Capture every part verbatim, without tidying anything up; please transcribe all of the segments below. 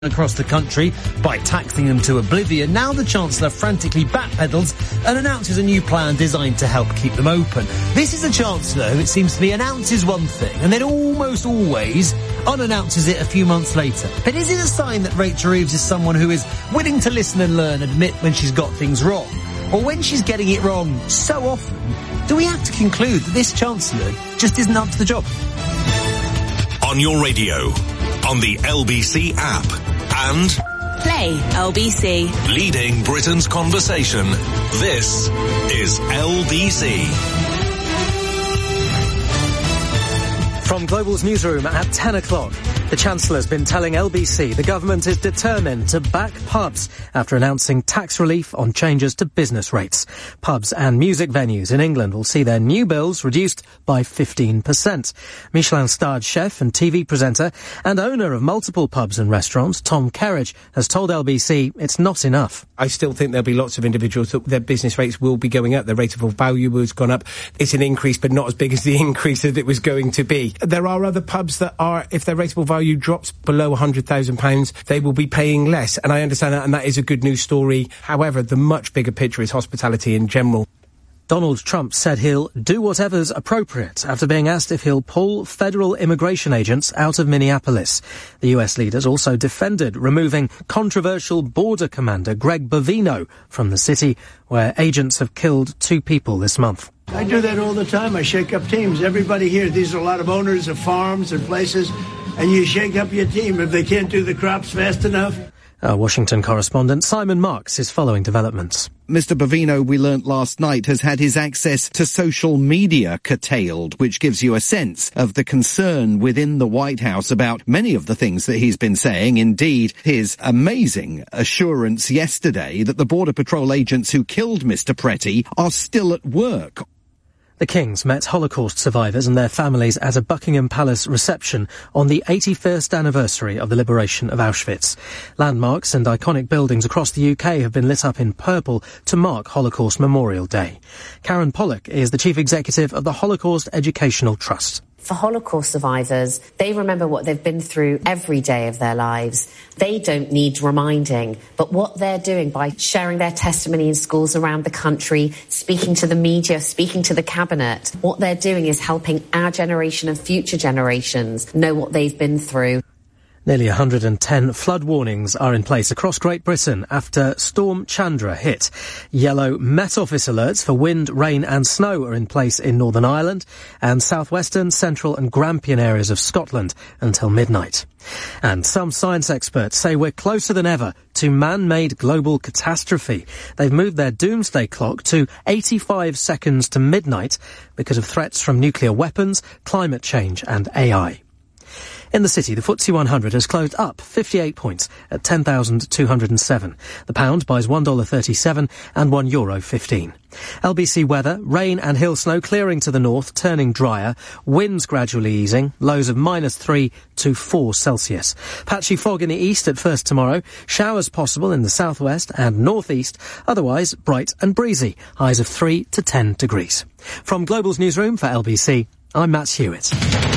across the country by taxing them to oblivion. Now the Chancellor frantically backpedals and announces a new plan designed to help keep them open. This is a Chancellor who, it seems to me, announces one thing and then almost always unannounces it a few months later. But is it a sign that Rachel Reeves is someone who is willing to listen and learn, admit when she's got things wrong? Or when she's getting it wrong so often, do we have to conclude that this Chancellor just isn't up to the job? On your radio, on the L B C app, and Play L B C. Leading Britain's conversation. This is L B C. From Global's newsroom at ten o'clock, the Chancellor's been telling L B C the government is determined to back pubs after announcing tax relief on changes to business rates. Pubs and music venues in England will see their new bills reduced by fifteen percent. Michelin-starred chef and T V presenter and owner of multiple pubs and restaurants, Tom Kerridge, has told L B C it's not enough. I still think there'll be lots of individuals that their business rates will be going up. Their rate of value has gone up. It's an increase, but not as big as the increase that it was going to be. There are other pubs that are, if their rateable value drops below one hundred thousand pounds, they will be paying less. And I understand that, and that is a good news story. However, the much bigger picture is hospitality in general. Donald Trump said he'll do whatever's appropriate after being asked if he'll pull federal immigration agents out of Minneapolis. The U S leaders also defended removing controversial border commander Greg Bovino from the city, where agents have killed two people this month. I do that all the time. I shake up teams. Everybody here, these are a lot of owners of farms and places, and you shake up your team if they can't do the crops fast enough. Our Washington correspondent Simon Marks is following developments. Mister Bovino, we learnt last night, has had his access to social media curtailed, which gives you a sense of the concern within the White House about many of the things that he's been saying. Indeed, his amazing assurance yesterday that the Border Patrol agents who killed Mister Pretty are still at work. The Kings met Holocaust survivors and their families at a Buckingham Palace reception on the eighty-first anniversary of the liberation of Auschwitz. Landmarks and iconic buildings across the U K have been lit up in purple to mark Holocaust Memorial Day. Karen Pollock is the chief executive of the Holocaust Educational Trust. For Holocaust survivors, they remember what they've been through every day of their lives. They don't need reminding, but what they're doing by sharing their testimony in schools around the country, speaking to the media, speaking to the cabinet, what they're doing is helping our generation and future generations know what they've been through. Nearly one hundred ten flood warnings are in place across Great Britain after Storm Chandra hit. Yellow Met Office alerts for wind, rain and snow are in place in Northern Ireland and southwestern, central and Grampian areas of Scotland until midnight. And some science experts say we're closer than ever to man-made global catastrophe. They've moved their doomsday clock to eighty-five seconds to midnight because of threats from nuclear weapons, climate change and A I. In the city, the F T S E one hundred has closed up fifty-eight points at ten thousand two hundred seven. The pound buys one dollar thirty-seven and one euro fifteen. L B C weather, rain and hill snow clearing to the north, turning drier, winds gradually easing, lows of minus three to four Celsius. Patchy fog in the east at first tomorrow, showers possible in the southwest and northeast, otherwise bright and breezy, highs of three to ten degrees. From Global's newsroom for L B C, I'm Matt Hewitt.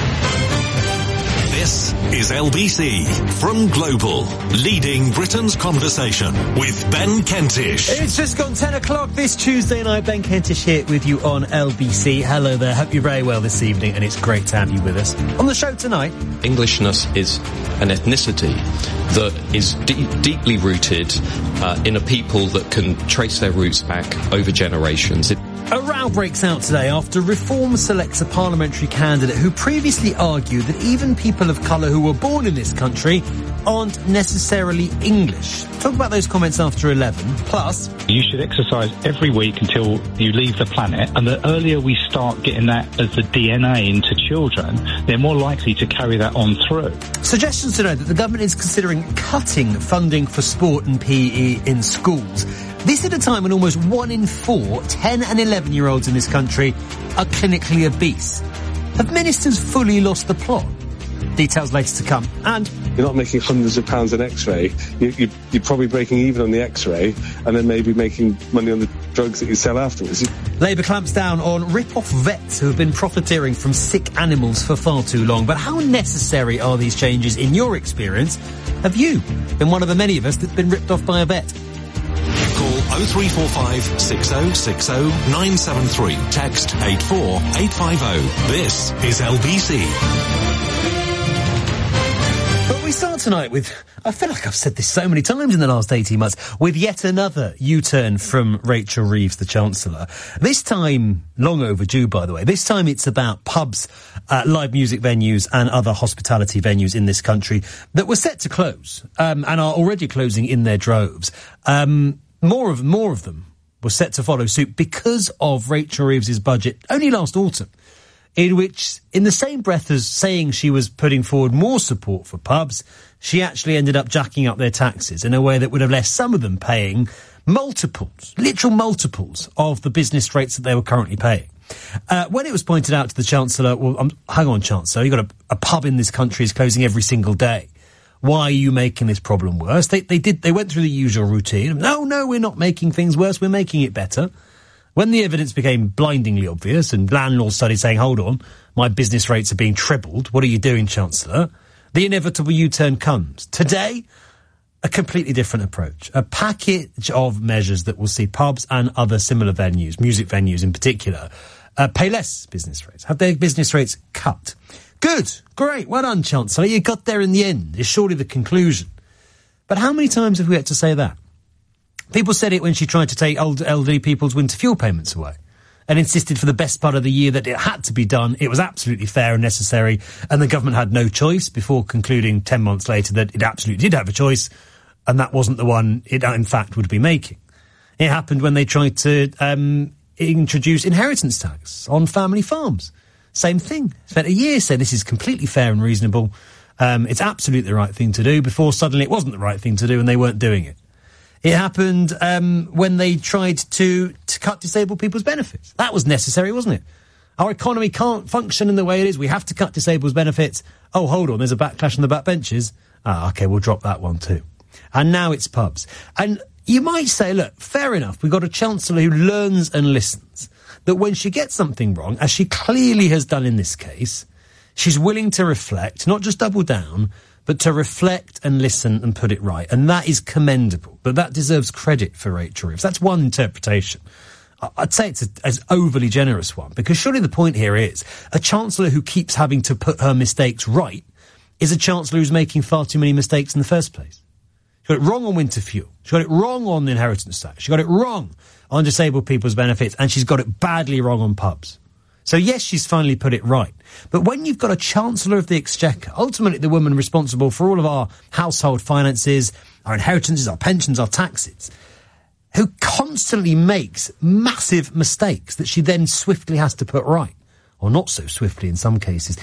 This is L B C from Global, leading Britain's conversation with Ben Kentish. It's just gone ten o'clock this Tuesday night. Ben Kentish here with you on L B C. Hello there. Hope you're very well this evening, and it's great to have you with us. On the show tonight, Englishness is an ethnicity that is de- deeply rooted uh, in a people that can trace their roots back over generations. It- A row breaks out today after Reform selects a parliamentary candidate who previously argued that even people of colour who were born in this country aren't necessarily English. Talk about those comments after eleven. Plus, you should exercise every week until you leave the planet, and the earlier we start getting that as the D N A into children, they're more likely to carry that on through. Suggestions today that the government is considering cutting funding for sport and P E in schools. This at a time when almost one in four ten and eleven year olds in this country are clinically obese. Have ministers fully lost the plot? Details later to come. And you're not making hundreds of pounds an X-ray. You, you, you're probably breaking even on the X-ray, and then maybe making money on the drugs that you sell afterwards. Labour clamps down on rip-off vets who have been profiteering from sick animals for far too long. But how necessary are these changes in your experience? Have you been one of the many of us that's been ripped off by a vet? Call oh three four five, six oh six oh, nine seven three. Text eight four eight five oh. This is L B C. But we start tonight with, I feel like I've said this so many times in the last eighteen months, with yet another U-turn from Rachel Reeves, the Chancellor. This time, long overdue, by the way, this time it's about pubs, uh, live music venues and other hospitality venues in this country that were set to close, um, and are already closing in their droves. Um, more of, more of them were set to follow suit because of Rachel Reeves' budget only last autumn, in which, in the same breath as saying she was putting forward more support for pubs, she actually ended up jacking up their taxes in a way that would have left some of them paying multiples, literal multiples, of the business rates that they were currently paying. Uh, when it was pointed out to the Chancellor, well, um, hang on, Chancellor, you've got a, a pub in this country is closing every single day. Why are you making this problem worse? They, they did, they went through the usual routine. No, no, we're not making things worse, we're making it better. When the evidence became blindingly obvious and landlords started saying, hold on, my business rates are being trebled, what are you doing, Chancellor? The inevitable U-turn comes. Today, a completely different approach. A package of measures that will see pubs and other similar venues, music venues in particular, uh, pay less business rates, have their business rates cut. Good, great, well done, Chancellor. You got there in the end, is surely the conclusion. But how many times have we had to say that? People said it when she tried to take old elderly people's winter fuel payments away and insisted for the best part of the year that it had to be done, it was absolutely fair and necessary, and the government had no choice, before concluding ten months later that it absolutely did have a choice, and that wasn't the one it in fact would be making. It happened when they tried to um, introduce inheritance tax on family farms. Same thing. Spent a year saying this is completely fair and reasonable, um, it's absolutely the right thing to do, before suddenly it wasn't the right thing to do and they weren't doing it. It happened um, when they tried to, to cut disabled people's benefits. That was necessary, wasn't it? Our economy can't function in the way it is. We have to cut disabled benefits. Oh, hold on, there's a backlash on the backbenchers. Ah, OK, we'll drop that one too. And now it's pubs. And you might say, look, fair enough, we've got a Chancellor who learns and listens, that when she gets something wrong, as she clearly has done in this case, she's willing to reflect, not just double down, but to reflect and listen and put it right. And that is commendable. But that deserves credit for Rachel Reeves. That's one interpretation. I'd say it's an overly generous one, because surely the point here is a Chancellor who keeps having to put her mistakes right is a Chancellor who's making far too many mistakes in the first place. She got it wrong on winter fuel. She got it wrong on the inheritance tax. She got it wrong on disabled people's benefits. And she's got it badly wrong on pubs. So yes, she's finally put it right. But when you've got a Chancellor of the Exchequer, ultimately the woman responsible for all of our household finances, our inheritances, our pensions, our taxes, who constantly makes massive mistakes that she then swiftly has to put right, or not so swiftly in some cases,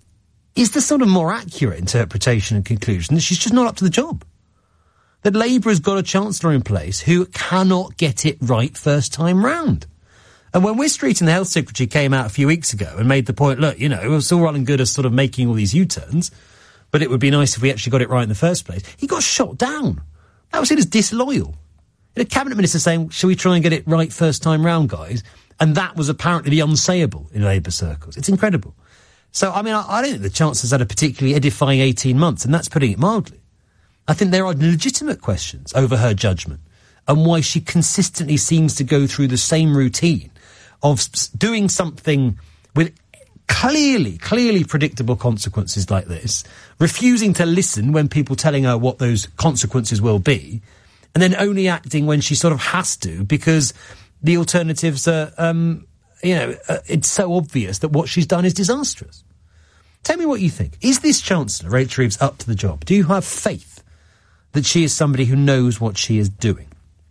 is the sort of more accurate interpretation and conclusion that she's just not up to the job. That Labour has got a Chancellor in place who cannot get it right first time round. And when Wes Street and the Health Secretary came out a few weeks ago and made the point, look, you know, it's all well and good as sort of making all these U-turns, but it would be nice if we actually got it right in the first place, he got shot down. That was seen as disloyal. A cabinet minister saying, shall we try and get it right first time round, guys? And that was apparently the unsayable in Labour circles. It's incredible. So, I mean, I, I don't think the Chancellor's had a particularly edifying eighteen months, and that's putting it mildly. I think there are legitimate questions over her judgment and why she consistently seems to go through the same routine of doing something with clearly, clearly predictable consequences like this, refusing to listen when people telling her what those consequences will be, and then only acting when she sort of has to because the alternatives are, um, you know, uh, it's so obvious that what she's done is disastrous. Tell me what you think. Is this Chancellor, Rachel Reeves, up to the job? Do you have faith that she is somebody who knows what she is doing?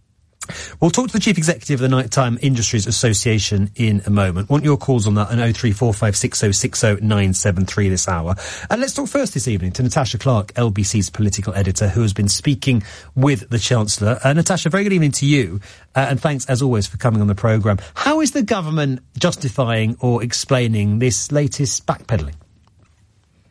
We'll talk to the Chief Executive of the Nighttime Industries Association in a moment. Want your calls on that on oh three four five six oh six oh nine seven three this hour. And let's talk first this evening to Natasha Clark, L B C's political editor, who has been speaking with the Chancellor. Uh, Natasha, very good evening to you, uh, and thanks as always for coming on the programme. How is the government justifying or explaining this latest backpedalling?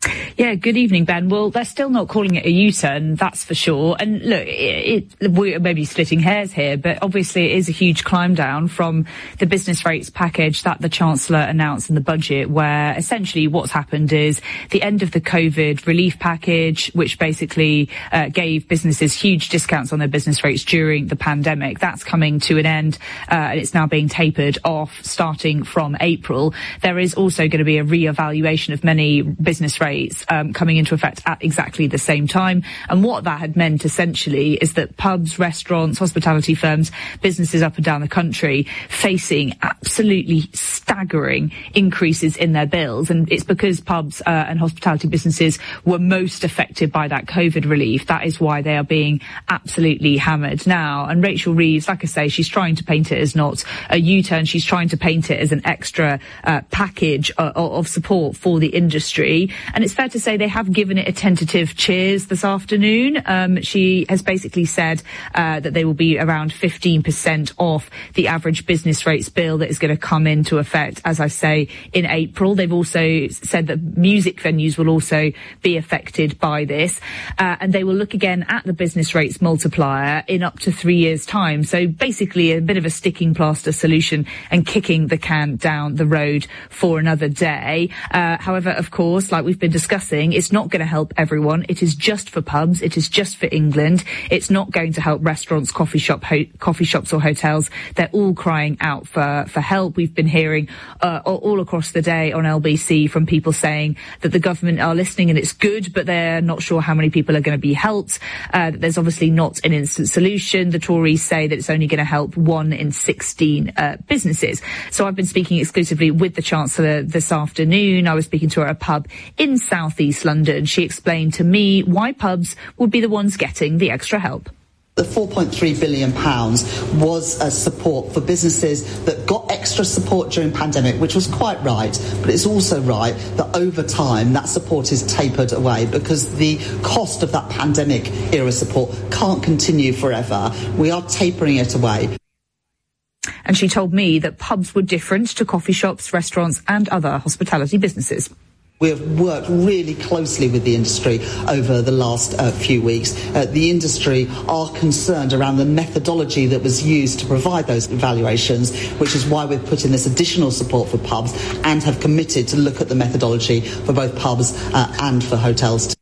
Yeah, good evening, Ben. Well, they're still not calling it a U-turn, that's for sure. And look, it, it, we're maybe splitting hairs here, but obviously it is a huge climb down from the business rates package that the Chancellor announced in the budget, where essentially what's happened is the end of the COVID relief package, which basically uh, gave businesses huge discounts on their business rates during the pandemic. That's coming to an end, uh, and it's now being tapered off starting from April. There is also going to be a re-evaluation of many business rates Um, coming into effect at exactly the same time. And what that had meant essentially is that pubs, restaurants, hospitality firms, businesses up and down the country facing absolutely staggering increases in their bills. And it's because pubs uh, and hospitality businesses were most affected by that COVID relief. That is why they are being absolutely hammered now. And Rachel Reeves, like I say, she's trying to paint it as not a U-turn. She's trying to paint it as an extra uh, package uh, of support for the industry. And it's fair to say they have given it a tentative cheers this afternoon. Um, she has basically said uh, that they will be around fifteen percent off the average business rates bill that is going to come into effect, as I say, in April. They've also said that music venues will also be affected by this. Uh, and they will look again at the business rates multiplier in up to three years' time. So basically a bit of a sticking plaster solution and kicking the can down the road for another day. Uh, however, of course, like we've been discussing, it's not going to help everyone. It is just for pubs. It is just for England. It's not going to help restaurants, coffee shop, ho- coffee shops or hotels. They're all crying out for, for help. We've been hearing uh, all across the day on L B C from people saying that the government are listening and it's good, but they're not sure how many people are going to be helped. Uh, there's obviously not an instant solution. The Tories say that it's only going to help one in sixteen uh, businesses. So I've been speaking exclusively with the Chancellor this afternoon. I was speaking to her at a pub in South East London. She explained to me why pubs would be the ones getting the extra help. The four point three billion pounds was a support for businesses that got extra support during pandemic, which was quite right. But it's also right that over time that support is tapered away because the cost of that pandemic era support can't continue forever. We are tapering it away. And she told me that pubs were different to coffee shops, restaurants and other hospitality businesses. We have worked really closely with the industry over the last uh, few weeks. Uh, the industry are concerned around the methodology that was used to provide those evaluations, which is why we've put in this additional support for pubs and have committed to look at the methodology for both pubs uh, and for hotels.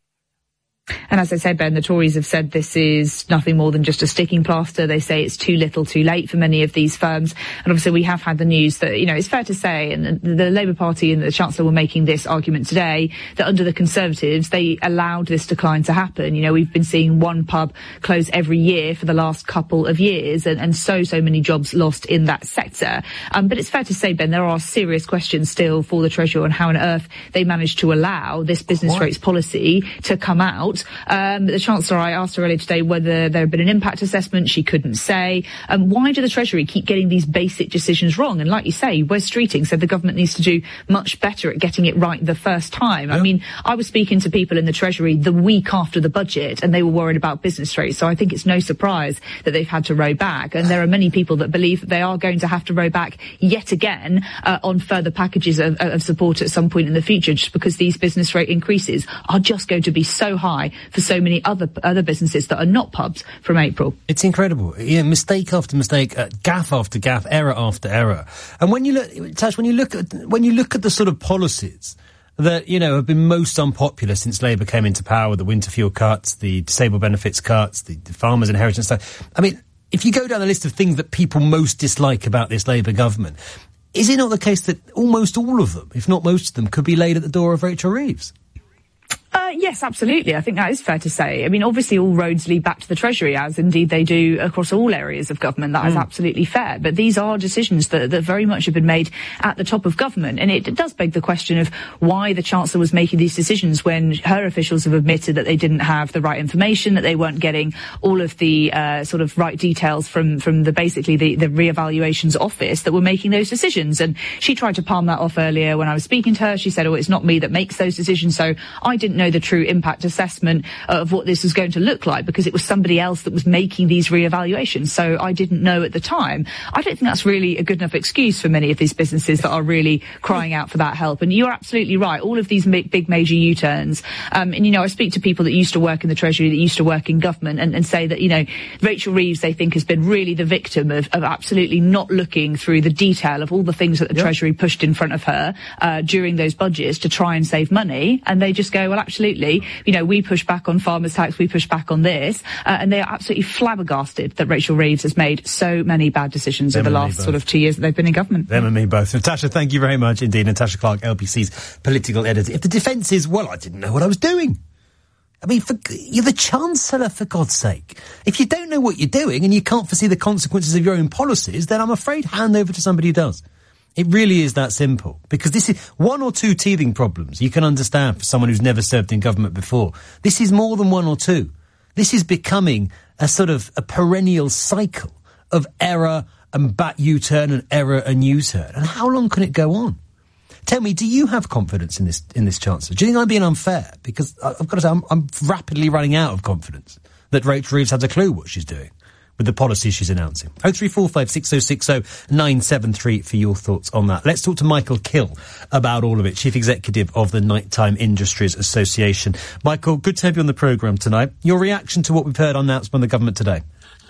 And as I said, Ben, the Tories have said this is nothing more than just a sticking plaster. They say it's too little too late for many of these firms. And obviously we have had the news that, you know, it's fair to say, and the, the Labour Party and the Chancellor were making this argument today, that under the Conservatives, they allowed this decline to happen. You know, we've been seeing one pub close every year for the last couple of years and, and so, so many jobs lost in that sector. Um, but it's fair to say, Ben, there are serious questions still for the Treasury on how on earth they managed to allow this business rates policy to come out. Um, the Chancellor, I asked her earlier today whether there had been an impact assessment. She couldn't say. Um, why do the Treasury keep getting these basic decisions wrong? And like you say, Wes Streeting said the government needs to do much better at getting it right the first time. Yep. I mean, I was speaking to people in the Treasury the week after the budget and they were worried about business rates. So I think it's no surprise that they've had to row back. And there are many people that believe that they are going to have to row back yet again uh, on further packages of, of support at some point in the future, just because these business rate increases are just going to be so high for so many other other businesses that are not pubs from April. It's incredible. Yeah, mistake after mistake, uh, gaff after gaff, error after error. And when you look, Tash, when you look at when you look at the sort of policies that, you know, have been most unpopular since Labour came into power, the winter fuel cuts, the disabled benefits cuts, the, the farmers' inheritance stuff. I mean, if you go down the list of things that people most dislike about this Labour government, is it not the case that almost all of them, if not most of them, could be laid at the door of Rachel Reeves? Uh, yes, absolutely. I think that is fair to say. I mean, obviously all roads lead back to the Treasury, as indeed they do across all areas of government. That mm. is absolutely fair. But these are decisions that, that very much have been made at the top of government. And it, it does beg the question of why the Chancellor was making these decisions when her officials have admitted that they didn't have the right information, that they weren't getting all of the uh, sort of right details from, from the basically the, the re-evaluations office that were making those decisions. And she tried to palm that off earlier when I was speaking to her. She said, oh, it's not me that makes those decisions, so I didn't know know the true impact assessment of what this was going to look like because it was somebody else that was making these reevaluations. So I didn't know at the time. I don't think that's really a good enough excuse for many of these businesses that are really crying out for that help. And you're absolutely right. All of these big major U-turns, um, and, you know, I speak to people that used to work in the Treasury, that used to work in government, and, and say that, you know, Rachel Reeves, they think, has been really the victim of, of absolutely not looking through the detail of all the things that the yep. Treasury pushed in front of her uh, during those budgets to try and save money. And they just go, well, absolutely, you know, we push back on farmers' tax, we push back on this, uh, and they are absolutely flabbergasted that Rachel Reeves has made so many bad decisions Them over the last sort of two years that they've been in government. Them and me both. Natasha, thank you very much indeed. Natasha Clark, L B C's political editor. If the defence is, well, I didn't know what I was doing. I mean, for, you're the Chancellor, for God's sake. If you don't know what you're doing and you can't foresee the consequences of your own policies, then I'm afraid hand over to somebody who does. It really is that simple. Because this is one or two teething problems you can understand for someone who's never served in government before. This is more than one or two. This is becoming a sort of a perennial cycle of error and back U-turn and error and U-turn. And how long can it go on? Tell me, do you have confidence in this in this Chancellor? Do you think I'm being unfair? Because I've got to say, I'm, I'm rapidly running out of confidence that Rachel Reeves has a clue what she's doing with the policies she's announcing. oh three four five six oh six oh nine seven three for your thoughts on that. Let's talk to Michael Kill about all of it, Chief Executive of the Nighttime Industries Association. Michael, good to have you on the programme tonight. Your reaction to what we've heard announced by the government today?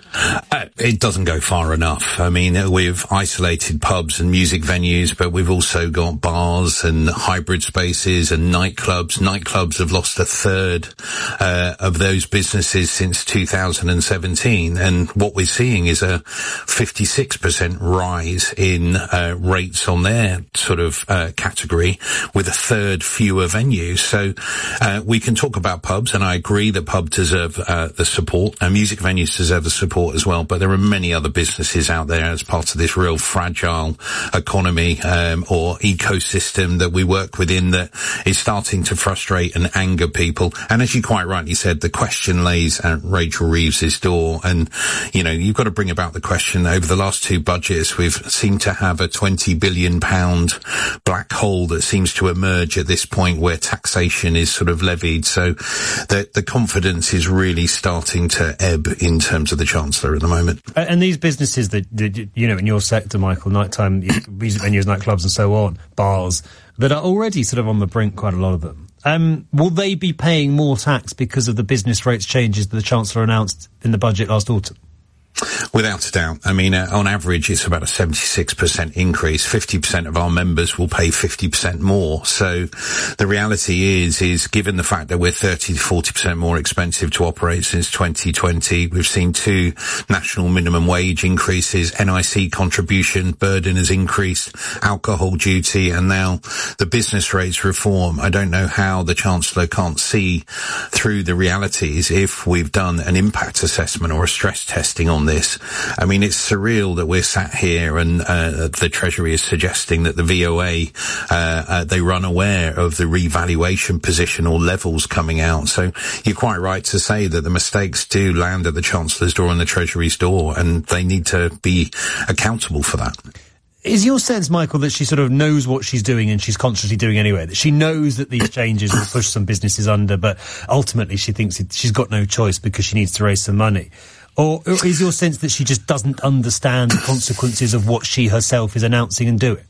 Uh, it doesn't go far enough. I mean, we've isolated pubs and music venues, but we've also got bars and hybrid spaces and nightclubs. Nightclubs have lost a third uh, of those businesses since two thousand seventeen, and what we're seeing is a fifty-six percent rise in uh, rates on their sort of uh, category, with a third fewer venues. So uh, we can talk about pubs, and I agree that pubs deserve uh, the support, and music venues deserve the support as well, but there are many other businesses out there as part of this real fragile economy um, or ecosystem that we work within that is starting to frustrate and anger people. And as you quite rightly said, the question lays at Rachel Reeves's door, and you know, you've got to bring about the question. Over the last two budgets, we've seemed to have a twenty billion pound black hole that seems to emerge at this point where taxation is sort of levied, so the, the confidence is really starting to ebb in terms of the Chancellor at the moment. And these businesses that, that, you know, in your sector, Michael, nighttime music venues, nightclubs and so on, bars, that are already sort of on the brink, quite a lot of them, um, will they be paying more tax because of the business rates changes that the Chancellor announced in the budget last autumn? Without a doubt. I mean, uh, on average, it's about a seventy-six percent increase. fifty percent of our members will pay fifty percent more. So the reality is, is given the fact that we're thirty to forty percent more expensive to operate since twenty twenty, we've seen two national minimum wage increases, N I C contribution burden has increased, alcohol duty, and now the business rates reform. I don't know how the Chancellor can't see through the realities if we've done an impact assessment or a stress testing on this. I mean, it's surreal that we're sat here and uh, the Treasury is suggesting that the V O A, uh, uh, they run aware of the revaluation position or levels coming out. So you're quite right to say that the mistakes do land at the Chancellor's door and the Treasury's door, and they need to be accountable for that. Is your sense, Michael, that she sort of knows what she's doing and she's consciously doing anyway? That she knows that these changes will push some businesses under, but ultimately she thinks it, she's got no choice because she needs to raise some money? Or, or is your sense that she just doesn't understand the consequences of what she herself is announcing and doing?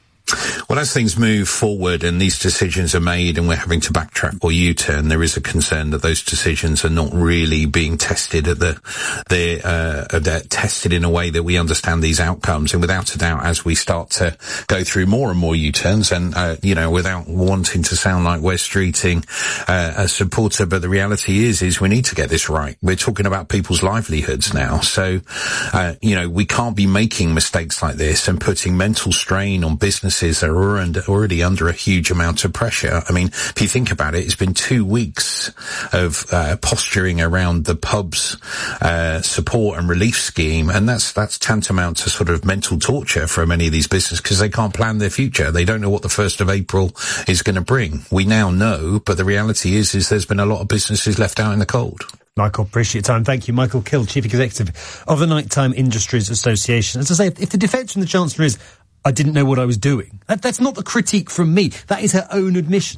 Well, as things move forward and these decisions are made and we're having to backtrack or U-turn, there is a concern that those decisions are not really being tested at the, they're, uh, they're tested in a way that we understand these outcomes. And without a doubt, as we start to go through more and more U-turns and, uh, you know, without wanting to sound like we're streeting, uh, a supporter, but the reality is, is we need to get this right. We're talking about people's livelihoods now. So, uh, you know, we can't be making mistakes like this and putting mental strain on businesses that are already under a huge amount of pressure. I mean, if you think about it, it's been two weeks of uh, posturing around the pub's uh, support and relief scheme, and that's that's tantamount to sort of mental torture for many of these businesses because they can't plan their future. They don't know what the first of April is going to bring. We now know, but the reality is, is there's been a lot of businesses left out in the cold. Michael, appreciate your time. Thank you. Michael Kill, Chief Executive of the Nighttime Industries Association. As I say, if the defence from the Chancellor is, I didn't know what I was doing, that, that's not the critique from me. That is her own admission.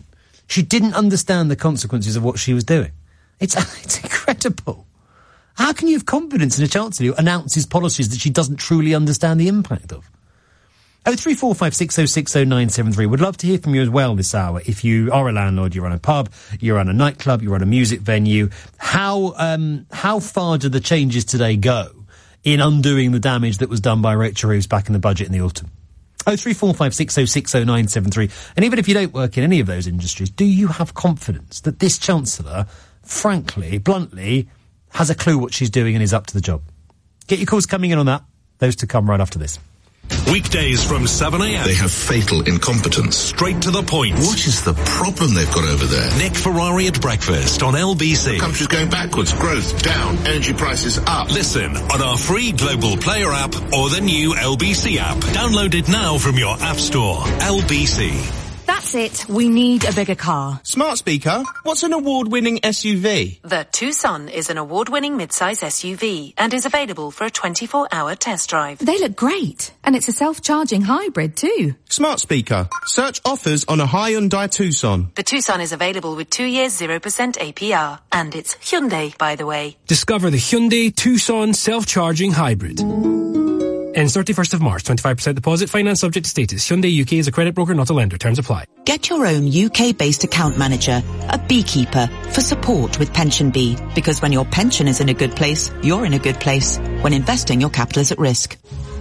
She didn't understand the consequences of what she was doing. It's, it's incredible. How can you have confidence in a Chancellor who announces policies that she doesn't truly understand the impact of? oh three four five six oh six oh nine seven three. Would love to hear from you as well this hour. If you are a landlord, you run a pub, you run a nightclub, you run a music venue. How, um, how far do the changes today go in undoing the damage that was done by Rachel Reeves back in the budget in the autumn? oh three four five six oh six oh nine seven three. And even if you don't work in any of those industries, do you have confidence that this Chancellor, frankly, bluntly, has a clue what she's doing and is up to the job? Get your calls coming in on that. Those to come right after this. Weekdays from seven a.m. They have fatal incompetence. Straight to the point. What is the problem they've got over there? Nick Ferrari at breakfast on L B C. The country's going backwards. Growth down. Energy prices up. Listen on our free Global Player app or the new L B C app. Download it now from your app store. L B C. That's it. We need a bigger car. Smart speaker. What's an award-winning S U V? The Tucson is an award-winning midsize S U V and is available for a twenty-four hour test drive. They look great. And it's a self-charging hybrid too. Smart speaker. Search offers on a Hyundai Tucson. The Tucson is available with two years zero percent A P R. And it's Hyundai, by the way. Discover the Hyundai Tucson self-charging hybrid. Ends thirty-first of March, twenty-five percent deposit, finance subject to status. Hyundai U K is a credit broker, not a lender. Terms apply. Get your own U K-based account manager, a beekeeper, for support with Pension Bee. Because when your pension is in a good place, you're in a good place. When investing, your capital is at risk.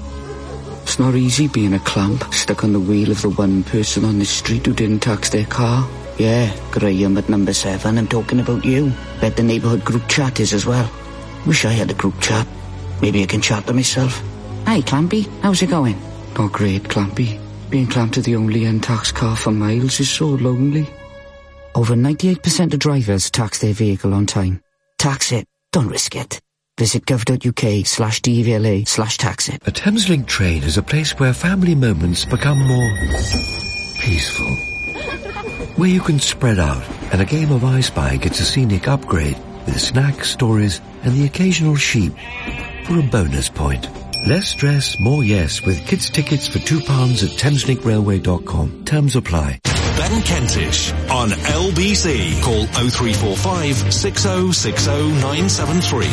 It's not easy being a clamp, stuck on the wheel of the one person on the street who didn't tax their car. Yeah, Graham at number seven, I'm talking about you. Bet the neighbourhood group chat is as well. Wish I had a group chat. Maybe I can chat to myself. Hi, Clampy. How's it going? Not great, Clampy. Being clamped to the only untaxed car for miles is so lonely. Over ninety-eight percent of drivers tax their vehicle on time. Tax it. Don't risk it. Visit gov.uk slash DVLA slash tax it. A Thameslink train is a place where family moments become more peaceful. Where you can spread out and a game of I Spy gets a scenic upgrade with snacks, stories and the occasional sheep for a bonus point. Less stress, more yes with kids' tickets for two pounds at thameslink railway dot com. Terms apply. Ben Kentish on L B C. Call oh three four five six oh six oh nine seven three.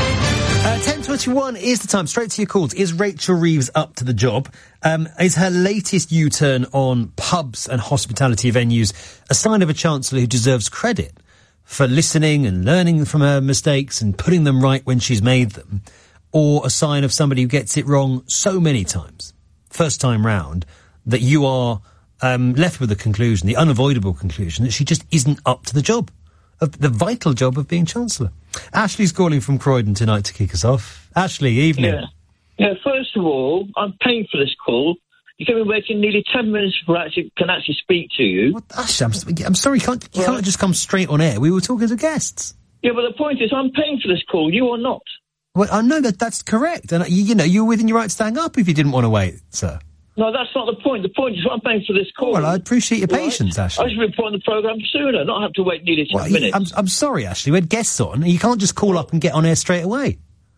Uh, ten twenty-one is the time. Straight to your calls. Is Rachel Reeves up to the job? Um, is her latest U-turn on pubs and hospitality venues a sign of a Chancellor who deserves credit for listening and learning from her mistakes and putting them right when she's made them? Or a sign of somebody who gets it wrong so many times, first time round, that you are um, left with the conclusion, the unavoidable conclusion, that she just isn't up to the job, of the vital job of being Chancellor. Ashley's calling from Croydon tonight to kick us off. Ashley, evening. Yeah. yeah, first of all, I'm paying for this call. You can be waiting nearly ten minutes before I actually, can actually speak to you. What, Ashley, I'm, I'm sorry, you can't, you right. can't just come straight on air. We were talking to guests. Yeah, but the point is, I'm paying for this call. You are not. Well, I know that that's correct. And, you, you know, you're within your right to hang up if you didn't want to wait, sir. No, that's not the point. The point is I'm paying for this call. Well, I appreciate your right? patience, Ashley. I should be putting the programme sooner, not have to wait nearly ten well, minutes. I'm, I'm sorry, Ashley. We had guests on. You can't just call up and get on air straight away.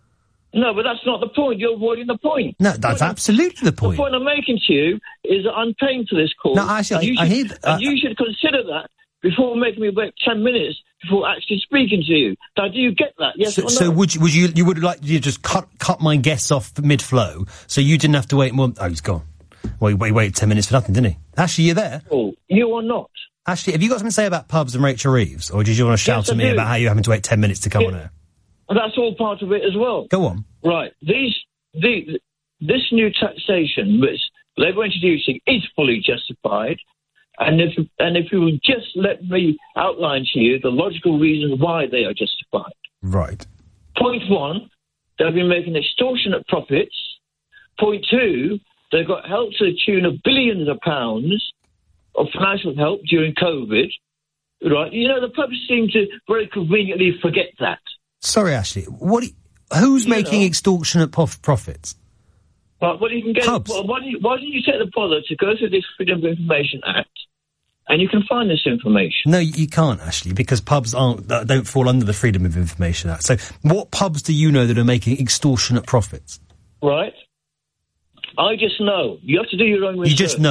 No, but that's not the point. You're avoiding the point. No, that's the absolutely the point. The point I'm making to you is that I'm paying for this call. No, Ashley, I, I hear... Uh, and you should consider that before making me wait ten minutes before actually speaking to you. Now, do you get that? Yes so, or no? So would you, would you, you would like you just cut cut my guests off mid-flow so you didn't have to wait more... Oh, he's gone. Well, he waited wait ten minutes for nothing, didn't he? Ashley, you there? Oh, you are not. Ashley, have you got something to say about pubs and Rachel Reeves? Or did you want to shout yes, at me do. about how you're having to wait ten minutes to come yeah. on air? That's all part of it as well. Go on. Right. These, the, this new taxation which Labour introducing is fully justified. And if and if you would just let me outline to you the logical reasons why they are justified. Right. Point one, they've been making extortionate profits. Point two, they've got help to the tune of billions of pounds of financial help during COVID. Right. You know, the pubs seem to very conveniently forget that. Sorry, Ashley. What? Who's you making know. extortionate prof- profits? Well, well, you can get. Pubs. Well, why, don't you, why don't you take the bother to go through this Freedom of Information Act, and you can find this information. No, you can't, Ashley, because pubs aren't uh, don't fall under the Freedom of Information Act. So, what pubs do you know that are making extortionate profits? Right. I just know. You have to do your own research. You just know.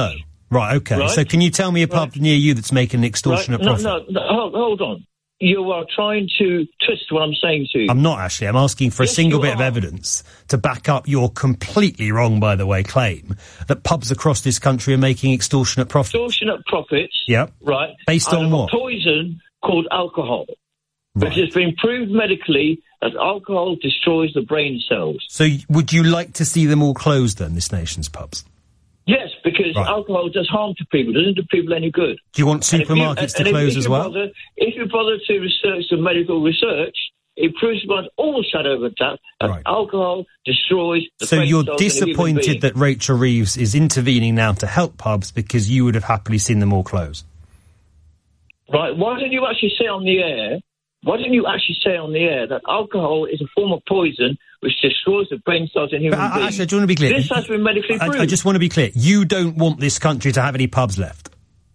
Right, okay. Right? So can you tell me a pub right. near you that's making an extortionate right. no, profit? No, no, hold, hold on. You are trying to twist what I'm saying to you. I'm not, actually. I'm asking for yes, a single bit are. of evidence to back up your completely wrong, by the way, claim that pubs across this country are making extortionate profits. Extortionate profits? Yep. Right. Based on what? A poison called alcohol. Right. Which has been proved medically that alcohol destroys the brain cells. So would you like to see them all closed, then, this nation's pubs? Yes, because right. alcohol does harm to people. It doesn't do people any good. Do you want supermarkets you, to close if, if as well? Bother, if you bother to research the medical research, it proves beyond all shadow of a doubt that right. alcohol destroys the So brain you're cells disappointed that Rachel Reeves is intervening now to help pubs because you would have happily seen them all close? Right. Why don't you actually say on the air, why don't you actually say on the air that alcohol is a form of poison which destroys the brain cells in human but, beings? Actually, I do want to be clear. This has been medically I, proved. I just want to be clear. You don't want this country to have any pubs left.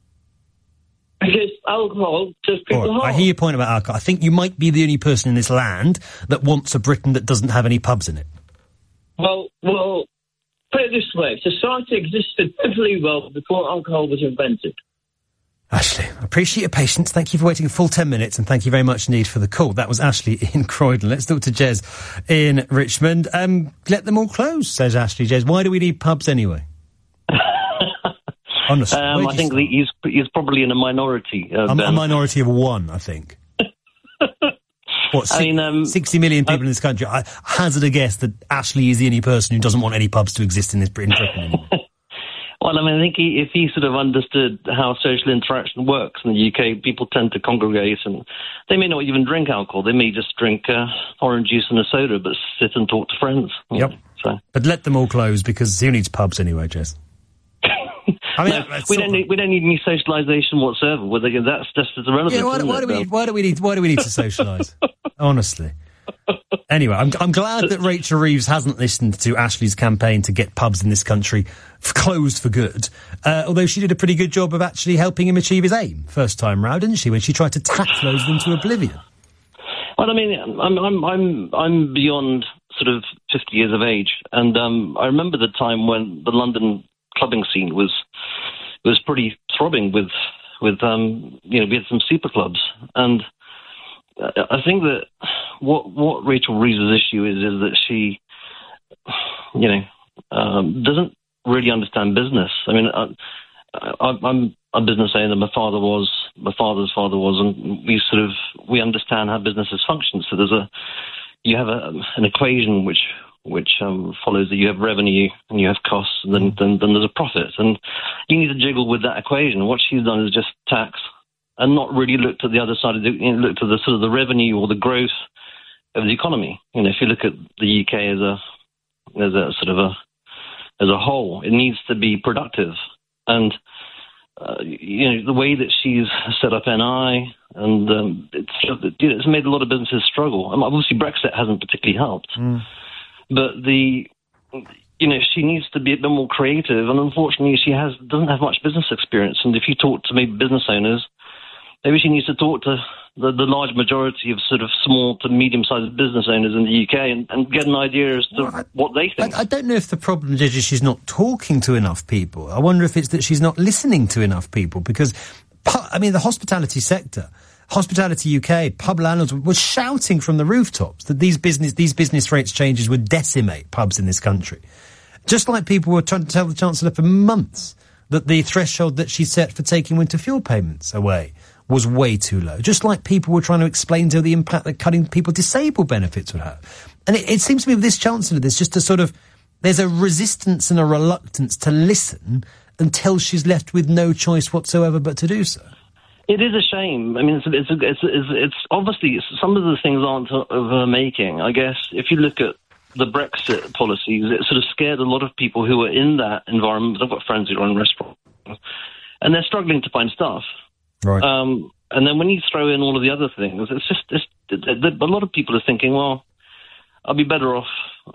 Because alcohol does people right, harm. I hear your point about alcohol. I think you might be the only person in this land that wants a Britain that doesn't have any pubs in it. Well, well, put it this way. Society existed perfectly well before alcohol was invented. Ashley, I appreciate your patience. Thank you for waiting a full ten minutes, and thank you very much indeed for the call. That was Ashley in Croydon. Let's talk to Jez in Richmond. Um, let them all close, says Ashley. Jez, why do we need pubs anyway? Honestly, um, I think that he's he's probably in a minority. Uh, I'm ben. a minority of one, I think. What, I mean, um, sixty million people uh, in this country. I hazard a guess that Ashley is the only person who doesn't want any pubs to exist in this Britain anymore. Well, I mean, I think he, if he sort of understood how social interaction works in the U K, people tend to congregate and they may not even drink alcohol. They may just drink uh, orange juice and a soda, but sit and talk to friends. Yep. So. But let them all close, because who needs pubs anyway, Jez? I mean, no, we don't need we don't need any socialisation whatsoever. Whether that's just as irrelevant. Yeah, why, why do we need, why do we need why do we need to socialise? Honestly. Anyway, I'm, I'm glad that Rachel Reeves hasn't listened to Ashley's campaign to get pubs in this country f- closed for good. Uh, although she did a pretty good job of actually helping him achieve his aim first time round, didn't she? When she tried to tax those into oblivion. Well, I mean, I'm I'm I'm I'm beyond sort of fifty years of age, and um, I remember the time when the London clubbing scene was was pretty throbbing with with um, you know, we had some super clubs, and I think that what what Rachel Reeves' issue is is that she, you know, um, doesn't really understand business. I mean, I, I, I'm a business owner. My father was, my father's father was, and we sort of we understand how businesses function. So there's a you have a, an equation which which um, follows that you have revenue and you have costs, and then, then then there's a profit, and you need to jiggle with that equation. What she's done is just tax, and not really looked at the other side of the, you know, looked at the sort of the revenue or the growth of the economy. You know, if you look at the U K as a as a sort of a as a whole, it needs to be productive. And uh, you know, the way that she's set up N I, and um, it's you know, it's made a lot of businesses struggle. I mean, obviously, Brexit hasn't particularly helped, mm. but the you know, she needs to be a bit more creative. And unfortunately, she has doesn't have much business experience. And if you talk to maybe business owners, maybe she needs to talk to the, the large majority of sort of small to medium-sized business owners in the U K and, and get an idea as to well, I, what they think. I, I don't know if the problem is just she's not talking to enough people. I wonder if it's that she's not listening to enough people, because, I mean, the hospitality sector, Hospitality U K, pub landlords were shouting from the rooftops that these business these business rates changes would decimate pubs in this country. Just like people were trying to tell the Chancellor for months that the threshold that she set for taking winter fuel payments away was way too low. Just like people were trying to explain to her the impact that cutting people disabled benefits would have. And it, it seems to me with this Chancellor, there's just a sort of, there's a resistance and a reluctance to listen until she's left with no choice whatsoever but to do so. It is a shame. I mean, it's it's it's it's, it's obviously some of the things aren't of her making. I guess if you look at the Brexit policies, it sort of scared a lot of people who were in that environment. I've got friends who run restaurants, and they're struggling to find staff. Right. Um, and then when you throw in all of the other things, it's just it's, it, it, a lot of people are thinking, well, I'll be better off,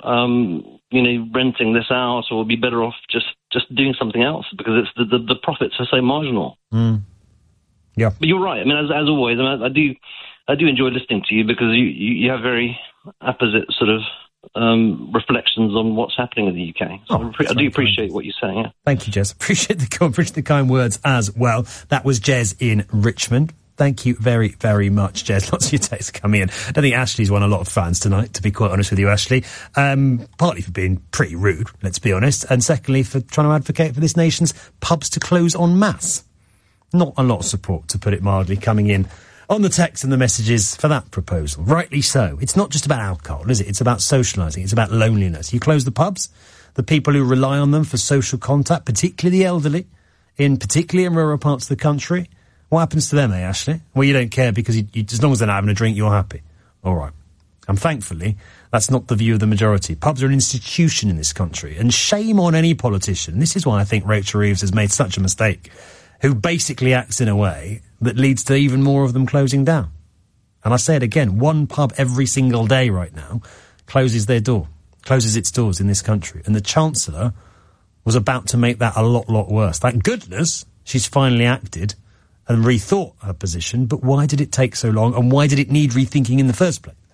um, you know, renting this out, or I'll be better off just, just doing something else, because it's the, the, the profits are so marginal. Mm. Yeah. But you're right. I mean, as, as always, I, mean, I do I do enjoy listening to you, because you, you, you have very opposite sort of um, reflections on what's happening in the U K. So Oh, I, pre- I do appreciate what you're saying. Yeah. Thank you, Jez. Appreciate the, appreciate the kind words as well. That was Jez in Richmond. Thank you very, very much, Jez. Lots of your texts coming in. I don't think Ashley's won a lot of fans tonight, to be quite honest with you, Ashley. Um, partly for being pretty rude, let's be honest, and secondly for trying to advocate for this nation's pubs to close en masse. Not a lot of support, to put it mildly, coming in on the text and the messages for that proposal. Rightly so. It's not just about alcohol, is it? It's about socialising. It's about loneliness. You close the pubs, the people who rely on them for social contact, particularly the elderly, in particularly in rural parts of the country. What happens to them, eh, Ashley? Well, you don't care because you, you, as long as they're not having a drink, you're happy. All right. And thankfully, that's not the view of the majority. Pubs are an institution in this country, and shame on any politician. This is why I think Rachel Reeves has made such a mistake, who basically acts in a way that leads to even more of them closing down. And I say it again, one pub every single day right now closes their door, closes its doors in this country. And the Chancellor was about to make that a lot, lot worse. Thank goodness she's finally acted and rethought her position, but why did it take so long, and why did it need rethinking in the first place?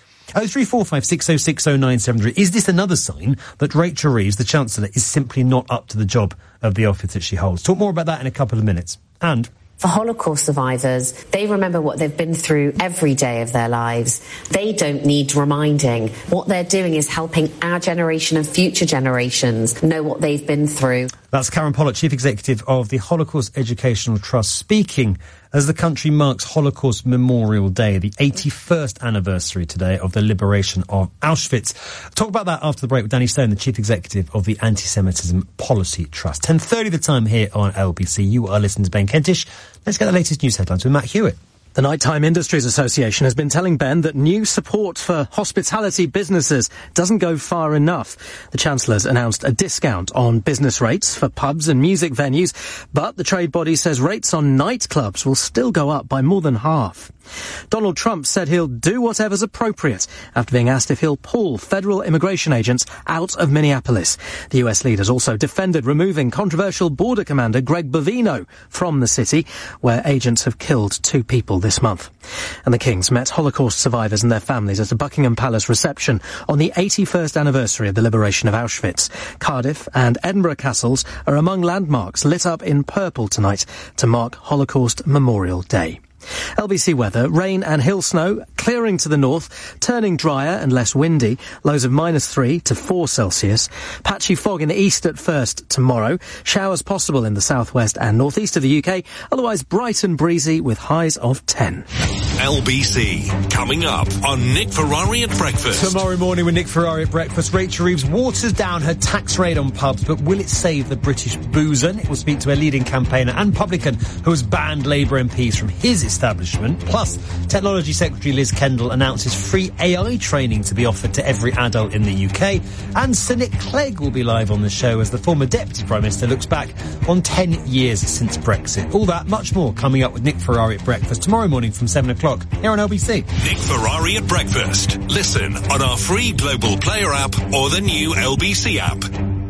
oh three four five six oh six oh nine seven three. Is this another sign that Rachel Reeves, the Chancellor, is simply not up to the job of the office that she holds? Talk more about that in a couple of minutes. And for Holocaust survivors, they remember what they've been through every day of their lives. They don't need reminding. What they're doing is helping our generation and future generations know what they've been through. That's Karen Pollock, Chief Executive of the Holocaust Educational Trust, speaking as the country marks Holocaust Memorial Day, the eighty-first anniversary today of the liberation of Auschwitz. Talk about that after the break with Danny Stone, the Chief Executive of the Anti-Semitism Policy Trust. ten thirty the time here on L B C. You are listening to Ben Kentish. Let's get the latest news headlines with Matt Hewitt. The Nighttime Industries Association has been telling Ben that new support for hospitality businesses doesn't go far enough. The Chancellor's announced a discount on business rates for pubs and music venues, but the trade body says rates on nightclubs will still go up by more than half. Donald Trump said he'll do whatever's appropriate after being asked if he'll pull federal immigration agents out of Minneapolis. The U S leader's also defended removing controversial border commander Greg Bovino from the city, where agents have killed two people this month. And the Kings met Holocaust survivors and their families at a Buckingham Palace reception on the eighty-first anniversary of the liberation of Auschwitz. Cardiff and Edinburgh castles are among landmarks lit up in purple tonight to mark Holocaust Memorial Day. L B C weather, rain and hill snow, clearing to the north, turning drier and less windy, lows of minus three to four Celsius. Patchy fog in the east at first tomorrow, showers possible in the southwest and northeast of the U K, otherwise bright and breezy with highs of ten. L B C, coming up on Nick Ferrari at breakfast. Tomorrow morning with Nick Ferrari at breakfast, Rachel Reeves waters down her tax raid on pubs, but will it save the British boozer? Nick will speak to a leading campaigner and publican who has banned Labour M Ps from his establishment. Plus, Technology Secretary Liz Kendall announces free A I training to be offered to every adult in the U K. And Sir Nick Clegg will be live on the show as the former Deputy Prime Minister looks back on ten years since Brexit. All that, much more, coming up with Nick Ferrari at breakfast tomorrow morning from seven o'clock here on L B C. Nick Ferrari at breakfast. Listen on our free Global Player app or the new L B C app.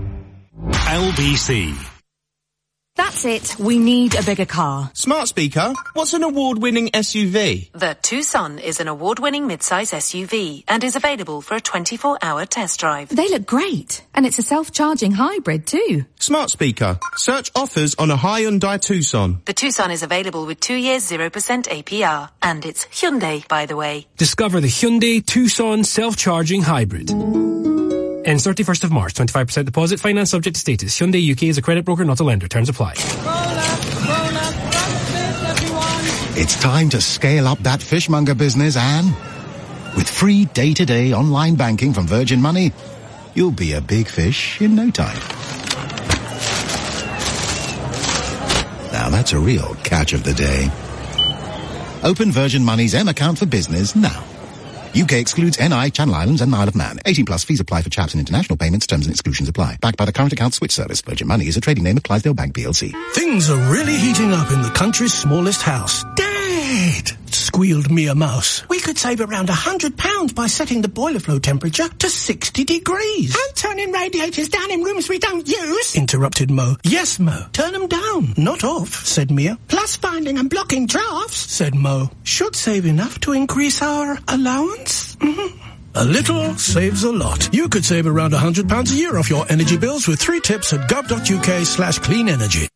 L B C. That's it. We need a bigger car. Smart speaker, what's an award-winning S U V? The Tucson is an award-winning midsize S U V and is available for a twenty-four hour test drive. They look great. And it's a self-charging hybrid too. Smart speaker, search offers on a Hyundai Tucson. The Tucson is available with two years zero percent A P R. And it's Hyundai, by the way. Discover the Hyundai Tucson self-charging hybrid. Ends thirty-first of March, twenty-five percent deposit, finance subject to status. Hyundai U K is a credit broker, not a lender. Terms apply. It's time to scale up that fishmonger business, Anne. With free day-to-day online banking from Virgin Money, you'll be a big fish in no time. Now that's a real catch of the day. Open Virgin Money's M account for business now. U K excludes N I, Channel Islands and Isle of Man. eighteen plus fees apply for chaps and international payments. Terms and exclusions apply. Backed by the current account switch service. Virgin Money is a trading name of Clydesdale Bank P L C. Things are really heating up in the country's smallest house. Dad! Squealed Mia Mouse. We could save around one hundred pounds by setting the boiler flow temperature to sixty degrees. And turning radiators down in rooms we don't use. Interrupted Mo. Yes, Mo. Turn them down, not off, said Mia. Plus finding and blocking drafts, said Mo. Should save enough to increase our allowance. Mm-hmm. A little saves a lot. You could save around one hundred pounds a year off your energy bills with three tips at gov.uk slash clean energy.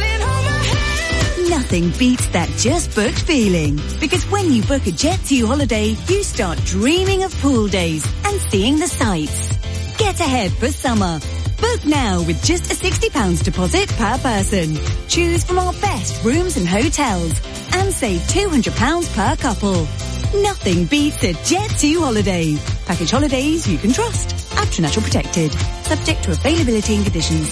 Nothing beats that just booked feeling. Because when you book a Jet two holiday, you start dreaming of pool days and seeing the sights. Get ahead for summer. Book now with just a sixty pounds deposit per person. Choose from our best rooms and hotels and save two hundred pounds per couple. Nothing beats a Jet two holiday. Package holidays you can trust. After natural protected. Subject to availability and conditions.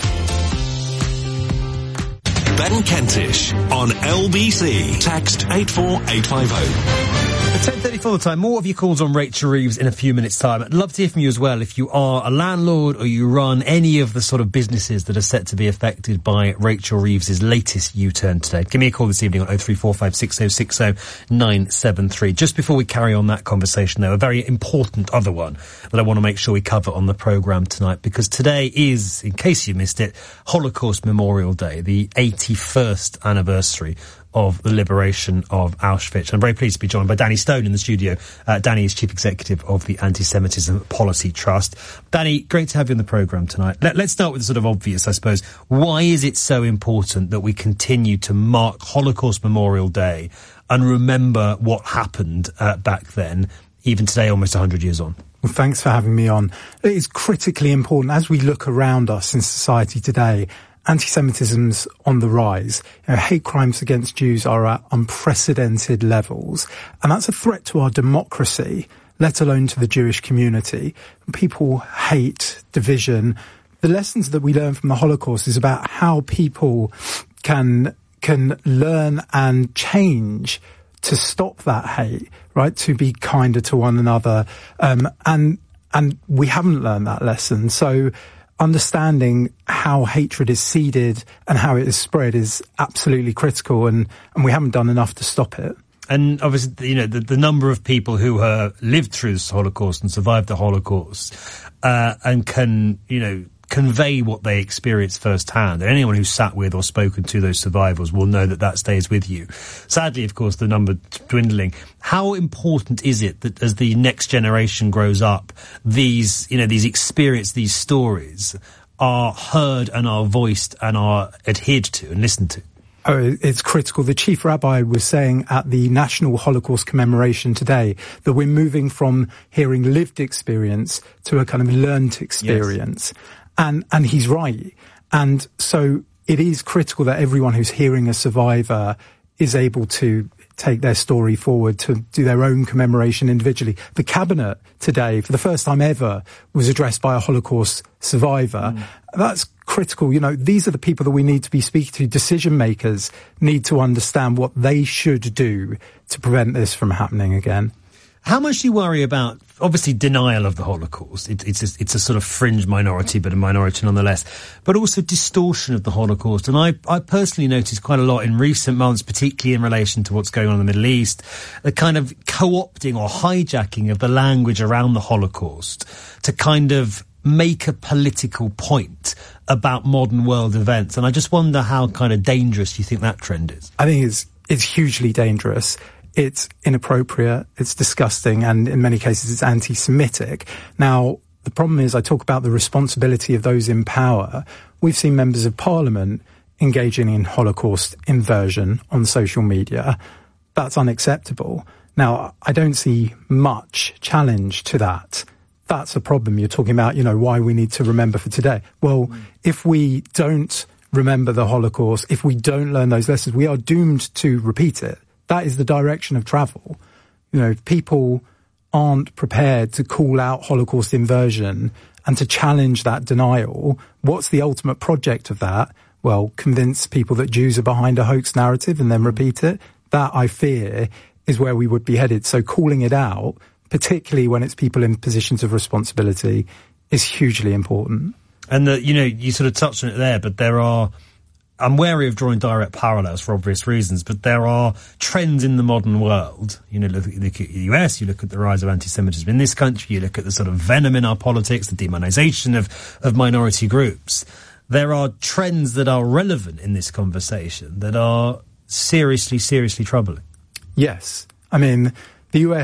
Ben Kentish on L B C. Text eight four eight five zero. At ten thirty-four the time, more of your calls on Rachel Reeves in a few minutes' time. I'd love to hear from you as well if you are a landlord or you run any of the sort of businesses that are set to be affected by Rachel Reeves' latest U-turn today. Give me a call this evening on oh three four five six oh six oh nine seven three. Just before we carry on that conversation, though, a very important other one that I want to make sure we cover on the programme tonight, because today is, in case you missed it, Holocaust Memorial Day, the eighty-first anniversary of the liberation of Auschwitz. I'm very pleased to be joined by Danny Stone in the studio. Uh, Danny is Chief Executive of the Anti-Semitism Policy Trust. Danny, great to have you on the programme tonight. Let, let's start with the sort of obvious, I suppose. Why is it so important that we continue to mark Holocaust Memorial Day and remember what happened uh, back then, even today, almost one hundred years on? Well, thanks for having me on. It is critically important as we look around us in society today. Anti-Semitism's on the rise. You know, hate crimes against Jews are at unprecedented levels. And that's a threat to our democracy, let alone to the Jewish community. People hate division. The lessons that we learn from the Holocaust is about how people can, can learn and change to stop that hate, right? To be kinder to one another. Um, and, and we haven't learned that lesson. So, understanding how hatred is seeded and how it is spread is absolutely critical, and, and we haven't done enough to stop it. And obviously, you know, the, the number of people who have lived through the Holocaust and survived the Holocaust uh, and can, you know, convey what they experienced firsthand. And anyone who's sat with or spoken to those survivors will know that that stays with you. Sadly, of course, the number dwindling. How important is it that as the next generation grows up, these, you know, these experiences, these stories are heard and are voiced and are adhered to and listened to? Oh, it's critical. The chief rabbi was saying at the National Holocaust Commemoration today that we're moving from hearing lived experience to a kind of learned experience. Yes. And, and he's right. And so it is critical that everyone who's hearing a survivor is able to take their story forward, to do their own commemoration individually. The cabinet today, for the first time ever, was addressed by a Holocaust survivor. Mm. That's critical. You know, these are the people that we need to be speaking to. Decision makers need to understand what they should do to prevent this from happening again. How much do you worry about, obviously, denial of the Holocaust? It, it's, a, it's a sort of fringe minority, but a minority nonetheless. But also distortion of the Holocaust. And I, I personally noticed quite a lot in recent months, particularly in relation to what's going on in the Middle East, the kind of co-opting or hijacking of the language around the Holocaust to kind of make a political point about modern world events. And I just wonder how kind of dangerous you think that trend is. I think it's, it's hugely dangerous. It's inappropriate, it's disgusting, and in many cases it's anti-Semitic. Now, the problem is I talk about the responsibility of those in power. We've seen members of Parliament engaging in Holocaust inversion on social media. That's unacceptable. Now, I don't see much challenge to that. That's a problem. You're talking about, you know, why we need to remember for today. Well, mm. if we don't remember the Holocaust, if we don't learn those lessons, we are doomed to repeat it. That is the direction of travel. You know, if people aren't prepared to call out Holocaust inversion and to challenge that denial, what's the ultimate project of that? Well, convince people that Jews are behind a hoax narrative and then repeat it. That, I fear, is where we would be headed. So calling it out, particularly when it's people in positions of responsibility, is hugely important. And, the, you know, you sort of touched on it there, but there are... I'm wary of drawing direct parallels for obvious reasons, but there are trends in the modern world. You know, look, look at the U S, you look at the rise of anti-Semitism in this country, you look at the sort of venom in our politics, the demonization of, of minority groups. There are trends that are relevant in this conversation that are seriously, seriously troubling. Yes. I mean, the U S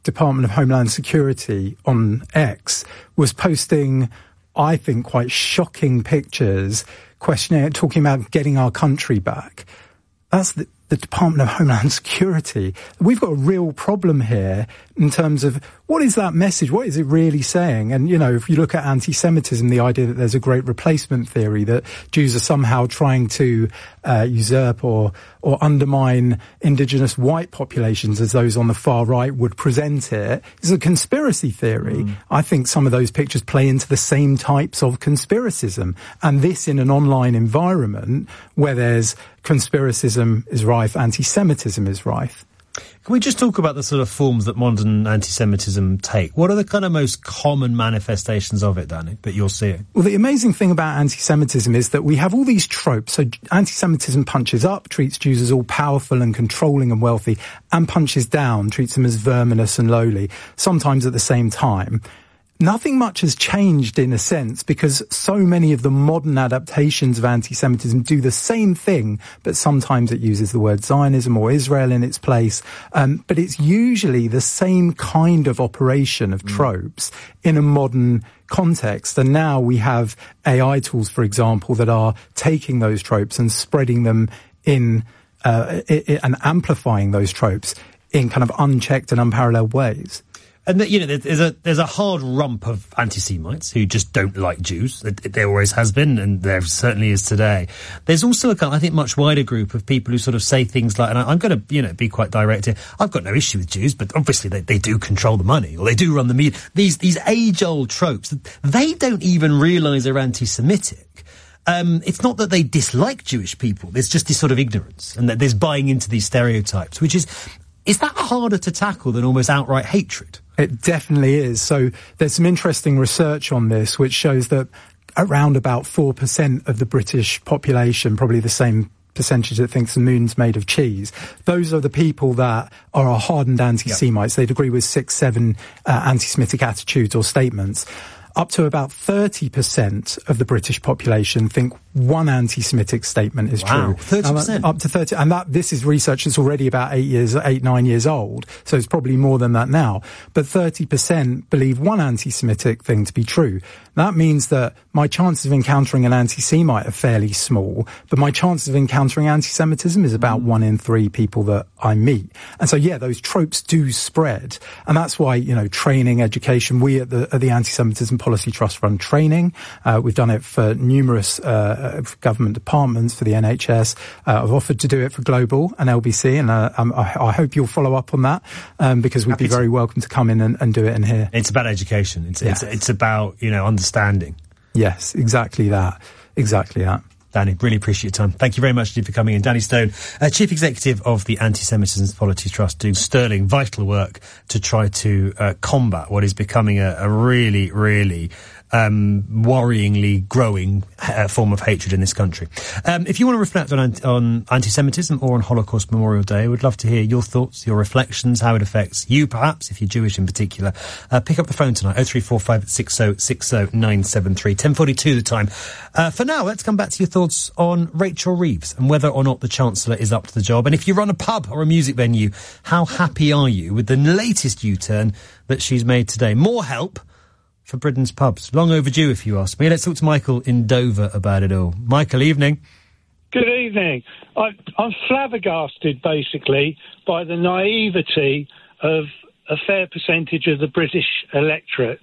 Department of Homeland Security on X was posting, I think, quite shocking pictures, questioning, talking about getting our country back. That's the, the Department of Homeland Security. We've got a real problem here in terms of what is that message? What is it really saying? And, you know, if you look at anti-Semitism, the idea that there's a great replacement theory, that Jews are somehow trying to uh, usurp or or undermine indigenous white populations as those on the far right would present it, is a conspiracy theory. Mm. I think some of those pictures play into the same types of conspiracism. And this in an online environment where there's conspiracism is rife, anti-Semitism is rife. Can we just talk about the sort of forms that modern anti-Semitism take? What are the kind of most common manifestations of it, Danny, that you're seeing? Well, the amazing thing about anti-Semitism is that we have all these tropes. So anti-Semitism punches up, treats Jews as all powerful and controlling and wealthy, and punches down, treats them as verminous and lowly, sometimes at the same time. Nothing much has changed in a sense because so many of the modern adaptations of anti-Semitism do the same thing, but sometimes it uses the word Zionism or Israel in its place. Um, but it's usually the same kind of operation of tropes mm. in a modern context. And now we have A I tools, for example, that are taking those tropes and spreading them in, uh, I- I- and amplifying those tropes in kind of unchecked and unparalleled ways. And, you know, there's a there's a hard rump of anti-Semites who just don't like Jews. There always has been, and there certainly is today. There's also a kind of, I think, much wider group of people who sort of say things like, and I'm going to, you know, be quite direct here, I've got no issue with Jews, but obviously they, they do control the money, or they do run the media. These, these age-old tropes, they don't even realise they're anti-Semitic. Um, it's not that they dislike Jewish people, there's just this sort of ignorance, and that there's buying into these stereotypes, which is, is that harder to tackle than almost outright hatred? It definitely is. So there's some interesting research on this, which shows that around about four percent of the British population, probably the same percentage that thinks the moon's made of cheese, those are the people that are hardened anti-Semites. Yep. They'd agree with six, seven uh, anti-Semitic attitudes or statements. Up to about thirty percent of the British population think one anti-Semitic statement is wow, true. thirty percent. Up to thirty, and that this is research that's already about eight years, eight, nine years old, so it's probably more than that now. But thirty percent believe one anti-Semitic thing to be true. That means that my chances of encountering an anti-Semite are fairly small, but my chances of encountering anti-Semitism is about one in three people that I meet. And so, yeah, those tropes do spread. And that's why, you know, training, education, we at the, at the Anti-Semitism Policy Trust run training. Uh, we've done it for numerous uh, government departments, for the N H S. Uh, I've offered to do it for Global and L B C, and uh, um, I, I hope you'll follow up on that, um, because we'd Happy be very to. welcome to come in and, and do it in here. It's about education. It's, yes. it's, it's about, you know, understanding. Yes, exactly that. Exactly that. Danny, really appreciate your time. Thank you very much indeed for coming in. Danny Stone, uh, Chief Executive of the Anti-Semitism Policy Trust, doing sterling, vital work to try to uh, combat what is becoming a, a really, really um, worryingly growing uh, form of hatred in this country. Um, if you want to reflect on, on anti-Semitism or on Holocaust Memorial Day, we'd love to hear your thoughts, your reflections, how it affects you, perhaps, if you're Jewish in particular. Uh, pick up the phone tonight, oh three four five six oh six oh nine seven three, ten forty-two the time. Uh, for now, let's come back to your thoughts on Rachel Reeves and whether or not the Chancellor is up to the job. And if you run a pub or a music venue, how happy are you with the latest U-turn that she's made today? More help for Britain's pubs. Long overdue, if you ask me. Let's talk to Michael in Dover about it all. Michael, evening. Good evening. I, I'm flabbergasted, basically, by the naivety of a fair percentage of the British electorate.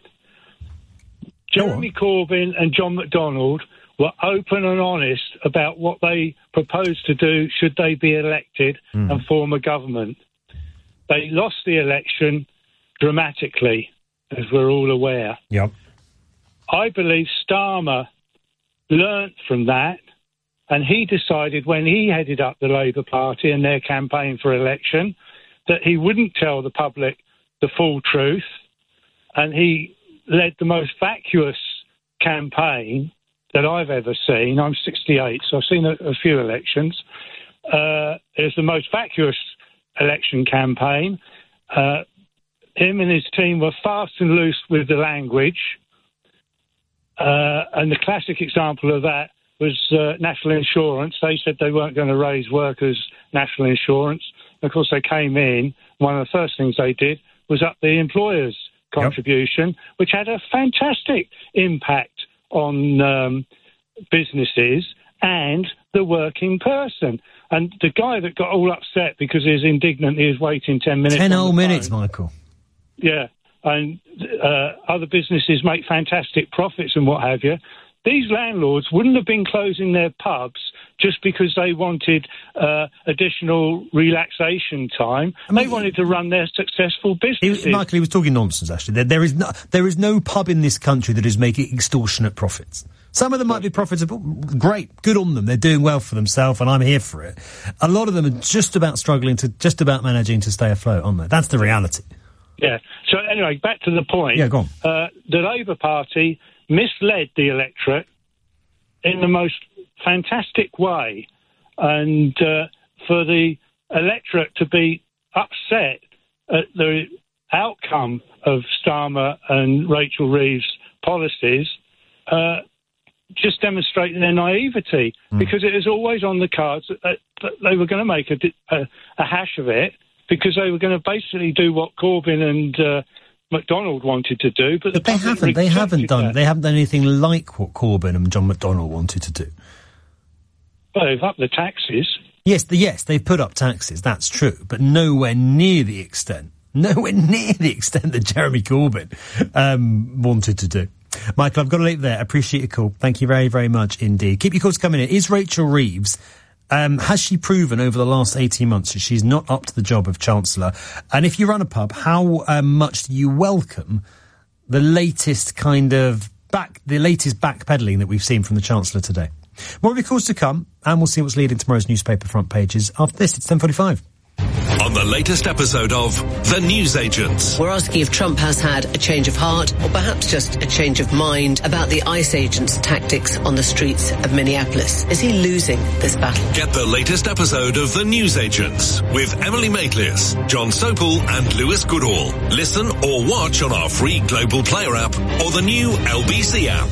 Jeremy Corbyn and John McDonnell were open and honest about what they proposed to do should they be elected mm. and form a government. They lost the election dramatically, as we're all aware. Yep. I believe Starmer learnt from that, and he decided when he headed up the Labour Party and their campaign for election that he wouldn't tell the public the full truth, and he led the most vacuous campaign that I've ever seen. I'm sixty-eight, so I've seen a, a few elections. Uh, it was the most vacuous election campaign. Uh, him and his team were fast and loose with the language. Uh, and the classic example of that was uh, national insurance. They said they weren't going to raise workers' national insurance. Of course, they came in. One of the first things they did was up the employer's contribution, yep. which had a fantastic impact on um, businesses and the working person. And the guy that got all upset because he was indignant, he was waiting ten minutes. Ten whole minutes, phone. Michael. Yeah, and uh, other businesses make fantastic profits and what have you. These landlords wouldn't have been closing their pubs just because they wanted uh, additional relaxation time. I mean, they wanted to run their successful businesses. He, Michael, he was talking nonsense, actually. There, there, is no, there is no pub in this country that is making extortionate profits. Some of them might be profitable. Great. Good on them. They're doing well for themselves, and I'm here for it. A lot of them are just about struggling to, just about managing to stay afloat, aren't they? That's the reality. Yeah. So anyway, back to the point. Yeah, go on. Uh, the Labour Party misled the electorate in the most fantastic way, and uh, for the electorate to be upset at the outcome of Starmer and Rachel Reeves' policies uh, just demonstrating their naivety, mm. because it was always on the cards that, that, that they were going to make a, a, a hash of it, because they were going to basically do what Corbyn and uh, McDonnell wanted to do, but, but the they haven't. They haven't done. That. They haven't done anything like what Corbyn and John McDonnell wanted to do. Well, they've upped the taxes. Yes, the, yes, they've put up taxes. That's true, but nowhere near the extent, nowhere near the extent that Jeremy Corbyn um, wanted to do. Michael, I've got to leave it there. Appreciate your call. Thank you very, very much indeed. Keep your calls coming in. Is Rachel Reeves? Um, has she proven over the last eighteen months that she's not up to the job of Chancellor? And if you run a pub, how um, much do you welcome the latest kind of back, the latest backpedaling that we've seen from the Chancellor today? More of your calls to come, and we'll see what's leading tomorrow's newspaper front pages. After this, it's ten forty-five. On the latest episode of The Newsagents. We're asking if Trump has had a change of heart, or perhaps just a change of mind about the ICE agents' tactics on the streets of Minneapolis. Is he losing this battle? Get the latest episode of The Newsagents with Emily Maitlis, John Sopel and Lewis Goodall. Listen or watch on our free Global Player app or the new L B C app.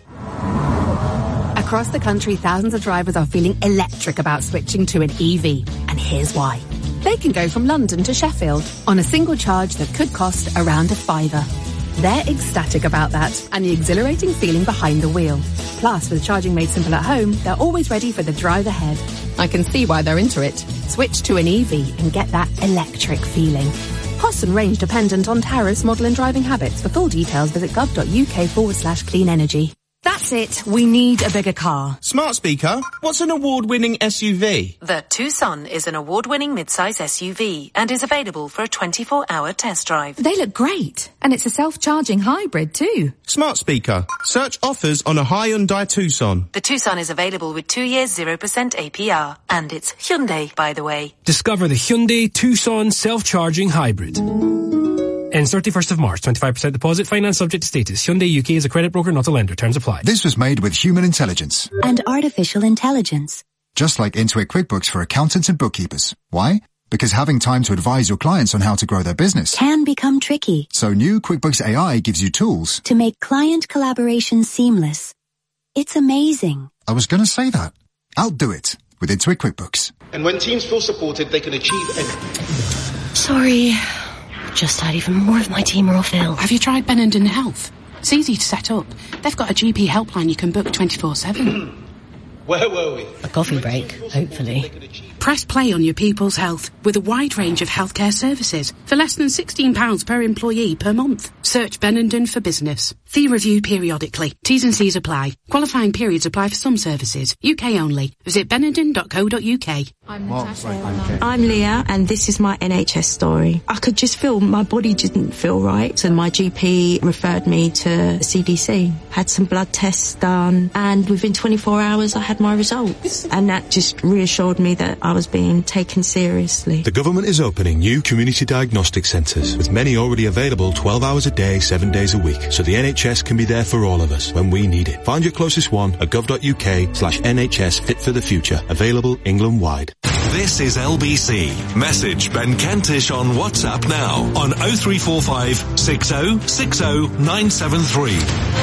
Across the country, thousands of drivers are feeling electric about switching to an E V. And here's why. They can go from London to Sheffield on a single charge that could cost around a fiver. They're ecstatic about that and the exhilarating feeling behind the wheel. Plus, with charging made simple at home, they're always ready for the drive ahead. I can see why they're into it. Switch to an E V and get that electric feeling. Cost and range dependent on tariffs, model and driving habits. For full details, visit gov.uk forward slash clean energy. That's it. We need a bigger car. Smart speaker, what's an award-winning S U V? The Tucson is an award-winning midsize S U V and is available for a twenty-four hour test drive. They look great. And it's a self-charging hybrid too. Smart speaker, search offers on a Hyundai Tucson. The Tucson is available with two years zero percent A P R. And it's Hyundai, by the way. Discover the Hyundai Tucson self-charging hybrid. Ends thirty-first of March, twenty-five percent deposit, finance subject to status. Hyundai U K is a credit broker, not a lender. Terms apply. This was made with human intelligence. And artificial intelligence. Just like Intuit QuickBooks for accountants and bookkeepers. Why? Because having time to advise your clients on how to grow their business can become tricky. So new QuickBooks A I gives you tools to make client collaboration seamless. It's amazing. I was going to say that. I'll do it with Intuit QuickBooks. And when teams feel supported, they can achieve anything. Sorry. Just had even more of my team are off ill. Have you tried Benenden Health? It's easy to set up. They've got a G P helpline you can book twenty-four seven. Where were we? A coffee break, hopefully. Press play on your people's health with a wide range of healthcare services for less than sixteen pounds per employee per month. Search Benenden for business. Fee review periodically. T's and C's apply. Qualifying periods apply for some services. U K only. Visit benenden dot co dot uk. I'm Natasha. I'm Leah, and this is my N H S story. I could just feel my body didn't feel right, so my G P referred me to the C D C. Had some blood tests done, and within twenty-four hours I had my results. And that just reassured me that I was being taken seriously. The government is opening new community diagnostic centres, with many already available twelve hours a day, seven days a week, so the N H S can be there for all of us when we need it. Find your closest one at gov.uk slash NHS Fit for the Future. Available England-wide. This is L B C. Message Ben Kentish on WhatsApp now on oh three four five, six oh six oh, nine seven three.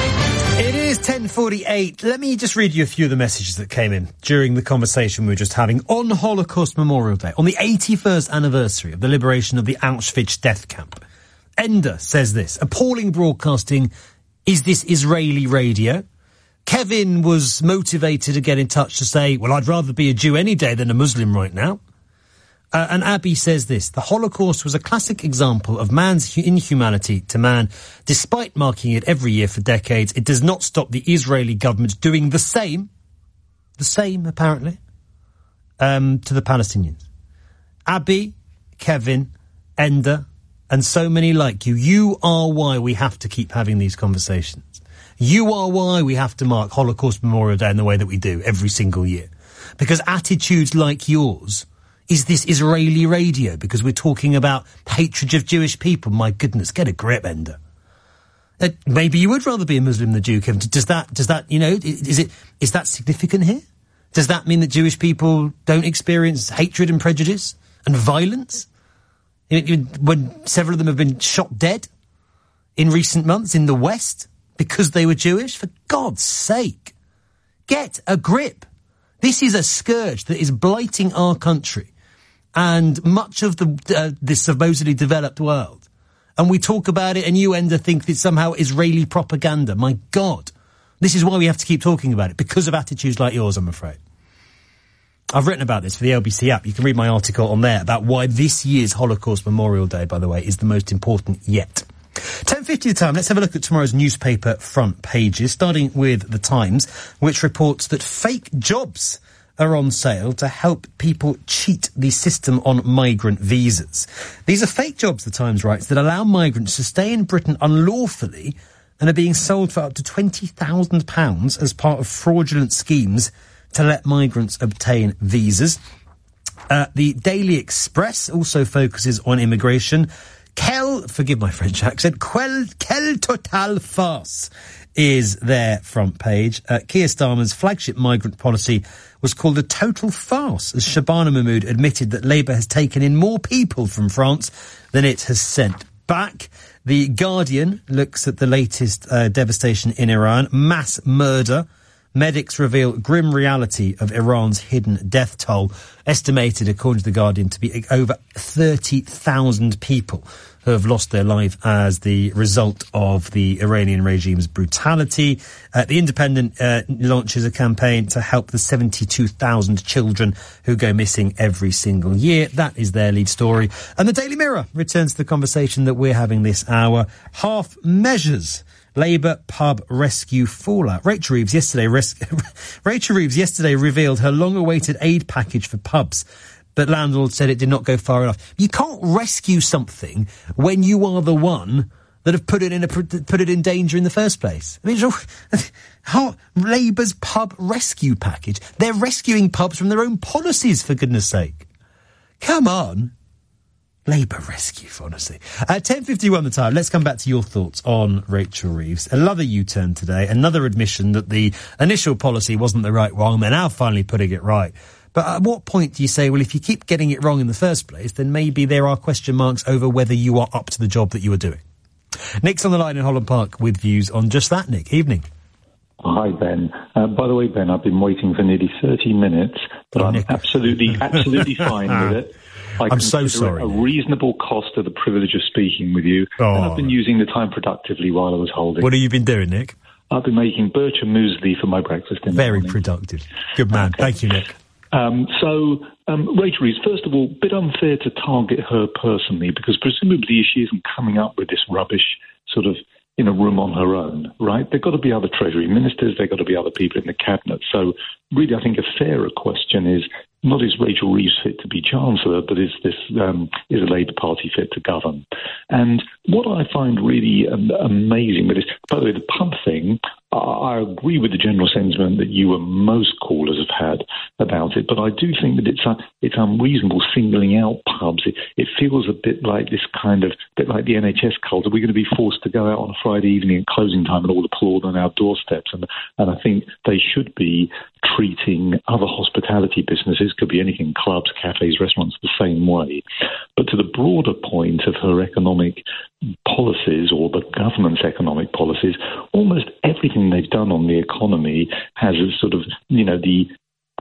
It is ten forty-eight. Let me just read you a few of the messages that came in during the conversation we were just having on Holocaust Memorial Day, on the eighty-first anniversary of the liberation of the Auschwitz death camp. Ender says this. Appalling broadcasting. Is this Israeli radio? Kevin was motivated to get in touch to say, well, I'd rather be a Jew any day than a Muslim right now. Uh, and Abby says this. The Holocaust was a classic example of man's inhumanity to man. Despite marking it every year for decades, it does not stop the Israeli government doing the same, the same, apparently, um, to the Palestinians. Abby, Kevin, Ender, and so many like you. You are why we have to keep having these conversations. You are why we have to mark Holocaust Memorial Day in the way that we do every single year. Because attitudes like yours is this Israeli radio, because we're talking about hatred of Jewish people. My goodness, get a grip, Ender. Uh, maybe you would rather be a Muslim than a Jew, Kevin. Does that, does that, you know, is it, is that significant here? Does that mean that Jewish people don't experience hatred and prejudice and violence? When several of them have been shot dead in recent months in the West because they were Jewish? For God's sake, get a grip. This is a scourge that is blighting our country and much of the uh, this supposedly developed world. And we talk about it and you end to think that it's somehow Israeli propaganda. My God. This is why we have to keep talking about it, because of attitudes like yours, I'm afraid. I've written about this for the L B C app. You can read my article on there about why this year's Holocaust Memorial Day, by the way, is the most important yet. ten fifty the time. Let's have a look at tomorrow's newspaper front pages, starting with The Times, which reports that fake jobs are on sale to help people cheat the system on migrant visas. These are fake jobs, The Times writes, that allow migrants to stay in Britain unlawfully and are being sold for up to twenty thousand pounds as part of fraudulent schemes to let migrants obtain visas. Uh, the Daily Express also focuses on immigration. Quel, forgive my French accent, quel, quel total farce is their front page. Uh, Keir Starmer's flagship migrant policy was called a total farce, as Shabana Mahmood admitted that Labour has taken in more people from France than it has sent back. The Guardian looks at the latest uh, devastation in Iran, mass murder. Medics reveal grim reality of Iran's hidden death toll, estimated, according to The Guardian, to be over thirty thousand people who have lost their life as the result of the Iranian regime's brutality. Uh, the Independent uh, launches a campaign to help the seventy-two thousand children who go missing every single year. That is their lead story. And the Daily Mirror returns to the conversation that we're having this hour. Half measures. Labour pub rescue fallout. Rachel Reeves yesterday res- Rachel Reeves yesterday revealed her long-awaited aid package for pubs, but landlords said it did not go far enough. You can't rescue something when you are the one that have put it in a, put it in danger in the first place. I mean, how Labour's pub rescue package? They're rescuing pubs from their own policies, for goodness sake. Come on. Labour rescue, honestly. At ten fifty-one the time, let's come back to your thoughts on Rachel Reeves. Another U-turn today, another admission that the initial policy wasn't the right one. They're now finally putting it right. But at what point do you say, well, if you keep getting it wrong in the first place, then maybe there are question marks over whether you are up to the job that you are doing? Nick's on the line in Holland Park with views on just that, Nick. Evening. Hi, Ben. Uh, by the way, Ben, I've been waiting for nearly thirty minutes, but oh, I'm Nick. absolutely, absolutely fine with it. I I'm so sorry. A reasonable cost of the privilege of speaking with you, oh. and I've been using the time productively while I was holding. What have you been doing, Nick? I've been making bircher muesli for my breakfast in the Very morning. productive. Good man. Okay. Thank you, Nick. Um, so, um, Rachel Reeves, first of all, a bit unfair to target her personally, because presumably she isn't coming up with this rubbish sort of in a room on her own, right? There've got to be other Treasury ministers, there've got to be other people in the cabinet. So really, I think a fairer question is, not is Rachel Reeves fit to be Chancellor, but is this um, is the Labour Party fit to govern? And what I find really um, amazing with this, by the way, the pub thing, I, I agree with the general sentiment that you and most callers have had about it, but I do think that it's uh, it's unreasonable singling out pubs. It, it feels a bit like this kind of, bit like the N H S cult. Are we going to be forced to go out on a Friday evening at closing time and all applaud on our doorsteps? And and I think they should be treating other hospitality businesses, could be anything, clubs, cafes, restaurants, the same way. But to the broader point of her economic policies, or the government's economic policies, almost everything they've done on the economy has a sort of, you know, the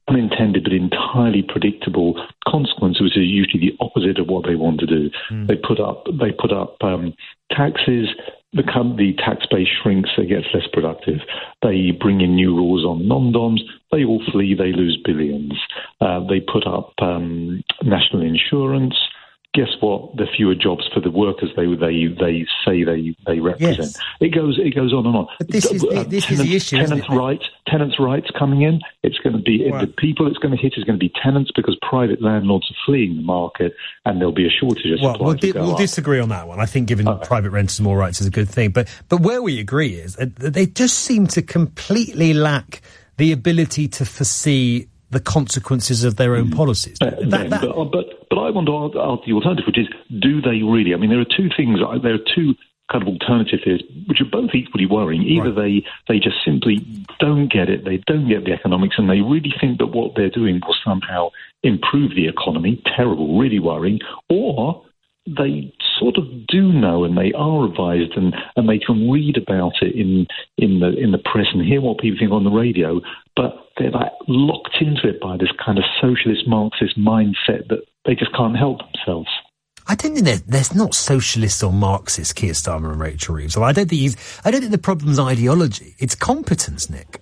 unintended but entirely predictable consequences, which is usually the opposite of what they want to do. Mm. They put up they put up um, taxes. The, the tax base shrinks, it gets less productive. They bring in new rules on non-doms. They all flee, they lose billions. Uh, they put up um, national insurance. Guess what? There are fewer jobs for the workers they they they say they, they represent. Yes. It goes it goes on and on. But this is the, this uh, tenants, is the issue. Tenants' rights, tenants' rights coming in. It's going to be right. The people it's going to hit is going to be tenants because private landlords are fleeing the market, and there'll be a shortage of well, supply. We'll, to di- go we'll up. disagree on that one. I think giving okay. private renters more rights is a good thing. But but where we agree is uh, they just seem to completely lack the ability to foresee the consequences of their own policies. Uh, that, then, that... But, but but I want to argue the alternative, which is, do they really? I mean, there are two things. There are two kind of alternative theories, which are both equally worrying. Either right. they they just simply don't get it, they don't get the economics, and they really think that what they're doing will somehow improve the economy. Terrible, really worrying. Or they sort of do know, and they are advised, and, and they can read about it in in the in the press and hear what people think on the radio, but they're like locked into it by this kind of socialist Marxist mindset that they just can't help themselves. I don't think they're, they're not socialists or Marxists, Keir Starmer and Rachel Reeves. Well, I don't think he's, I don't think the problem's ideology. It's competence, Nick.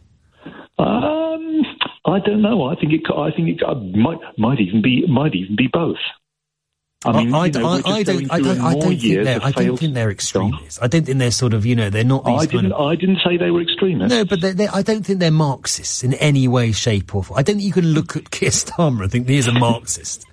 Um, I don't know. I think it. I think it uh, might might even be might even be both. I mean, I, you know, I, I don't. I don't. I don't think they're. I don't think they're extremists. I don't think they're sort of. You know, they're not. These I didn't. Kind of, I didn't say they were extremists. No, but they're, they're, I don't think they're Marxists in any way, shape, or form. I don't think you can look at Keir Starmer and think he's a Marxist.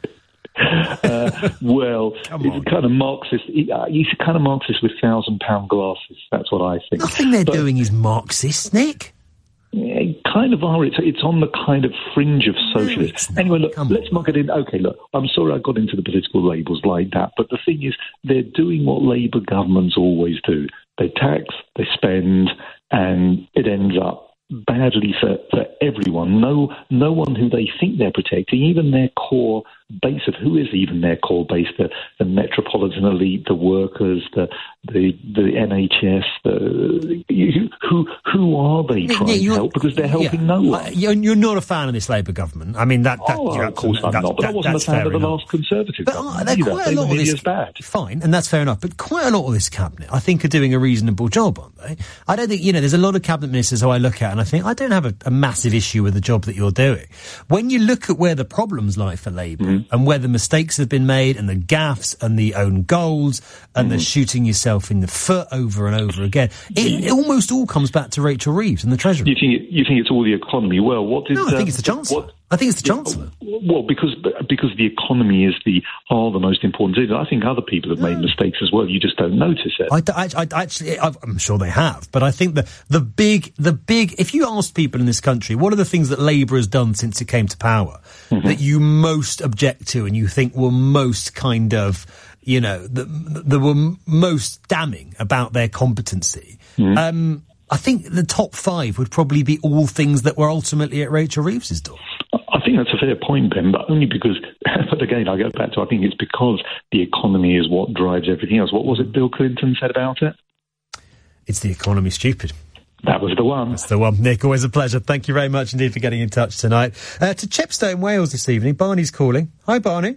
uh, well, he's kind of Marxist. He, uh, he's kind of Marxist with thousand-pound glasses. That's what I think. Nothing they're but, doing is Marxist, Nick. Yeah, kind of are. It's, it's on the kind of fringe of socialism. No, anyway, look, Come let's on. not get in. Okay, look, I'm sorry I got into the political labels like that, but the thing is, they're doing what Labour governments always do. They tax, they spend, and it ends up badly for, for everyone. No, no one who they think they're protecting, even their core base of who is even their core base, the, the metropolitan elite, the workers, the the, the N H S, the, who who are they trying yeah, to help? Because they're helping yeah, no one. Uh, you're, you're not a fan of this Labour government. I mean, that. that oh, you're of course I'm not. But that, I wasn't a fan of the last Conservative but, government. Uh, they're quite a lot of this. Bad. Fine, and that's fair enough. But quite a lot of this cabinet, I think, are doing a reasonable job, aren't they? I don't think you know. There's a lot of cabinet ministers who I look at and I think I don't have a, a massive issue with the job that you're doing. When you look at where the problems lie for Labour mm-hmm. and where the mistakes have been made and the gaffes and the own goals and mm-hmm. the shooting yourself in the foot over and over again, it, it almost all comes back to Rachel Reeves and the Treasury. You think it, you think it's all the economy? Well, what did no? I think uh, it's the Chancellor. What, I think it's the Chancellor. Well, because because the economy is the are the most important thing. I think other people have made no. mistakes as well. You just don't notice it. I, I, I actually, I'm sure they have, but I think the the big the big. If you ask people in this country, what are the things that Labour has done since it came to power mm-hmm. that you most object to and you think were most kind of, you know, that, that were most damning about their competency? Mm-hmm. Um, I think the top five would probably be all things that were ultimately at Rachel Reeves's door. I think that's a fair point, Ben, but only because, but again, I go back to, I think it's because the economy is what drives everything else. What was it Bill Clinton said about it? It's the economy, stupid. That was the one. That's the one. Nick, always a pleasure. Thank you very much indeed for getting in touch tonight. Uh, to Chepstow in Wales this evening, Barney's calling. Hi, Barney.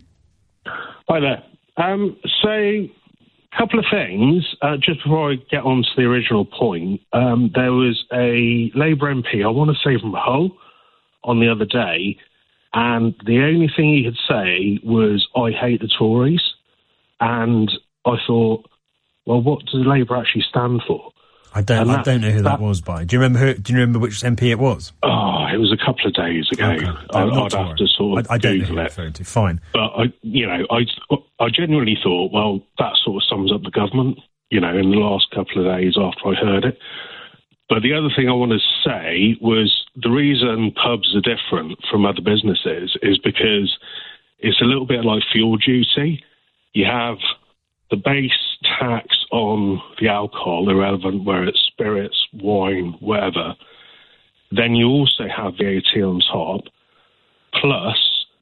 Hi there. Um, so... couple of things, uh, just before I get on to the original point. Um, there was a Labour M P, I want to say from Hull, on the other day, and the only thing he could say was, I hate the Tories. And I thought, well, what does Labour actually stand for? I don't that, I don't know who that, that was by. Do you remember who, do you remember which M P it was? Oh, it was a couple of days ago. Okay. I, I'd to have worry. to sort of I, I don't Google know it. Referring to. Fine. But, I, you know, I, I genuinely thought, well, that sort of sums up the government, you know, in the last couple of days after I heard it. But the other thing I want to say was the reason pubs are different from other businesses is because it's a little bit like fuel duty. You have the base tax on the alcohol, irrelevant where it's spirits, wine, whatever. Then you also have V A T on top, plus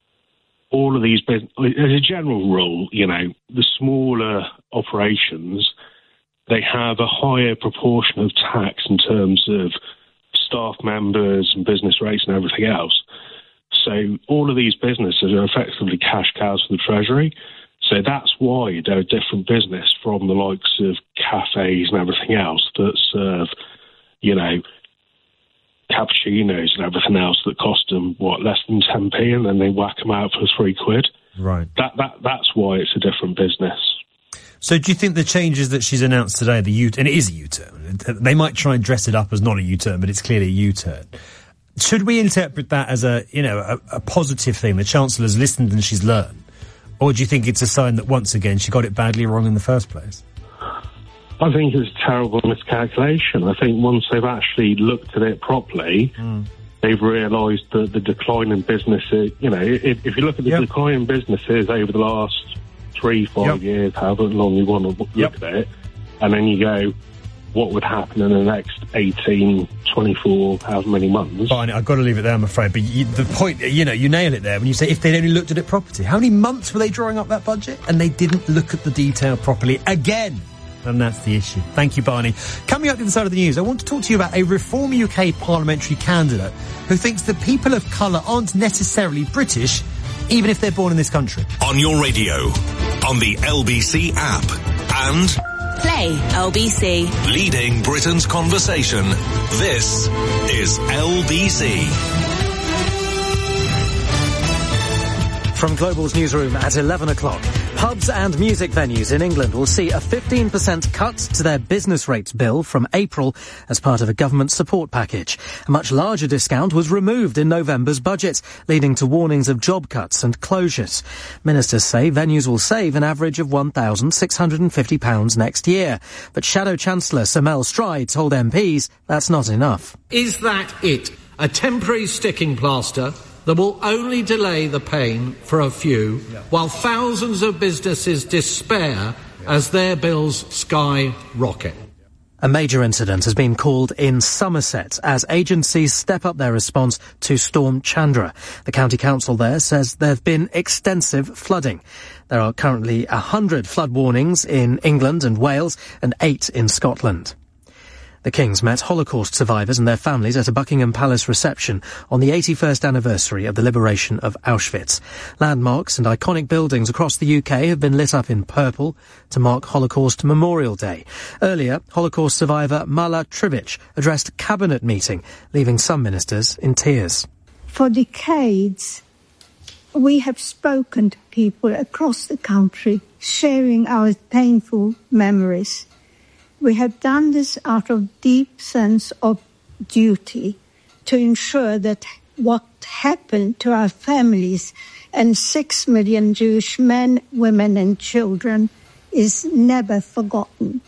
all of these, as a general rule, you know, the smaller operations, they have a higher proportion of tax in terms of staff members and business rates and everything else. So all of these businesses are effectively cash cows for the Treasury. So that's why they're a different business from the likes of cafes and everything else that serve, you know, cappuccinos and everything else that cost them, what, less than ten p, and then they whack them out for three quid. Right. That that That's why it's a different business. So do you think the changes that she's announced today, the U, and it is a U-turn, they might try and dress it up as not a U-turn, but it's clearly a U-turn. Should we interpret that as a, you know, a, a positive thing? The Chancellor's listened and she's learned? Or do you think it's a sign that, once again, she got it badly wrong in the first place? I think it's a terrible miscalculation. I think once they've actually looked at it properly, mm. they've realised that the decline in businesses, you know, if, if you look at the yep. decline in businesses over the last three, five yep. years, however long you want to look yep. at it, and then you go, what would happen in the next eighteen, twenty-four, however many months? Fine, I've got to leave it there, I'm afraid. But you, the point, you know, you nail it there when you say if they'd only looked at it properly. How many months were they drawing up that budget? And they didn't look at the detail properly again. And that's the issue. Thank you, Barney. Coming up to the side of the news, I want to talk to you about a Reform U K parliamentary candidate who thinks that people of colour aren't necessarily British, even if they're born in this country. On your radio, on the L B C app, and Play L B C. Leading Britain's conversation. This is L B C. From Global's newsroom at eleven o'clock. Pubs and music venues in England will see a fifteen percent cut to their business rates bill from April as part of a government support package. A much larger discount was removed in November's budget, leading to warnings of job cuts and closures. Ministers say venues will save an average of one thousand six hundred fifty pounds next year. But Shadow Chancellor Sir Mel Stride told M Ps that's not enough. Is that it? A temporary sticking plaster that will only delay the pain for a few, yeah. while thousands of businesses despair yeah. as their bills skyrocket. A major incident has been called in Somerset as agencies step up their response to Storm Chandra. The county council there says there have been extensive flooding. There are currently one hundred flood warnings in England and Wales and eight in Scotland. The Kings met Holocaust survivors and their families at a Buckingham Palace reception on the eighty-first anniversary of the liberation of Auschwitz. Landmarks and iconic buildings across the U K have been lit up in purple to mark Holocaust Memorial Day. Earlier, Holocaust survivor Mala Tribic addressed a cabinet meeting, leaving some ministers in tears. For decades, we have spoken to people across the country, sharing our painful memories. We have done this out of deep sense of duty to ensure that what happened to our families and six million Jewish men, women and children is never forgotten.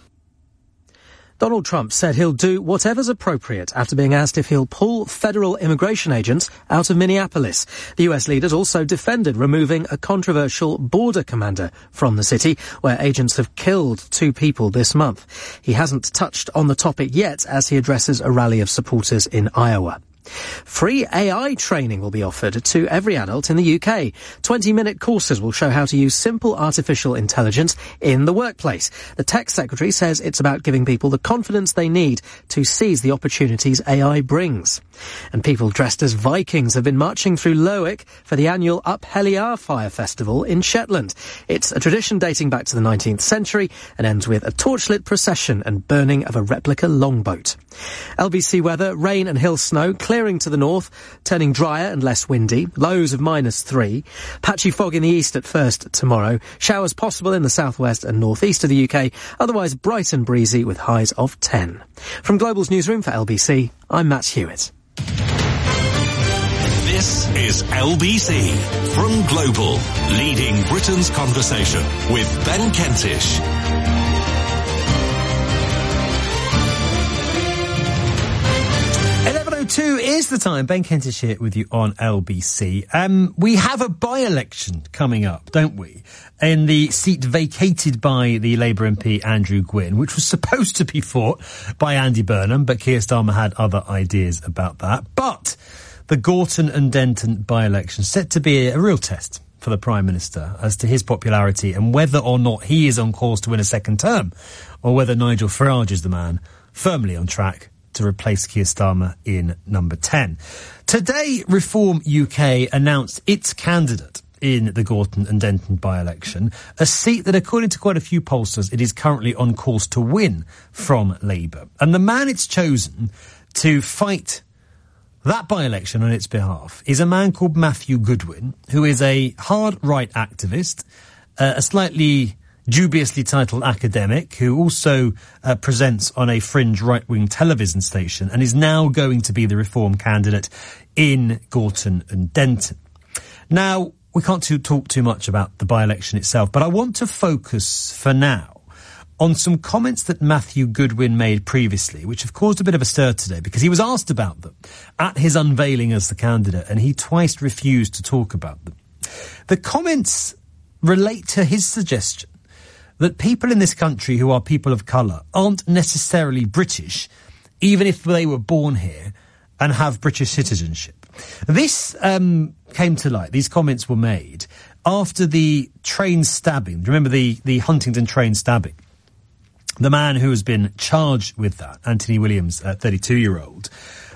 Donald Trump said he'll do whatever's appropriate after being asked if he'll pull federal immigration agents out of Minneapolis. The U S leaders also defended removing a controversial border commander from the city, where agents have killed two people this month. He hasn't touched on the topic yet as he addresses a rally of supporters in Iowa. Free A I training will be offered to every adult in the U K. twenty-minute courses will show how to use simple artificial intelligence in the workplace. The Tech Secretary says it's about giving people the confidence they need to seize the opportunities A I brings. And people dressed as Vikings have been marching through Lerwick for the annual Up Heliar Fire Festival in Shetland. It's a tradition dating back to the nineteenth century and ends with a torchlit procession and burning of a replica longboat. L B C weather, rain and hill snow clearing to the north, turning drier and less windy, lows of minus three. Patchy fog in the east at first tomorrow. Showers possible in the southwest and northeast of the U K, otherwise bright and breezy with highs of ten. From Global's newsroom for L B C, I'm Matt Hewitt. This is L B C from Global, leading Britain's conversation with Ben Kentish. eleven oh two is the time. Ben Kentish here with you on L B C. Um, we have a by-election coming up, don't we? In the seat vacated by the Labour M P Andrew Gwynn, which was supposed to be fought by Andy Burnham, but Keir Starmer had other ideas about that. But the Gorton and Denton by-election set to be a, a real test for the Prime Minister as to his popularity and whether or not he is on course to win a second term, or whether Nigel Farage is the man firmly on track to replace Keir Starmer in number ten. Today, Reform U K announced its candidate in the Gorton and Denton by-election, a seat that, according to quite a few pollsters, it is currently on course to win from Labour. And the man it's chosen to fight that by-election on its behalf is a man called Matthew Goodwin, who is a hard right activist, uh, a slightly dubiously titled academic who also uh, presents on a fringe right-wing television station and is now going to be the Reform candidate in Gorton and Denton. Now, we can't too, talk too much about the by-election itself, but I want to focus for now on some comments that Matthew Goodwin made previously, which have caused a bit of a stir today because he was asked about them at his unveiling as the candidate and he twice refused to talk about them. The comments relate to his suggestion that people in this country who are people of colour aren't necessarily British, even if they were born here and have British citizenship. This um, came to light, these comments were made after the train stabbing. Remember the, the Huntingdon train stabbing? The man who has been charged with that, Anthony Williams, a thirty-two-year-old,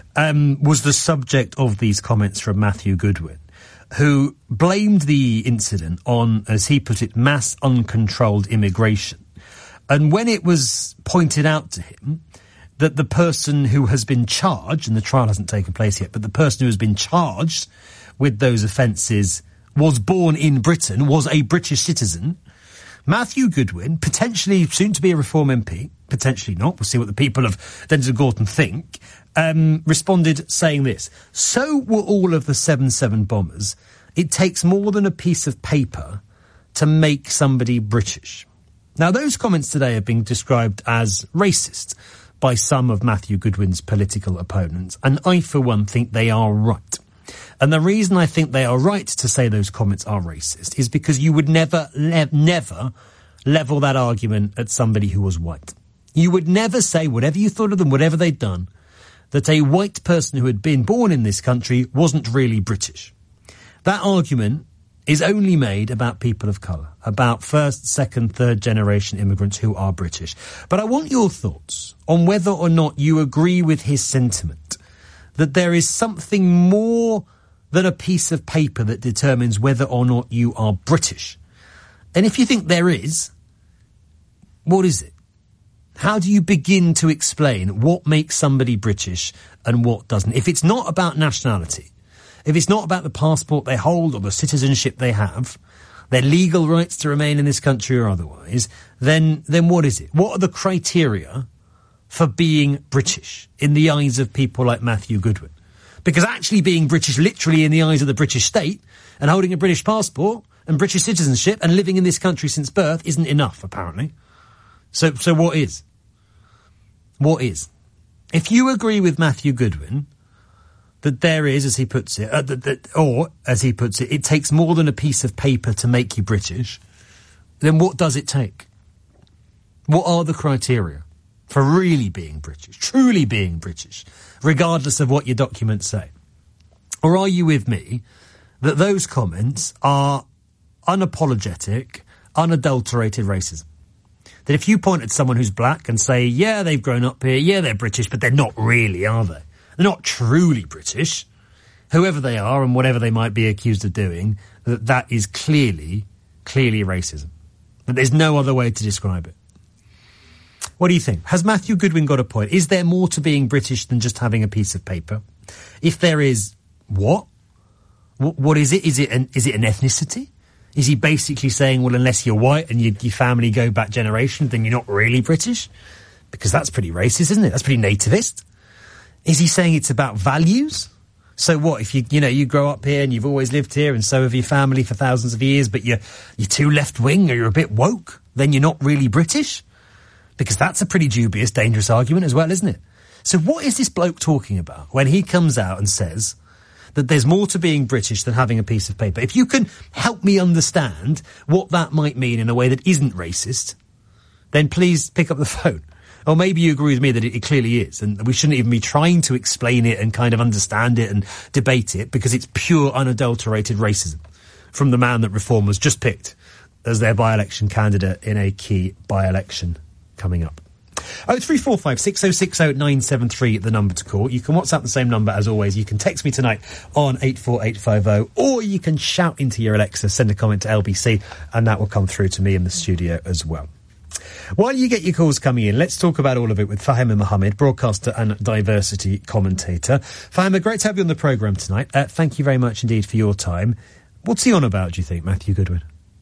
um, was the subject of these comments from Matthew Goodwin, who blamed the incident on, as he put it, mass uncontrolled immigration. And when it was pointed out to him that the person who has been charged, and the trial hasn't taken place yet, but the person who has been charged with those offences was born in Britain, was a British citizen, Matthew Goodwin, potentially soon to be a Reform M P, potentially not, we'll see what the people of Denton and Gorton think, um, responded saying this: so were all of the seven seven bombers. It takes more than a piece of paper to make somebody British. Now, those comments today have been described as racist by some of Matthew Goodwin's political opponents, and I, for one, think they are right. And the reason I think they are right to say those comments are racist is because you would never, le- never level that argument at somebody who was white. You would never say, whatever you thought of them, whatever they'd done, that a white person who had been born in this country wasn't really British. That argument is only made about people of colour, about first, second, third generation immigrants who are British. But I want your thoughts on whether or not you agree with his sentiment that there is something more than a piece of paper that determines whether or not you are British. And if you think there is, what is it? How do you begin to explain what makes somebody British and what doesn't? If it's not about nationality, if it's not about the passport they hold or the citizenship they have, their legal rights to remain in this country or otherwise, then, then what is it? What are the criteria for being British in the eyes of people like Matthew Goodwin? Because actually being British literally in the eyes of the British state and holding a British passport and British citizenship and living in this country since birth isn't enough, apparently. So, so what is? What is? If you agree with Matthew Goodwin that there is, as he puts it, uh, that, that, or, as he puts it, it takes more than a piece of paper to make you British, then what does it take? What are the criteria for really being British, truly being British, regardless of what your documents say? Or are you with me that those comments are unapologetic, unadulterated racism? That if you point at someone who's black and say, yeah, they've grown up here, yeah, they're British, but they're not really, are they? They're not truly British, whoever they are and whatever they might be accused of doing, that that is clearly, clearly racism. That there's no other way to describe it. What do you think? Has Matthew Goodwin got a point? Is there more to being British than just having a piece of paper? If there is, what? What, what is it? Is it an, is it an ethnicity? Is he basically saying, well, unless you're white and you, your family go back generations, then you're not really British? Because that's pretty racist, isn't it? That's pretty nativist. Is he saying it's about values? So what, if you, you know, you grow up here and you've always lived here and so have your family for thousands of years, but you're, you're too left-wing or you're a bit woke, then you're not really British? Because that's a pretty dubious, dangerous argument as well, isn't it? So what is this bloke talking about when he comes out and says that there's more to being British than having a piece of paper? If you can help me understand what that might mean in a way that isn't racist, then please pick up the phone. Or maybe you agree with me that it, it clearly is, and we shouldn't even be trying to explain it and kind of understand it and debate it, because it's pure, unadulterated racism from the man that Reform was just picked as their by-election candidate in a key by-election coming up. oh three four five, six oh six oh, nine seven three, the number to call. You can WhatsApp the same number as always. You can text me tonight on eight four eight five oh, or you can shout into your Alexa, send a comment to L B C, and that will come through to me in the studio as well. While you get your calls coming in, let's talk about all of it with Fahima Mohammed, broadcaster and diversity commentator. Fahima, great to have you on the programme tonight. Uh, thank you very much indeed for your time. What's he on about, do you think, Matthew Goodwin?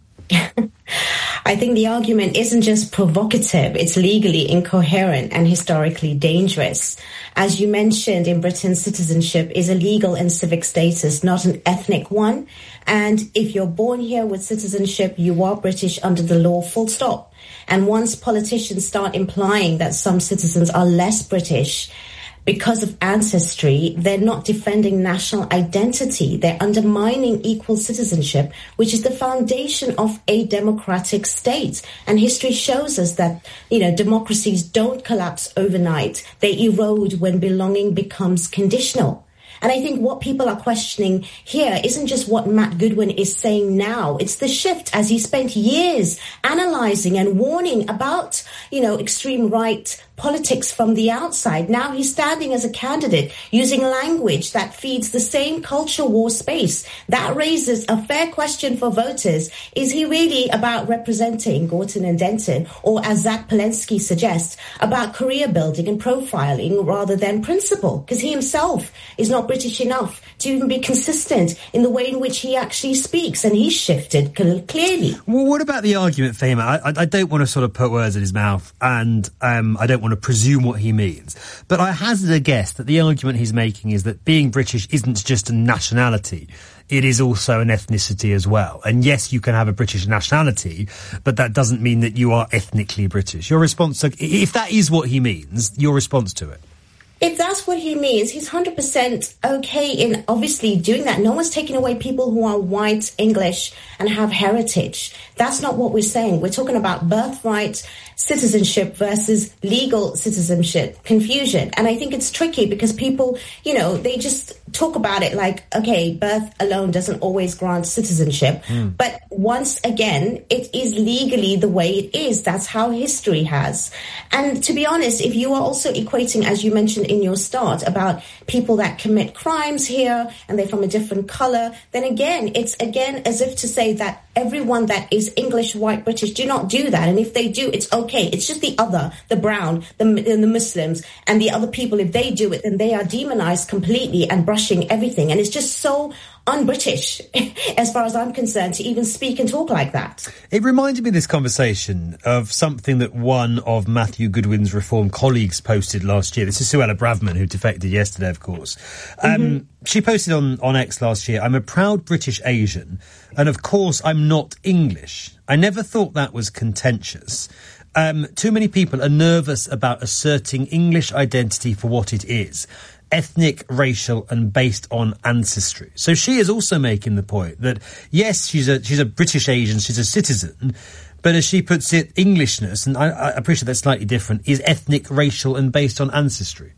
I think the argument isn't just provocative, it's legally incoherent and historically dangerous. As you mentioned, in Britain, citizenship is a legal and civic status, not an ethnic one. And if you're born here with citizenship, you are British under the law, full stop. And once politicians start implying that some citizens are less British because of ancestry, they're not defending national identity. They're undermining equal citizenship, which is the foundation of a democratic state. And history shows us that, you know, democracies don't collapse overnight. They erode when belonging becomes conditional. And I think what people are questioning here isn't just what Matt Goodwin is saying now. It's the shift as he spent years analysing and warning about, you know, extreme right politics from the outside. Now he's standing as a candidate using language that feeds the same culture war space. That raises a fair question for voters. Is he really about representing Gorton and Denton, or as Zach Polensky suggests, about career building and profiling rather than principle? Because he himself is not British enough to even be consistent in the way in which he actually speaks, and he's shifted clearly. Well, what about the argument, Fahima? I, I, I don't want to sort of put words in his mouth, and um, I don't want to presume what he means, but I hazard a guess that the argument he's making is that being British isn't just a nationality, it is also an ethnicity as well. And yes, you can have a British nationality, but that doesn't mean that you are ethnically British. Your response to, if that is what he means, your response to it? If that's what he means, he's one hundred percent okay in obviously doing that. No one's taking away people who are white, English, and have heritage. That's not what we're saying. We're talking about birthright citizenship versus legal citizenship confusion. And I think it's tricky because people, you know, they just talk about it like, okay, birth alone doesn't always grant citizenship. Mm. But once again, it is legally the way it is. That's how history has. And to be honest, if you are also equating, as you mentioned in your start, about people that commit crimes here and they're from a different colour, then again, it's again as if to say that everyone that is English, white, British do not do that. And if they do, it's okay. It's just the other, the brown, the, the Muslims, and the other people. If they do it, then they are demonized completely and brushing everything. And it's just so un-British, as far as I'm concerned, to even speak and talk like that. It reminded me, this conversation, of something that one of Matthew Goodwin's Reform colleagues posted last year. This is Suella Braverman, who defected yesterday, of course. Um, mm-hmm. She posted on, on X last year, "I'm a proud British Asian, and of course I'm not English. I never thought that was contentious. Um, too many people are nervous about asserting English identity for what it is. Ethnic, racial, and based on ancestry." So she is also making the point that, yes, she's a she's a British Asian, she's a citizen, but as she puts it, Englishness, and I, I appreciate that's slightly different, is ethnic, racial, and based on ancestry.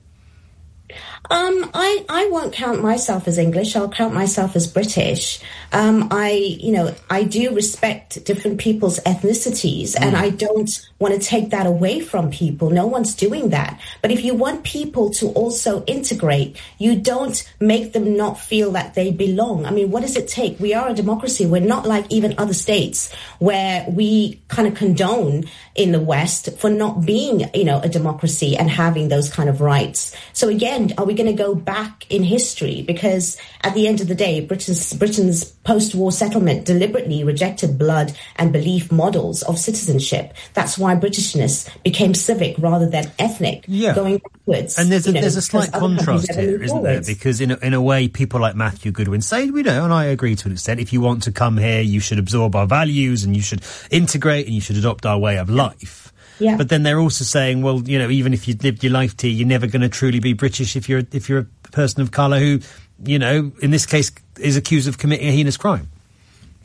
Um, I, I won't count myself as English. I'll count myself as British. Um, I, you know, I do respect different people's ethnicities, mm. and I don't want to take that away from people. No one's doing that. But if you want people to also integrate, you don't make them not feel that they belong. I mean, what does it take? We are a democracy. We're not like even other states where we kind of condone in the West for not being, you know, a democracy and having those kind of rights. So again, are we going to go back in history? Because at the end of the day, Britain's, Britain's post-war settlement deliberately rejected blood and belief models of citizenship. That's why Britishness became civic rather than ethnic, yeah. going backwards. And there's a, you know, there's a slight contrast here, isn't there? Because in a, in a way, people like Matthew Goodwin say, you know, and I agree to an extent, if you want to come here, you should absorb our values and you should integrate and you should adopt our way of life. Yeah. But then they're also saying, well, you know, even if you lived your life here, you're never going to truly be British if you're if you're a person of colour who, you know, in this case, is accused of committing a heinous crime.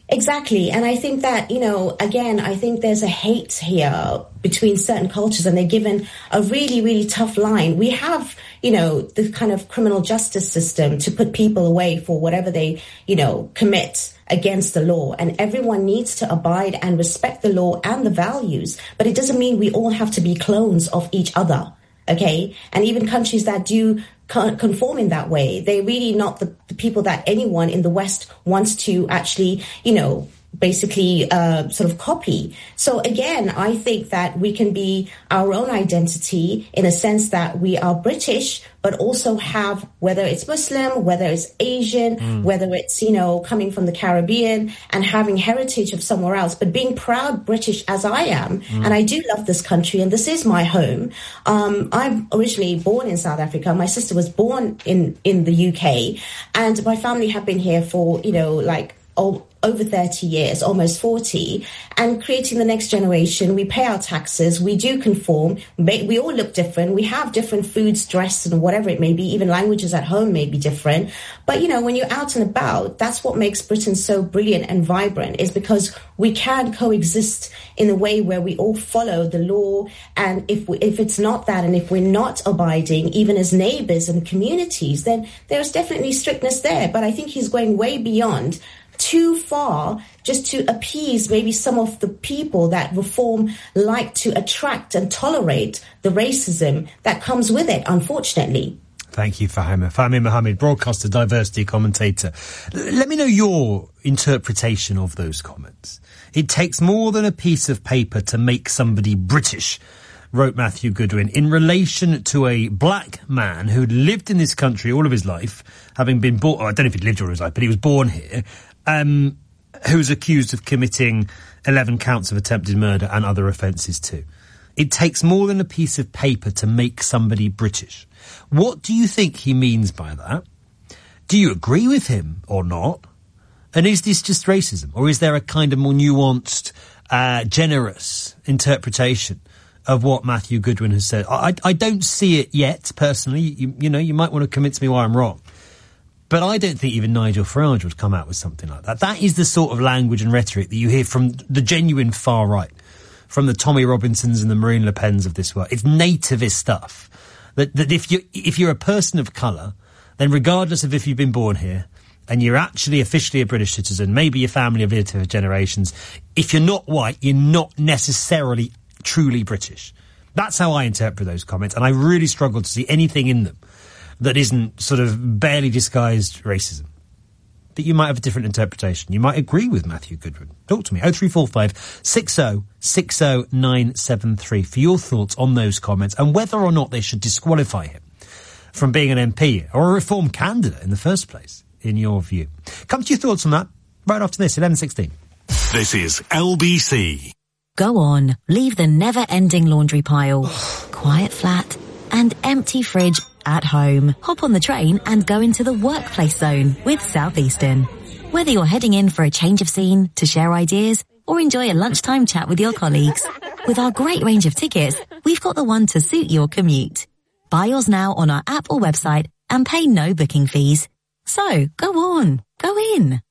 Exactly. And I think that, you know, again, I think there's a hate here between certain cultures, and they're given a really, really tough line. We have, you know, the kind of criminal justice system to put people away for whatever they, you know, commit against the law. And everyone needs to abide and respect the law and the values. But it doesn't mean we all have to be clones of each other. Okay. And even countries that do conform in that way, they're really not the, the people that anyone in the West wants to actually, you know, basically uh, sort of copy. So again, I think that we can be our own identity in a sense that we are British, but also have, whether it's Muslim, whether it's Asian, mm. whether it's, you know, coming from the Caribbean and having heritage of somewhere else, but being proud British as I am. Mm. And I do love this country, and this is my home. Um, I'm originally born in South Africa. My sister was born in, in the U K, and my family have been here for, you know, like, oh, over thirty years, almost forty, and creating the next generation. We pay our taxes. We do conform. We all look different. We have different foods, dress, and whatever it may be. Even languages at home may be different. But, you know, when you're out and about, that's what makes Britain so brilliant and vibrant, is because we can coexist in a way where we all follow the law. And if we, if it's not that, and if we're not abiding, even as neighbours and communities, then there's definitely strictness there. But I think he's going way beyond, too far, just to appease maybe some of the people that reform like to attract and tolerate the racism that comes with it, unfortunately. Thank you, Fahima. Fahmi Mohammed, broadcaster, diversity commentator. L- let me know your interpretation of those comments. It takes more than a piece of paper to make somebody British, wrote Matthew Goodwin, in relation to a black man who'd lived in this country all of his life, having been born, oh, I don't know if he'd lived all of his life, but he was born here, Um, who was accused of committing eleven counts of attempted murder and other offences too. It takes more than a piece of paper to make somebody British. What do you think he means by that? Do you agree with him or not? And is this just racism? Or is there a kind of more nuanced, uh, generous interpretation of what Matthew Goodwin has said? I, I don't see it yet, personally. You, you know, you might want to convince me why I'm wrong. But I don't think even Nigel Farage would come out with something like that. That is the sort of language and rhetoric that you hear from the genuine far right, from the Tommy Robinsons and the Marine Le Pens of this world. It's nativist stuff. That, that if you if you're a person of colour, then regardless of if you've been born here, and you're actually officially a British citizen, maybe your family have lived here for generations, if you're not white, you're not necessarily truly British. That's how I interpret those comments, and I really struggle to see anything in them that isn't sort of barely disguised racism. But you might have a different interpretation. You might agree with Matthew Goodwin. Talk to me. oh three four five, six oh, six oh nine seven three for your thoughts on those comments and whether or not they should disqualify him from being an M P or a Reform candidate in the first place, in your view. Come to your thoughts on that right after this, eleven sixteen. This is L B C. Go on, leave the never-ending laundry pile, quiet flat, and empty fridge at home. Hop on the train and go into the workplace zone with Southeastern. Whether you're heading in for a change of scene, to share ideas, or enjoy a lunchtime chat with your colleagues, with our great range of tickets, we've got the one to suit your commute. Buy yours now on our app or website and pay no booking fees. So, go on, go in.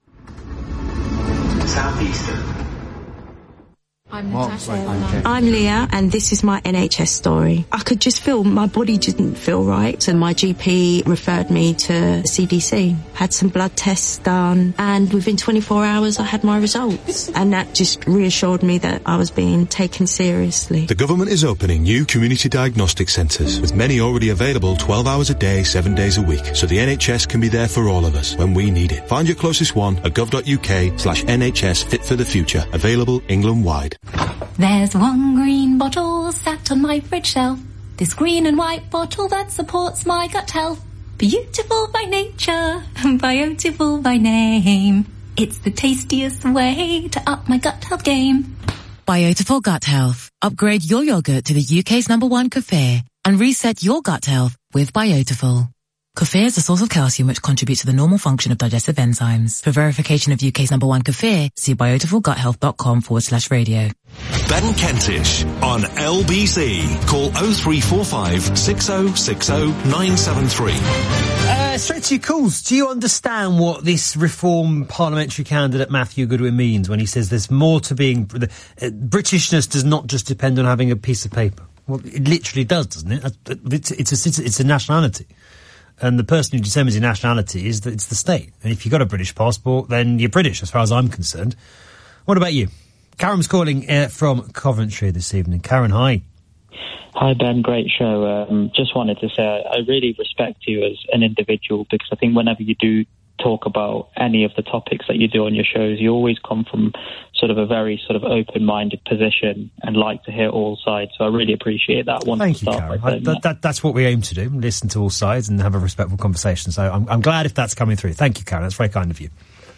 Southeastern. I'm Natasha. I'm Leah, and this is my N H S story. I could just feel my body didn't feel right, and my G P referred me to C D C. Had some blood tests done, and within twenty-four hours I had my results. And that just reassured me that I was being taken seriously. The government is opening new community diagnostic centres, with many already available twelve hours a day, seven days a week, so the N H S can be there for all of us when we need it. Find your closest one at gov.uk slash NHS Fit for the Future, available England-wide. There's one green bottle sat on my fridge shelf. This green and white bottle that supports my gut health. Beautiful by nature, beautiful by name. It's the tastiest way to up my gut health game. Biotiful Gut Health. Upgrade your yogurt to the U K's number one kefir and reset your gut health with Biotiful. Kefir is a source of calcium which contributes to the normal function of digestive enzymes. For verification of U K's number one kefir, see biotifulguthealth.com forward slash radio. Ben Kentish on L B C. Call oh three four five, six oh six oh nine seven three. Uh, Uh, straight to your calls. Do you understand what this Reform parliamentary candidate Matthew Goodwin means when he says there's more to being... Uh, Britishness does not just depend on having a piece of paper? Well, it literally does, doesn't it? It's, it's, a, it's a nationality. And the person who determines your nationality is that it's the state. And if you've got a British passport, then you're British, as far as I'm concerned. What about you? Karen's calling uh, from Coventry this evening. Karen, hi. Hi, Ben. Great show. Um, just wanted to say I, I really respect you as an individual, because I think whenever you do talk about any of the topics that you do on your shows, you always come from sort of a very sort of open-minded position and like to hear all sides. So I really appreciate that. One Thank you, Karen. I, that, that, that's what we aim to do, listen to all sides and have a respectful conversation. So I'm, I'm glad if that's coming through. Thank you, Karen. That's very kind of you.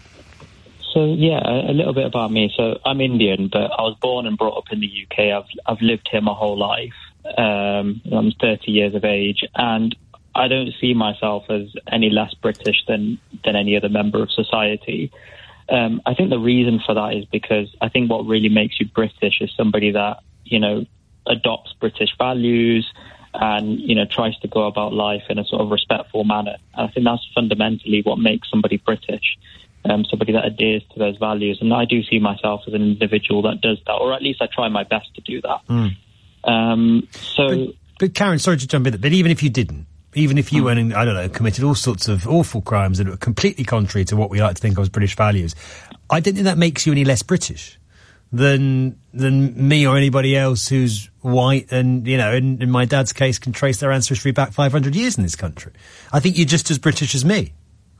So, yeah, a, a little bit about me. So I'm Indian, but I was born and brought up in the U K. I've, I've lived here my whole life. Um, I'm thirty years of age, and I don't see myself as any less British than, than any other member of society. Um, I think the reason for that is because I think what really makes you British is somebody that, you know, adopts British values and, you know, tries to go about life in a sort of respectful manner. And I think that's fundamentally what makes somebody British. Um, somebody that adheres to those values. And I do see myself as an individual that does that, or at least I try my best to do that. Mm. Um, so, but, but Karen, sorry to jump in, but even if you didn't, even if you mm. went and, I don't know, committed all sorts of awful crimes that were completely contrary to what we like to think of as British values, I don't think that makes you any less British than than me or anybody else who's white and, you know, in, in my dad's case, can trace their ancestry back five hundred years in this country. I think you're just as British as me.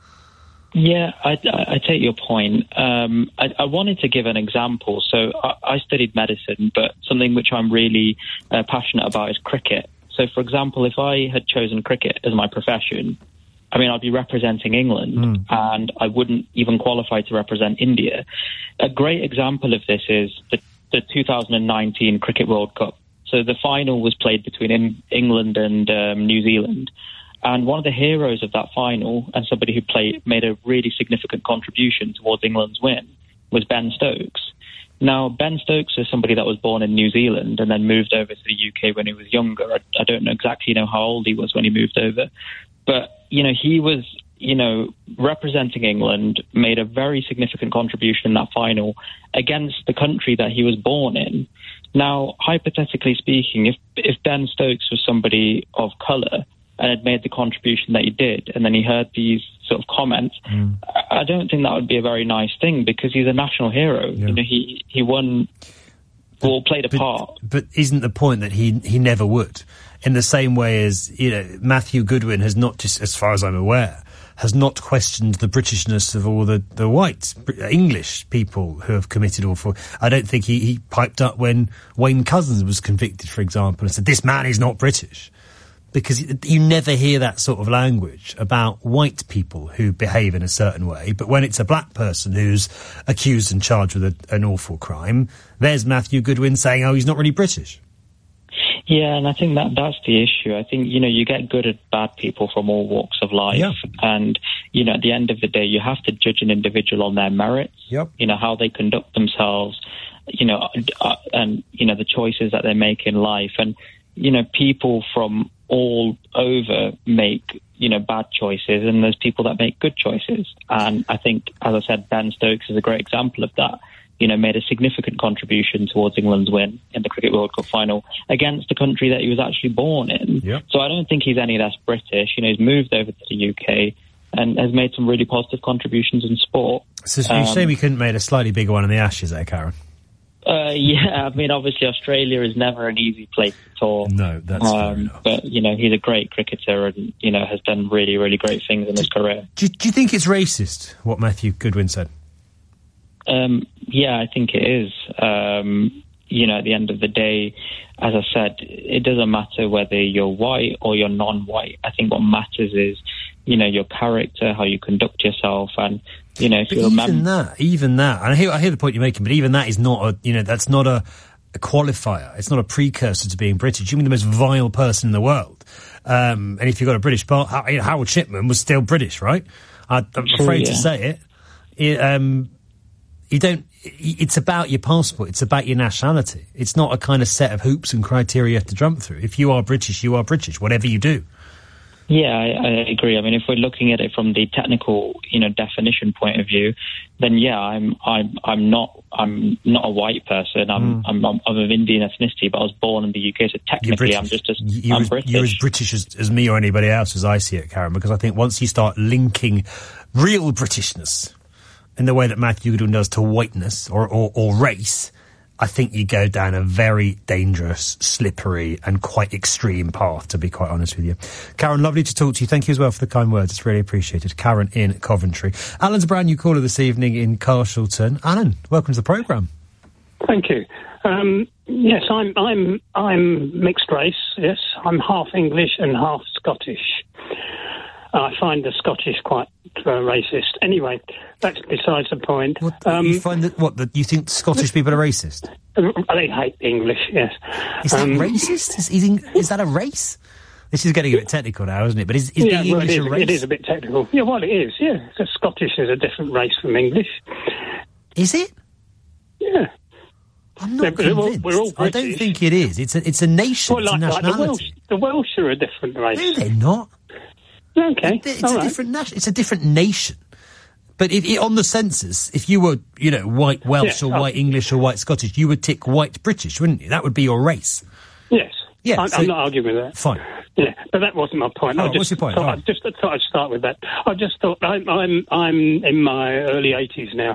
Yeah, I, I, I take your point. Um, I, I wanted to give an example. So I, I studied medicine, but something which I'm really uh, passionate about is cricket. So, for example, if I had chosen cricket as my profession, I mean, I'd be representing England, mm. and I wouldn't even qualify to represent India. A great example of this is the, the two thousand nineteen Cricket World Cup. So the final was played between in, England and um, New Zealand. And one of the heroes of that final, and somebody who played, made a really significant contribution towards England's win, was Ben Stokes. Now, Ben Stokes is somebody that was born in New Zealand and then moved over to the U K when he was younger. I, I don't know exactly know how old he was when he moved over. But, you know, he was, you know, representing England, made a very significant contribution in that final against the country that he was born in. Now, hypothetically speaking, if if Ben Stokes was somebody of colour and had made the contribution that he did, and then he heard these sort of comments, mm. I don't think that would be a very nice thing, because he's a national hero. Yeah. You know, he he won, but, or played a but, part. But isn't the point that he he never would? In the same way as, you know, Matthew Goodwin has not, just as far as I'm aware, has not questioned the Britishness of all the, the white English people who have committed awful. I don't think he, he piped up when Wayne Couzens was convicted, for example, and said, this man is not British. Because you never hear that sort of language about white people who behave in a certain way. But when it's a black person who's accused and charged with a, an awful crime, there's Matthew Goodwin saying, oh, he's not really British. Yeah, and I think that that's the issue. I think, you know, you get good and bad people from all walks of life. Yeah. And, you know, at the end of the day, you have to judge an individual on their merits, yep. you know, how they conduct themselves, you know, uh, and, you know, the choices that they make in life. And, you know, people from all over make, you know, bad choices, and there's people that make good choices. And I think, as I said, Ben Stokes is a great example of that. You know, made a significant contribution towards England's win in the Cricket World Cup final against the country that he was actually born in. Yep. So I don't think he's any less British. You know, he's moved over to the U K and has made some really positive contributions in sport. So you're saying we couldn't have made a slightly bigger one in the Ashes there, Karen? Uh, yeah, I mean, obviously Australia is never an easy place to tour. No, that's um, fair enough. But, you know, he's a great cricketer and, you know, has done really, really great things in do, his career. Do, do you think it's racist, what Matthew Goodwin said? Um, yeah, I think it is. Um, you know, at the end of the day, as I said, it doesn't matter whether you're white or you're non-white. I think what matters is, you know, your character, how you conduct yourself, and, you know, if but you even remember... that, even that, and I hear, I hear the point you're making, but even that is not a, you know, that's not a, a qualifier. It's not a precursor to being British. You mean the most vile person in the world. Um, and if you've got a British part, Howard Chipman was still British, right? I, I'm True, afraid yeah. to say it. it um, you don't, it's about your passport. It's about your nationality. It's not a kind of set of hoops and criteria you have to jump through. If you are British, you are British, whatever you do. Yeah, I, I agree. I mean, if we're looking at it from the technical, you know, definition point of view, then yeah, I'm I'm I'm not I'm not a white person. I'm mm. I'm, I'm of Indian ethnicity, but I was born in the U K, so technically I'm just as you're I'm as, British. You're as British as, as me or anybody else, as I see it, Karen. Because I think once you start linking real Britishness in the way that Matthew Goodwin does to whiteness or, or, or race, I think you go down a very dangerous, slippery and quite extreme path, to be quite honest with you. Karen, lovely to talk to you. Thank you as well for the kind words. It's really appreciated. Karen in Coventry. Alan's a brand new caller this evening in Carshalton. Alan, welcome to the programme. Thank you. Um, yes, I'm, I'm, I'm mixed race, yes. I'm half English and half Scottish. I find the Scottish quite uh, racist. Anyway, that's besides the point. What, um, you find that, what, that you think Scottish people are racist? They hate English, yes. Is that um, racist? Is, is, is that a race? This is getting a bit technical now, isn't it? But is, is yeah, being well, English it is, a race? It is a bit technical. Yeah, well, it is, yeah. The Scottish is a different race from English. Is it? Yeah. I'm not We're all, convinced. we're all I don't think it is. It's a, it's a nation, well, it's like, a like nationality. the, Welsh, the Welsh are a different race. No, they're not. Okay, It, it's all a right. different nation. It's a different nation. But if, if, on the census, if you were, you know, white Welsh Yeah, or uh, white English or white Scottish, you would tick white British, wouldn't you? That would be your race. Yes. Yeah, I'm, so- I'm not arguing with that. Fine. Yeah, but that wasn't my point. Oh, I just what's your point? Thought, Oh. I just thought I'd start with that. I just thought I'm I'm, I'm in my early eighties now,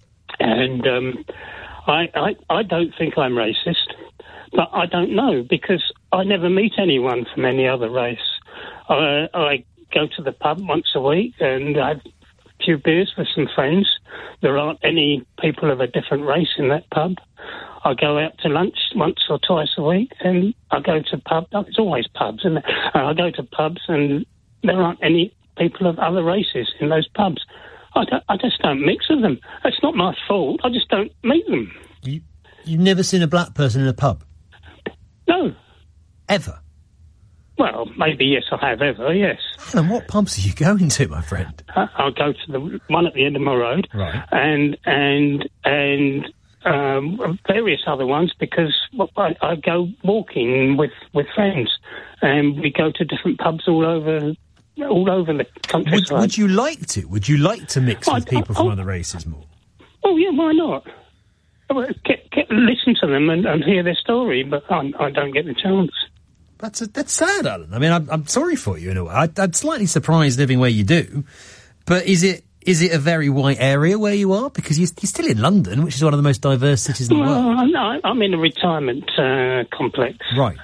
and um, I, I I don't think I'm racist, but I don't know because I never meet anyone from any other race. I, I go to the pub once a week and I have a few beers with some friends. There aren't any people of a different race in that pub. I go out to lunch once or twice a week, and I go to pubs. It's always pubs, isn't it? Uh, I go to pubs, and there aren't any people of other races in those pubs. I, don't, I just don't mix with them. It's not my fault. I just don't meet them. You, you've never seen a black person in a pub? No. Ever? Well, maybe yes, I have ever, yes. Alan, what pubs are you going to, my friend? I, I'll go to the one at the end of my road, Right. and and and um, various other ones because I, I go walking with, with friends, and we go to different pubs all over all over the Would, countryside. would you like to? Would you like to mix I- with people I- from I- other races more? Oh yeah, why not? Well, Get, get, listen to them and, and hear their story, but I, I don't get the chance. That's a, that's sad, Alan. I mean, I'm, I'm sorry for you in a way. I, I'm slightly surprised living where you do, but is it is it a very white area where you are? Because you're, you're still in London, which is one of the most diverse cities in the Well, world. no, I'm in a retirement uh, complex. Right.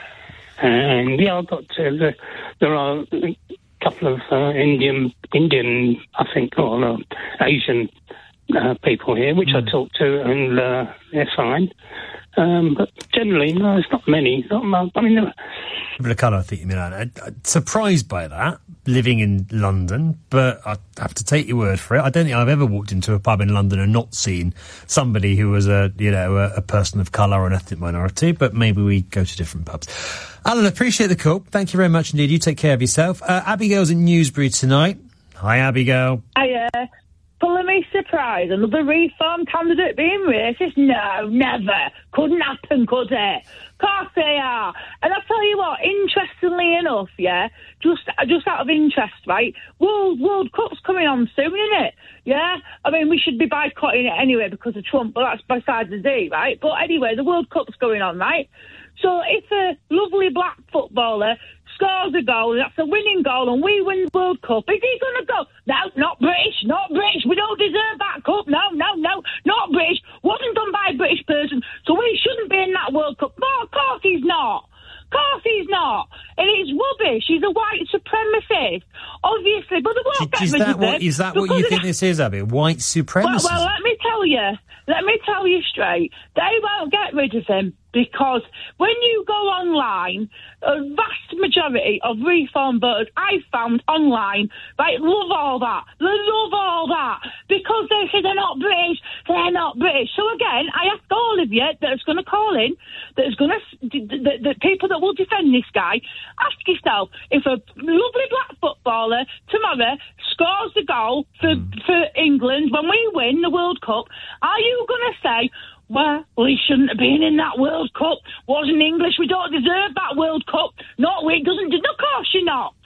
And yeah, I've got uh, the, there are a couple of uh, Indian, Indian, I think, or uh, Asian uh, people here, which Mm. I talk to, and uh, they're fine. Um, but generally, no, it's not many. Not much. I mean, uh, Bit of colour, I think you mean. Alan. I- I'm surprised by that, living in London, but I have to take your word for it. I don't think I've ever walked into a pub in London and not seen somebody who was a, you know, a, a person of colour or an ethnic minority, but maybe we go to different pubs. Alan, appreciate the call. Thank you very much indeed. You take care of yourself. Uh, Abigail's in Newsbury tonight. Hi, Abigail. Hiya. Full of me surprise. Another reform candidate being racist? No, never. Couldn't happen, could it? Of course they are. And I'll tell you what, interestingly enough, yeah, just just out of interest, right, World, World Cup's coming on soon, isn't it? Yeah? I mean, we should be boycotting it anyway because of Trump, but that's besides the day, right? But anyway, the World Cup's going on, right? So if a lovely black footballer scores a goal, and that's a winning goal, and we win the World Cup, is he going to go, no, not British, not British, we don't deserve that cup, no, no, no, not British, wasn't done by a British person, so we shouldn't be in that World Cup. No, of course he's not. Of course he's not. And it's rubbish. He's a white supremacist, obviously, but they won't get Is rid that of what, it is that what because you of think the- this is, Abby? White well, supremacy? well, let me tell you. Let me tell you straight. They won't get rid of him because when you go online, a vast majority of reform voters I found online, right, love all that. They love all that because they say they're not British. They're not British. So again, I ask all of you that's going to call in, that's going to, the, the people that will defend this guy, ask yourself if a lovely black footballer tomorrow scores the goal for mm. for England when we win the World Cup, are you going to say, well, well, he shouldn't have been in that World Cup, wasn't English, we don't deserve that World Cup, no, it doesn't, of course you're not.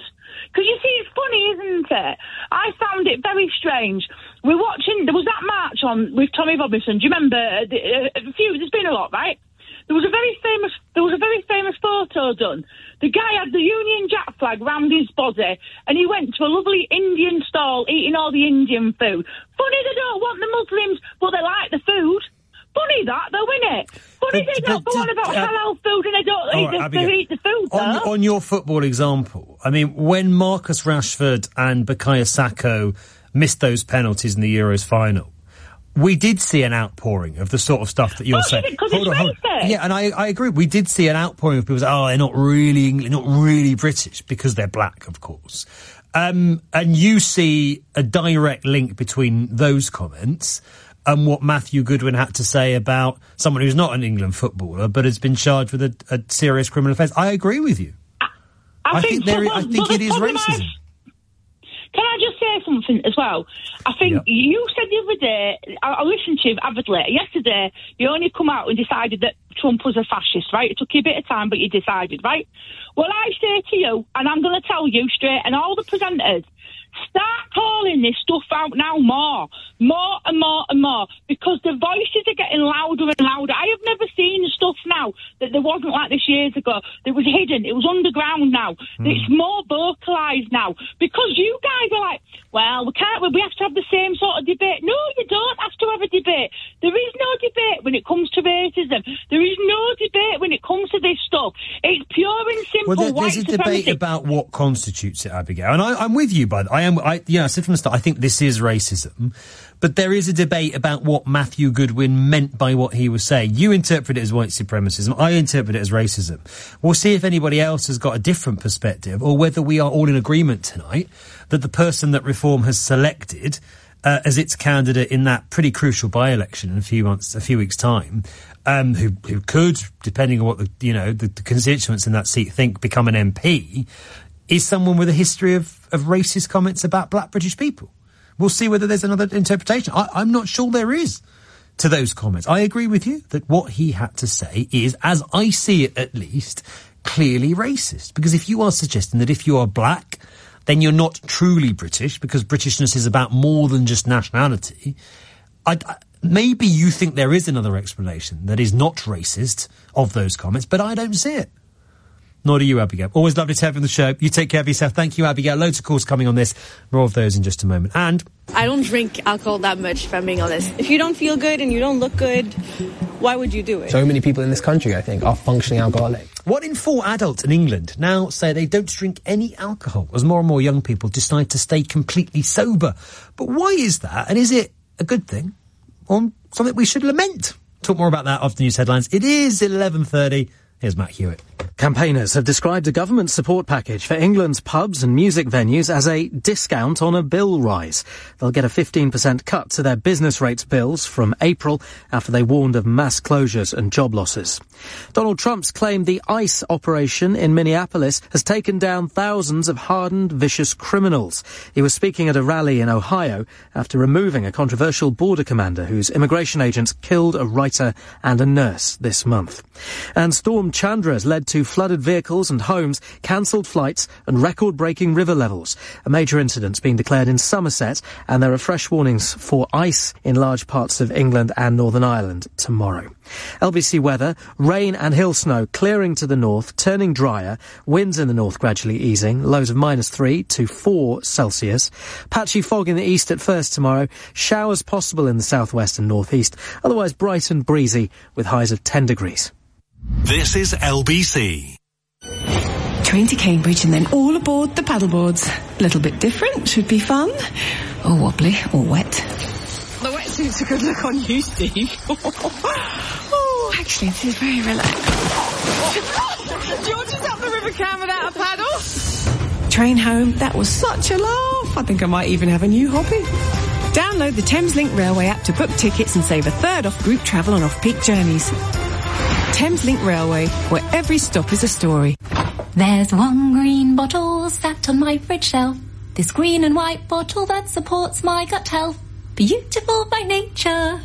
Because you see, it's funny, isn't it? I found it very strange. We're watching, there was that march on with Tommy Robinson. Do you remember? Uh, a few, there's been a lot, right? There was a very famous, there was a very famous photo done. The guy had the Union Jack flag round his body, and he went to a lovely Indian stall eating all the Indian food. Funny they don't want the Muslims, but they like the food. Funny that, though, isn't it? Funny but, they don't go on about uh, halal food and they don't eat, right, the, they eat the food, though. On, on your football example, I mean, when Marcus Rashford and Bukayo Saka missed those penalties in the Euros final, we did see an outpouring of the sort of stuff that you're oh, saying. Because it's racist. Yeah, and I, I agree. We did see an outpouring of people saying, oh, they're not really English, not really British, because they're black, of course. Um, and you see a direct link between those comments and what Matthew Goodwin had to say about someone who's not an England footballer but has been charged with a, a serious criminal offence. I agree with you. I, I, I think, think, there, well, I think it is racism. Can I just say something as well? I think yep. you said the other day, I, I listened to you avidly, yesterday, you only come out and decided that Trump was a fascist, right? It took you a bit of time, but you decided, right? Well, I say to you, and I'm going to tell you straight, and all the presenters, start calling this stuff out now more, more and more and more, because the voices are getting louder and louder. I have never seen stuff now that there wasn't like this years ago. It was hidden. It was underground now. Mm. It's more vocalised now, because you guys are like, well, we can't, we have to have the same sort of debate. No, you don't have to have a debate. There is no debate when it comes to racism. There is no debate when it comes to this stuff. It's pure and simple well, there, white there's a supremacy. debate about what constitutes it, Abigail, and I, I'm with you, bud. I am, I, you know, I said from the start, I think this is racism, but there is a debate about what Matthew Goodwin meant by what he was saying. You interpret it as white supremacism. I interpret it as racism. We'll see if anybody else has got a different perspective, or whether we are all in agreement tonight that the person that Reform has selected uh, as its candidate in that pretty crucial by-election in a few months, a few weeks' time, um, who, who could, depending on what the, you know, the, the constituents in that seat think, become an M P, is someone with a history of, of racist comments about black British people. We'll see whether there's another interpretation. I, I'm not sure there is to those comments. I agree with you that what he had to say is, as I see it at least, clearly racist. Because if you are suggesting that if you are black, then you're not truly British, because Britishness is about more than just nationality, I, I, maybe you think there is another explanation that is not racist of those comments, but I don't see it. Nor do you, Abigail. Always lovely to have you on the show. You take care of yourself. Thank you, Abigail. Loads of calls coming on this. More of those in just a moment. And I don't drink alcohol that much, if I'm being honest. If you don't feel good and you don't look good, why would you do it? So many people in this country, I think, are functioning alcoholic. One in four adults in England now say they don't drink any alcohol, as more and more young people decide to stay completely sober. But why is that? And is it a good thing or something we should lament? Talk more about that after news headlines. It is eleven thirty. Here's Matt Hewitt. Campaigners have described a government support package for England's pubs and music venues as a discount on a bill rise. They'll get a fifteen percent cut to their business rates bills from April after they warned of mass closures and job losses. Donald Trump's claimed the ICE operation in Minneapolis has taken down thousands of hardened, vicious criminals. He was speaking at a rally in Ohio after removing a controversial border commander whose immigration agents killed a writer and a nurse this month. And Storm Chandra has led to flooded vehicles and homes, cancelled flights and record-breaking river levels. A major incident's been declared in Somerset, and there are fresh warnings for ice in large parts of England and Northern Ireland tomorrow. L B C weather, rain and hill snow clearing to the north, turning drier, winds in the north gradually easing, lows of minus three to four Celsius. Patchy fog in the east at first tomorrow, showers possible in the southwest and northeast, otherwise bright and breezy with highs of ten degrees. This is L B C. Train to Cambridge and then all aboard the paddleboards. A little bit different, should be fun. Or wobbly, or wet. The wetsuit's a good look on you, Steve. Oh, actually, this is very relaxed. George is up the River Cam without a paddle. Train home, that was such a laugh. I think I might even have a new hobby. Download the Thameslink Railway app to book tickets and save a third off group travel on off-peak journeys. Thameslink Railway, where every stop is a story. There's one green bottle sat on my fridge shelf. This green and white bottle that supports my gut health. Beautiful by nature,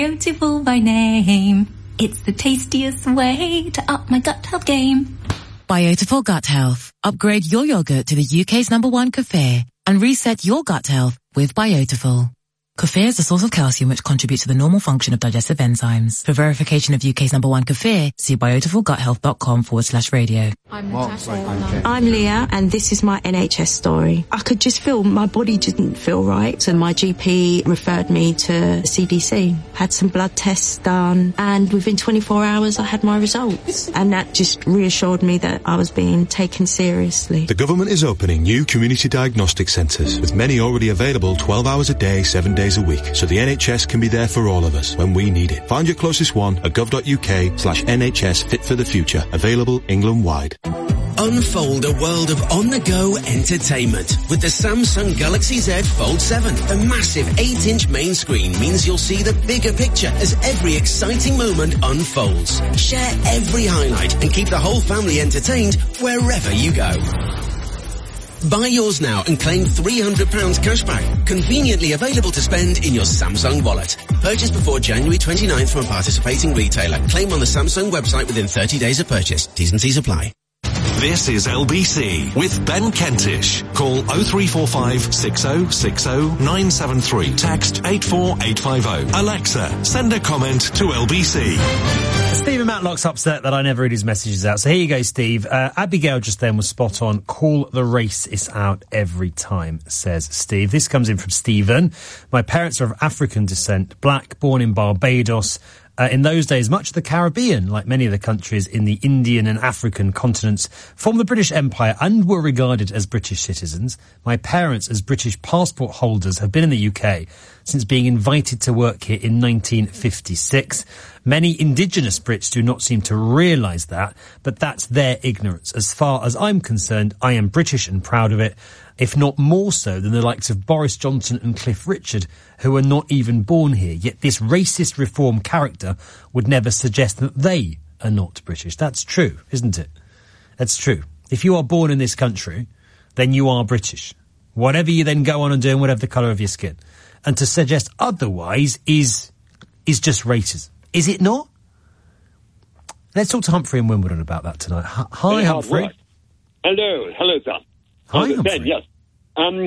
beautiful by name. It's the tastiest way to up my gut health game. Biotiful Gut Health. Upgrade your yogurt to the U K's number one kefir and reset your gut health with Biotiful. Kefir is a source of calcium which contributes to the normal function of digestive enzymes. For verification of U K's number one kefir, see biotifulguthealth.com forward slash radio. I'm Natasha. I'm Leah, and this is my N H S story. I could just feel my body didn't feel right, so my G P referred me to C D C. Had some blood tests done, and within twenty-four hours I had my results. And that just reassured me that I was being taken seriously. The government is opening new community diagnostic centres, with many already available twelve hours a day, seven days a week, so the N H S can be there for all of us when we need it. Find your closest one at gov.uk slash NHS Fit for the Future. Available England-wide. Unfold a world of on-the-go entertainment with the Samsung Galaxy Z Fold seven. The massive eight inch main screen means you'll see the bigger picture as every exciting moment unfolds. Share every highlight and keep the whole family entertained wherever you go. Buy yours now and claim three hundred pounds cashback, conveniently available to spend in your Samsung wallet. Purchase before January twenty-ninth from a participating retailer. Claim on the Samsung website within thirty days of purchase. T's and C's apply. This is L B C with Ben Kentish. Call oh three four five, six oh six oh, nine seven three. Text eight four eight five oh. Alexa, send a comment to L B C. Stephen Matlock's upset that I never read his messages out. So here you go, Steve. Uh, Abigail just then was spot on. Call the racists out every time, says Steve. This comes in from Stephen. My parents are of African descent, black, born in Barbados. Uh, in those days, much of the Caribbean, like many of the countries in the Indian and African continents, formed the British Empire and were regarded as British citizens. My parents, as British passport holders, have been in the U K since being invited to work here in nineteen fifty-six. Many indigenous Brits do not seem to realise that, but that's their ignorance. As far as I'm concerned, I am British and proud of it, if not more so than the likes of Boris Johnson and Cliff Richard, who are not even born here. Yet this racist reform character would never suggest that they are not British. That's true, isn't it? That's true. If you are born in this country, then you are British. Whatever you then go on and do, and whatever the colour of your skin. And to suggest otherwise is is just racism. Is it not? Let's talk to Humphrey in Wimbledon about that tonight. H- Hi, Very Humphrey. hard work. Hello, hello, sir. Hi, uh, Humphrey. Ben, yes. Um,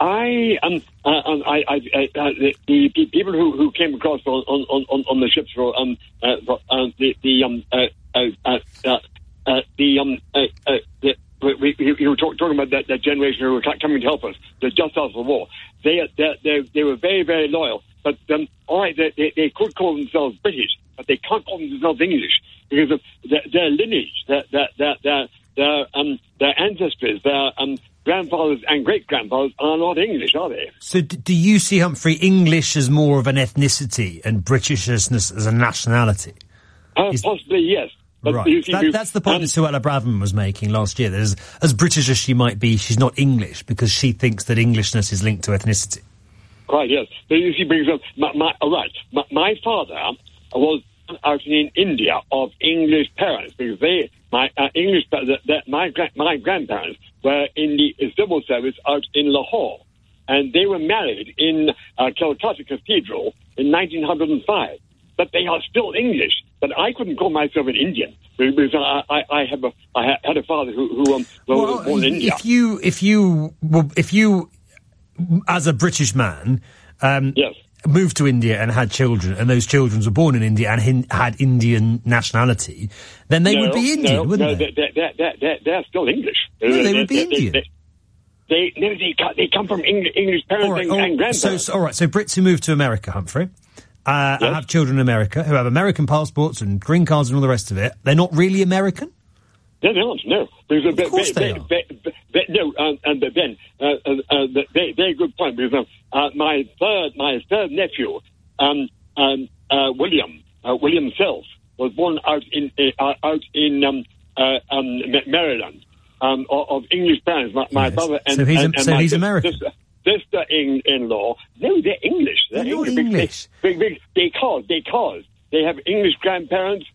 I um, uh, um, I, I, uh, uh, the, the people who, who came across on on, on, on the ships were um, uh, uh, the the um, uh, uh, uh, uh, the um, uh, uh, the, we, we, we were talk, talking about that, that generation who were coming to help us, the just after the war. They they they, they were very very loyal, but um, all right, they, they they could call themselves British, but they can't call themselves English because of their, their lineage, their their their their, their um their ancestors, their um. grandfathers and great-grandfathers are not English, are they? So d- do you see, Humphrey, English as more of an ethnicity and Britishness as a nationality? Uh, Is- possibly, yes. But right. you see, That, you- that's the point um, that Suella Braverman was making last year. That as, as British as she might be, she's not English because she thinks that Englishness is linked to ethnicity. Quite, yes. But you see, because my, my, all right, my, my father was out in India of English parents because they, my uh, English, the, the, my gra- my grandparents were in the civil service out in Lahore, and they were married in uh, Calcutta Cathedral in nineteen oh five. But they are still English. But I couldn't call myself an Indian because I, I, I have a I had a father who, who um, Well, was born in India. if you, if you, well, if you, as a British man, um, yes. moved to India and had children, and those children were born in India and hin- had Indian nationality, then they no, would be Indian, no, wouldn't no, they? They're, they're, they're, they're, they're still English. No, they would be They- Indian. They, they, they, no, they, co- they come from English, English parents All right, and, all and right, grandparents. so, so, all right, so Brits who move to America, Humphrey, uh, and have children in America, who have American passports and green cards and all the rest of it, they're not really American? No, they aren't. No, because Of course they are. no, um, and Ben, uh, uh, uh, very, very good point. Because uh, my third, my third nephew, um, um, uh, William, uh, William Self, was born out in uh, out in um, uh, um, Maryland, um, of, of English parents. My, my Yes. brother and So he's- and, and so my he's sis- American. Sister, sister in, in-law. No, they're English. They're, They're not English. English. Big, big, because because they have English grandparents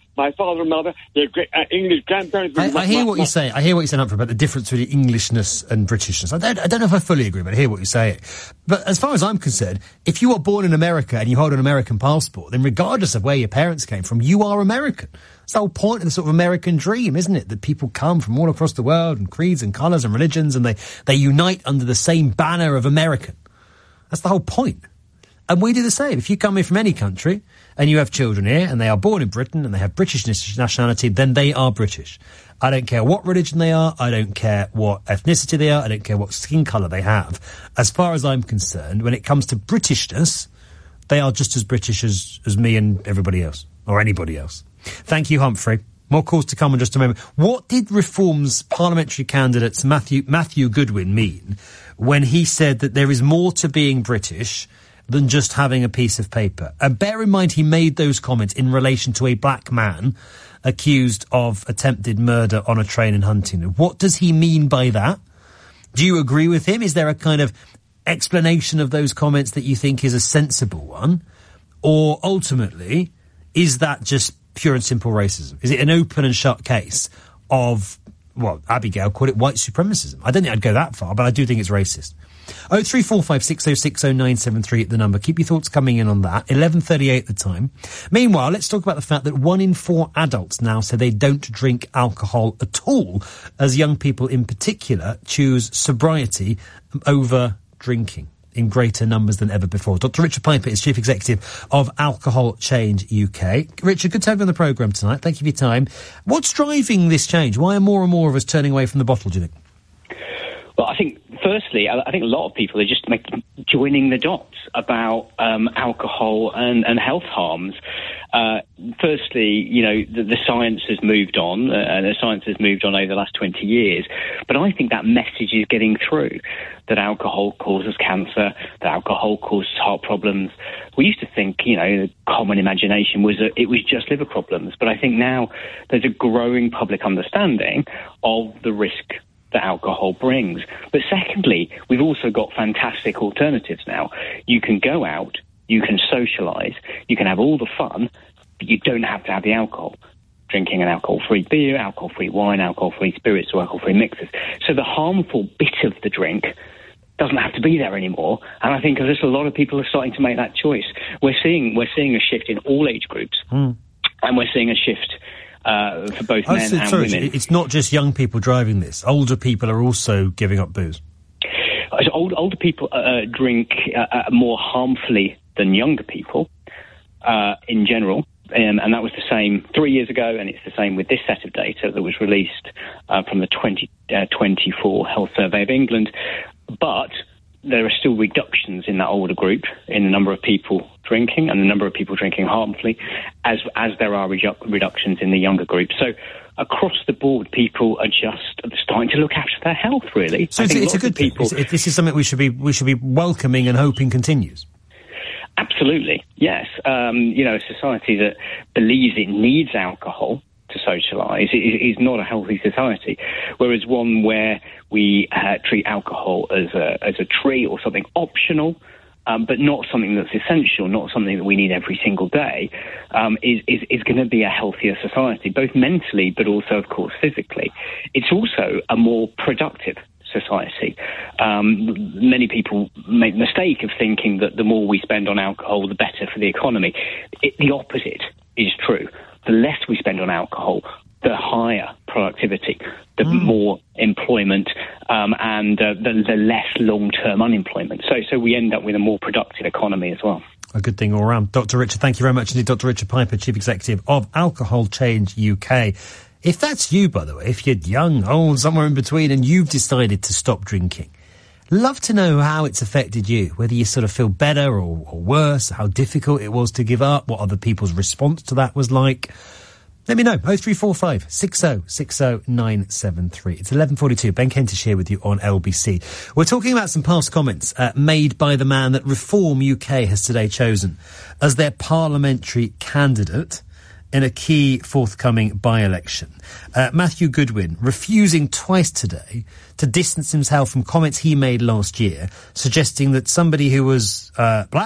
my father and mother, their great, uh, English grandparents. I, my, I hear my, what my, you're saying. I hear what you're saying, Humphrey, about the difference between Englishness and Britishness. I don't, I don't know if I fully agree, but I hear what you're saying. But as far as I'm concerned, if you are born in America and you hold an American passport, then regardless of where your parents came from, you are American. It's the whole point of the sort of American dream, isn't it? That people come from all across the world and creeds and colours and religions, and they, they unite under the same banner of American. That's the whole point. And we do the same. If you come here from any country and you have children here and they are born in Britain and they have British nationality, then they are British. I don't care what religion they are. I don't care what ethnicity they are. I don't care what skin colour they have. As far as I'm concerned, when it comes to Britishness, they are just as British as, as me and everybody else, or anybody else. Thank you, Humphrey. More calls to come in just a moment. What did Reform's parliamentary candidates Matthew, Matthew Goodwin mean when he said that there is more to being British than just having a piece of paper? And bear in mind, he made those comments in relation to a black man accused of attempted murder on a train in Huntingdon. What does he mean by that? Do you agree with him? Is there a kind of explanation of those comments that you think is a sensible one? Or ultimately, is that just pure and simple racism? Is it an open and shut case of, well, Abigail called it white supremacism? I don't think I'd go that far, but I do think it's racist. oh three four five six oh six oh nine seven three at the number. Keep your thoughts coming in on that. eleven thirty-eight at the time. Meanwhile, let's talk about the fact that one in four adults now say they don't drink alcohol at all, as young people in particular choose sobriety over drinking in greater numbers than ever before. Doctor Richard Piper is Chief Executive of Alcohol Change U K. Richard, good to have you on the programme tonight. Thank you for your time. What's driving this change? Why are more and more of us turning away from the bottle, do you think? Well, I think, firstly, I think a lot of people are just making, joining the dots about um, alcohol and, and health harms. Uh, firstly, you know, the, the science has moved on, uh, and the science has moved on over the last twenty years. But I think that message is getting through, that alcohol causes cancer, that alcohol causes heart problems. We used to think, you know, the common imagination was that it was just liver problems. But I think now there's a growing public understanding of the risk that alcohol brings. But secondly, we've also got fantastic alternatives now. You can go out, you can socialise, you can have all the fun, but you don't have to have the alcohol. Drinking an alcohol-free beer, alcohol-free wine, alcohol-free spirits, or alcohol-free mixers. So the harmful bit of the drink doesn't have to be there anymore. And I think just a lot of people are starting to make that choice. We're seeing we're seeing a shift in all age groups, mm. and we're seeing a shift Uh, for both oh, men so, and sorry, women. It's not just young people driving this. Older people are also giving up booze. So old, older people uh, drink uh, uh, more harmfully than younger people uh, in general. Um, and that was the same three years ago, and it's the same with this set of data that was released uh, from the twenty twenty-four Health Survey of England. But there are still reductions in that older group in the number of people drinking and the number of people drinking harmfully, as as there are redu- reductions in the younger group. So across the board, people are just starting to look after their health, really. So it's, it's a good people. It's, it, this is something we should be we should be welcoming and hoping continues. Absolutely, yes. Um, you know, a society that believes it needs alcohol to socialise is not a healthy society, whereas one where we uh, treat alcohol as a as a treat or something optional, um, but not something that's essential, not something that we need every single day, um, is is, is going to be a healthier society, both mentally but also, of course, physically. It's also a more productive society. Um, many people make the mistake of thinking that the more we spend on alcohol, the better for the economy. It, the opposite is true. The less we spend on alcohol, the higher productivity, the mm. more employment, um, and uh, the, the less long-term unemployment. So, so we end up with a more productive economy as well. A good thing all round. Doctor Richard, thank you very much indeed. Doctor Richard Piper, Chief Executive of Alcohol Change U K. If that's you, by the way, if you're young, old, somewhere in between, and you've decided to stop drinking, love to know how it's affected you, whether you sort of feel better or, or worse, how difficult it was to give up, what other people's response to that was like. Let me know. oh three four five six oh six oh nine seven three. It's eleven forty-two. Ben Kentish here with you on L B C. We're talking about some past comments uh, made by the man that Reform U K has today chosen as their parliamentary candidate in a key forthcoming by-election. Uh, Matthew Goodwin refusing twice today to distance himself from comments he made last year, suggesting that somebody who was uh, black,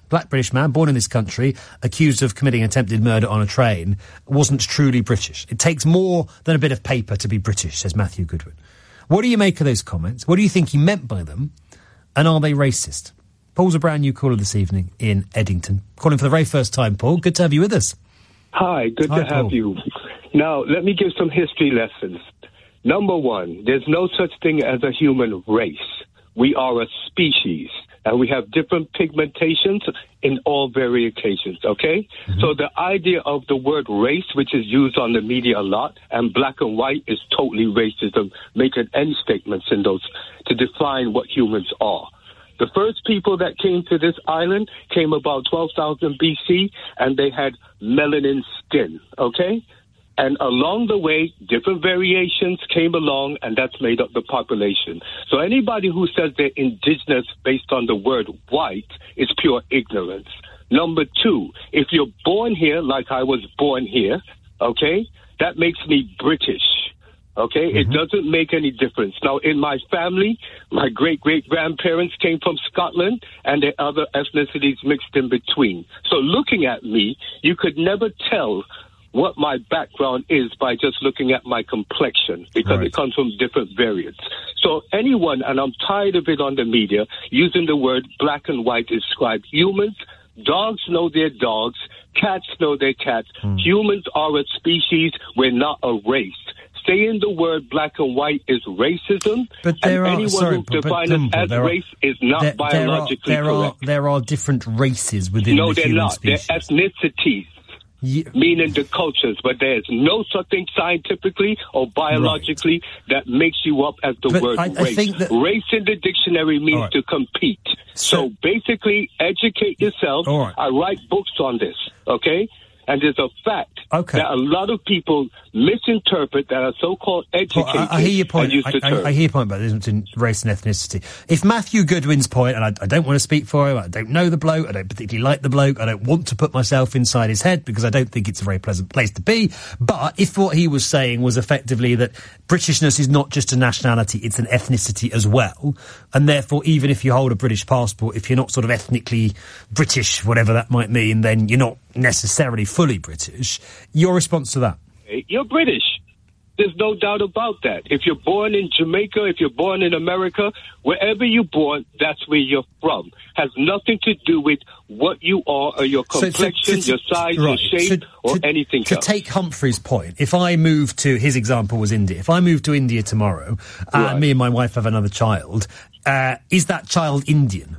black British man, born in this country, accused of committing attempted murder on a train, wasn't truly British. It takes more than a bit of paper to be British, says Matthew Goodwin. What do you make of those comments? What do you think he meant by them? And are they racist? Paul's a brand new caller this evening in Eddington. Calling for the very first time, Paul. Good to have you with us. Hi, good Hi, to have Paul. you. Now, let me give some history lessons. Number one, there's no such thing as a human race. We are a species, and we have different pigmentations in all variations, okay? Mm-hmm. So the idea of the word race, which is used on the media a lot, and black and white is totally racism, making any statements in those to define what humans are. The first people that came to this island came about twelve thousand B C, and they had melanin skin, okay? And along the way, different variations came along, and that's made up the population. So anybody who says they're indigenous based on the word white is pure ignorance. Number two, if you're born here, like I was born here, okay, that makes me British. Okay, mm-hmm. It doesn't make any difference. Now, in my family, my great-great-grandparents came from Scotland, and there are other ethnicities mixed in between. So looking at me, you could never tell what my background is by just looking at my complexion, because right. It comes from different variants. So anyone, and I'm tired of it on the media, using the word black and white to describe humans. Dogs know their dogs. Cats know their cats. Mm. Humans are a species. We're not a race. Saying the word black and white is racism, but there and are, anyone sorry, who but, defines but, it as are, race is not there, biologically there are, correct. There are, there are different races within no, the they're human not. species. They're ethnicities. Yeah. Meaning the cultures, but there's no such thing scientifically or biologically right. that makes you up as the but word I, race. I think that... Race in the dictionary means right. to compete. So, so basically, educate yourself. Right. I write books on this, okay? And there's a fact okay. that a lot of people misinterpret that are so-called educated. Well, I, I hear your point. And use I, the I, term. I hear your point about the difference in race and ethnicity. If Matthew Goodwin's point, and I, I don't want to speak for him, I don't know the bloke, I don't particularly like the bloke, I don't want to put myself inside his head because I don't think it's a very pleasant place to be. But if what he was saying was effectively that Britishness is not just a nationality, it's an ethnicity as well, and therefore even if you hold a British passport, if you're not sort of ethnically British, whatever that might mean, then you're not necessarily fully British. Your response to that? You're British. There's no doubt about that. If you're born in Jamaica, if you're born in America, wherever you're born, that's where you're from. Has nothing to do with what you are or your complexion, so, so, so, your size, right. your shape, so, or to, anything to else. To take Humphrey's point, if I move to, his example was India, if I move to India tomorrow, and right. me and my wife have another child, uh, is that child Indian?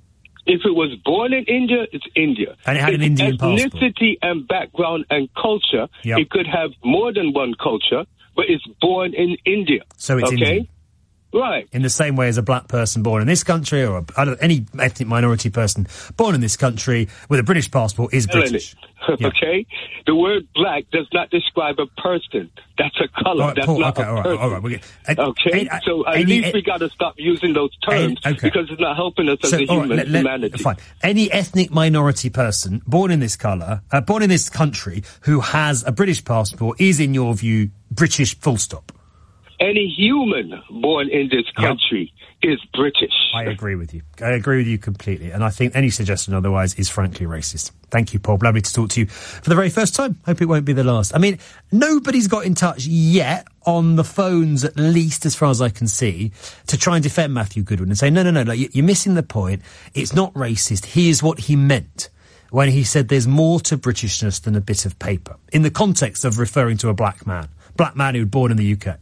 If it was born in India, it's India. And it had it's an Indian ethnicity passport. and background and culture. Yep. It could have more than one culture, but it's born in India. So it's okay? Indian. Right. In the same way as a black person born in this country, or a, I don't, any ethnic minority person born in this country with a British passport is British. Yeah. Okay? The word black does not describe a person. That's a colour. Right, That's Paul, not okay, a all right, person. all right, we'll get, uh, okay? Uh, so at any, least uh, we got to stop using those terms uh, okay. because it's not helping us as so, a all human right, let, humanity. Let, fine. Any ethnic minority person born in this colour, uh, born in this country, who has a British passport is, in your view, British full stop? Any human born in this country yep. is British. I agree with you. I agree with you completely. And I think any suggestion otherwise is frankly racist. Thank you, Paul. Lovely to talk to you for the very first time. Hope it won't be the last. I mean, nobody's got in touch yet, on the phones at least, as far as I can see, to try and defend Matthew Goodwin and say, no, no, no, like, you're missing the point. It's not racist. Here's what he meant when he said there's more to Britishness than a bit of paper, in the context of referring to a black man, black man who was born in the U K.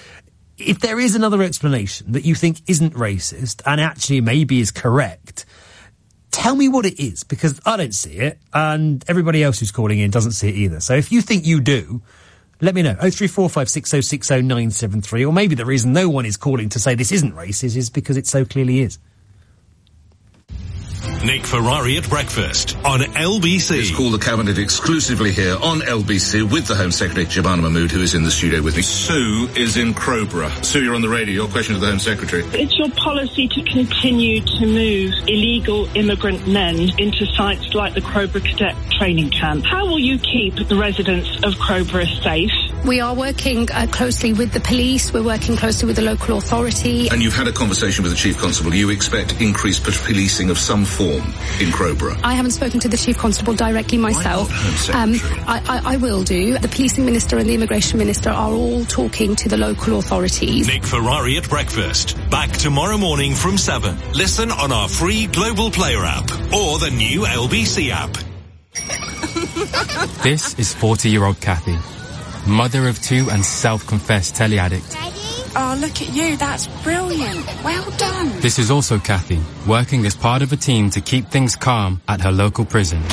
If there is another explanation that you think isn't racist and actually maybe is correct, tell me what it is, because I don't see it and everybody else who's calling in doesn't see it either. So if you think you do, let me know. oh three four five six oh six oh nine seven three, or maybe the reason no one is calling to say this isn't racist is because it so clearly is. Nick Ferrari at breakfast on L B C. It's Call the Cabinet exclusively here on L B C with the Home Secretary, Shabana Mahmood, who is in the studio with me. Sue is in Crowborough. Sue, you're on the radio. Your question to the Home Secretary. It's your policy to continue to move illegal immigrant men into sites like the Crowborough Cadet Training Camp. How will you keep the residents of Crowborough safe? We are working uh, closely with the police. We're working closely with the local authority. And you've had a conversation with the Chief Constable. You expect increased p- policing of some form in Crowborough? I haven't spoken to the Chief Constable directly myself. Um, I, I, I will do. The Policing Minister and the Immigration Minister are all talking to the local authorities. Nick Ferrari at breakfast. Back tomorrow morning from seven. Listen on our free Global Player app or the new L B C app. This is forty-year-old Kathy, mother of two and self-confessed telly addict. Oh, look at you. That's brilliant. Well done. This is also Kathy, working as part of a team to keep things calm at her local prison.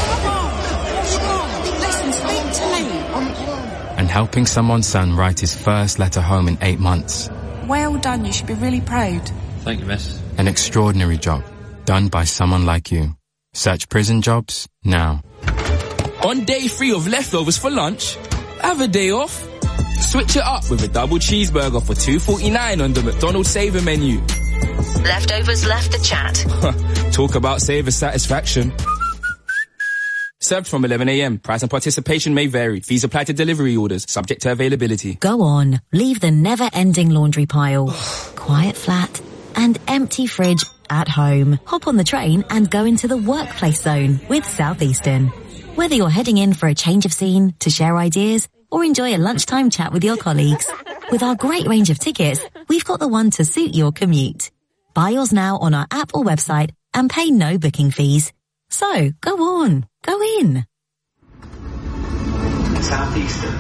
Listen, speak to me. And helping someone's son write his first letter home in eight months. Well done. You should be really proud. Thank you, miss. An extraordinary job, done by someone like you. Search prison jobs now. On day three of leftovers for lunch, have a day off. Switch it up with a double cheeseburger for two forty-nine on the McDonald's Saver menu. Leftovers left the chat. Talk about Saver satisfaction. Served from eleven a.m. Price and participation may vary. Fees apply to delivery orders, subject to availability. Go on, leave the never-ending laundry pile. Quiet flat and empty fridge at home. Hop on the train and go into the workplace zone with Southeastern. Whether you're heading in for a change of scene, to share ideas, or enjoy a lunchtime chat with your colleagues, with our great range of tickets, we've got the one to suit your commute. Buy yours now on our app or website and pay no booking fees. So, go on, go in. Southeastern.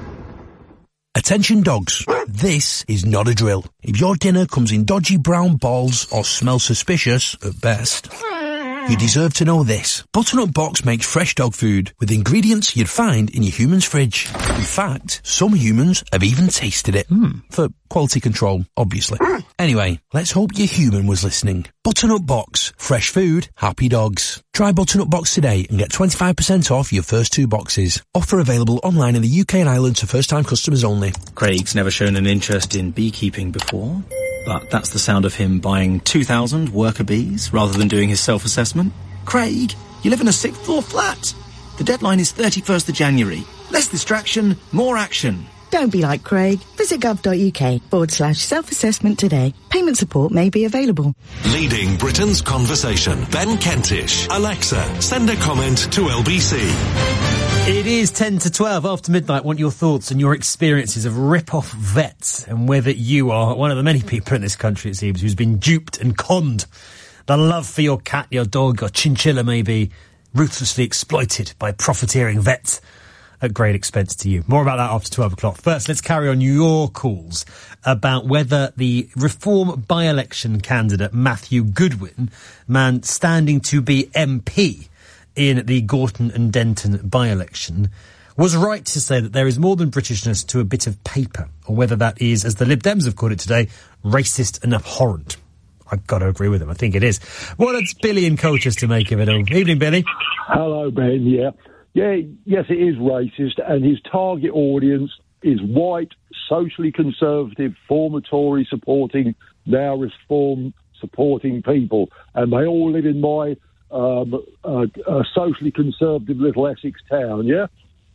Attention dogs, this is not a drill. If your dinner comes in dodgy brown balls or smells suspicious, at best, you deserve to know this. Butternut Box makes fresh dog food with ingredients you'd find in your human's fridge. In fact, some humans have even tasted it. Mm, for quality control, obviously. Anyway, let's hope your human was listening. Butternut Box. Fresh food, happy dogs. Try Butternut Box today and get twenty-five percent off your first two boxes. Offer available online in the U K and Ireland to first-time customers only. Craig's never shown an interest in beekeeping before, but that's the sound of him buying two thousand worker bees rather than doing his self-assessment. Craig, you live in a sixth floor flat. The deadline is thirty-first of January. Less distraction, more action. Don't be like Craig. Visit gov.uk forward slash self-assessment today. Payment support may be available. Leading Britain's conversation. Ben Kentish. Alexa, send a comment to L B C. It is ten to twelve after midnight. Want your thoughts and your experiences of rip-off vets and whether you are one of the many people in this country, it seems, who's been duped and conned. The love for your cat, your dog, or chinchilla may be ruthlessly exploited by profiteering vets at great expense to you. More about that after twelve o'clock. First, let's carry on your calls about whether the Reform by-election candidate Matthew Goodwin, man standing to be M P in the Gorton and Denton by-election, was right to say that there is more than Britishness to a bit of paper, or whether that is, as the Lib Dems have called it today, racist and abhorrent. I've got to agree with him. I think it is. What does Billy in Colchester make of it all? Evening, Billy. Hello, Ben. Yeah. Yeah, yes, it is racist, and his target audience is white, socially conservative, former Tory supporting, now Reform supporting people, and they all live in my um, uh, uh, socially conservative little Essex town, yeah?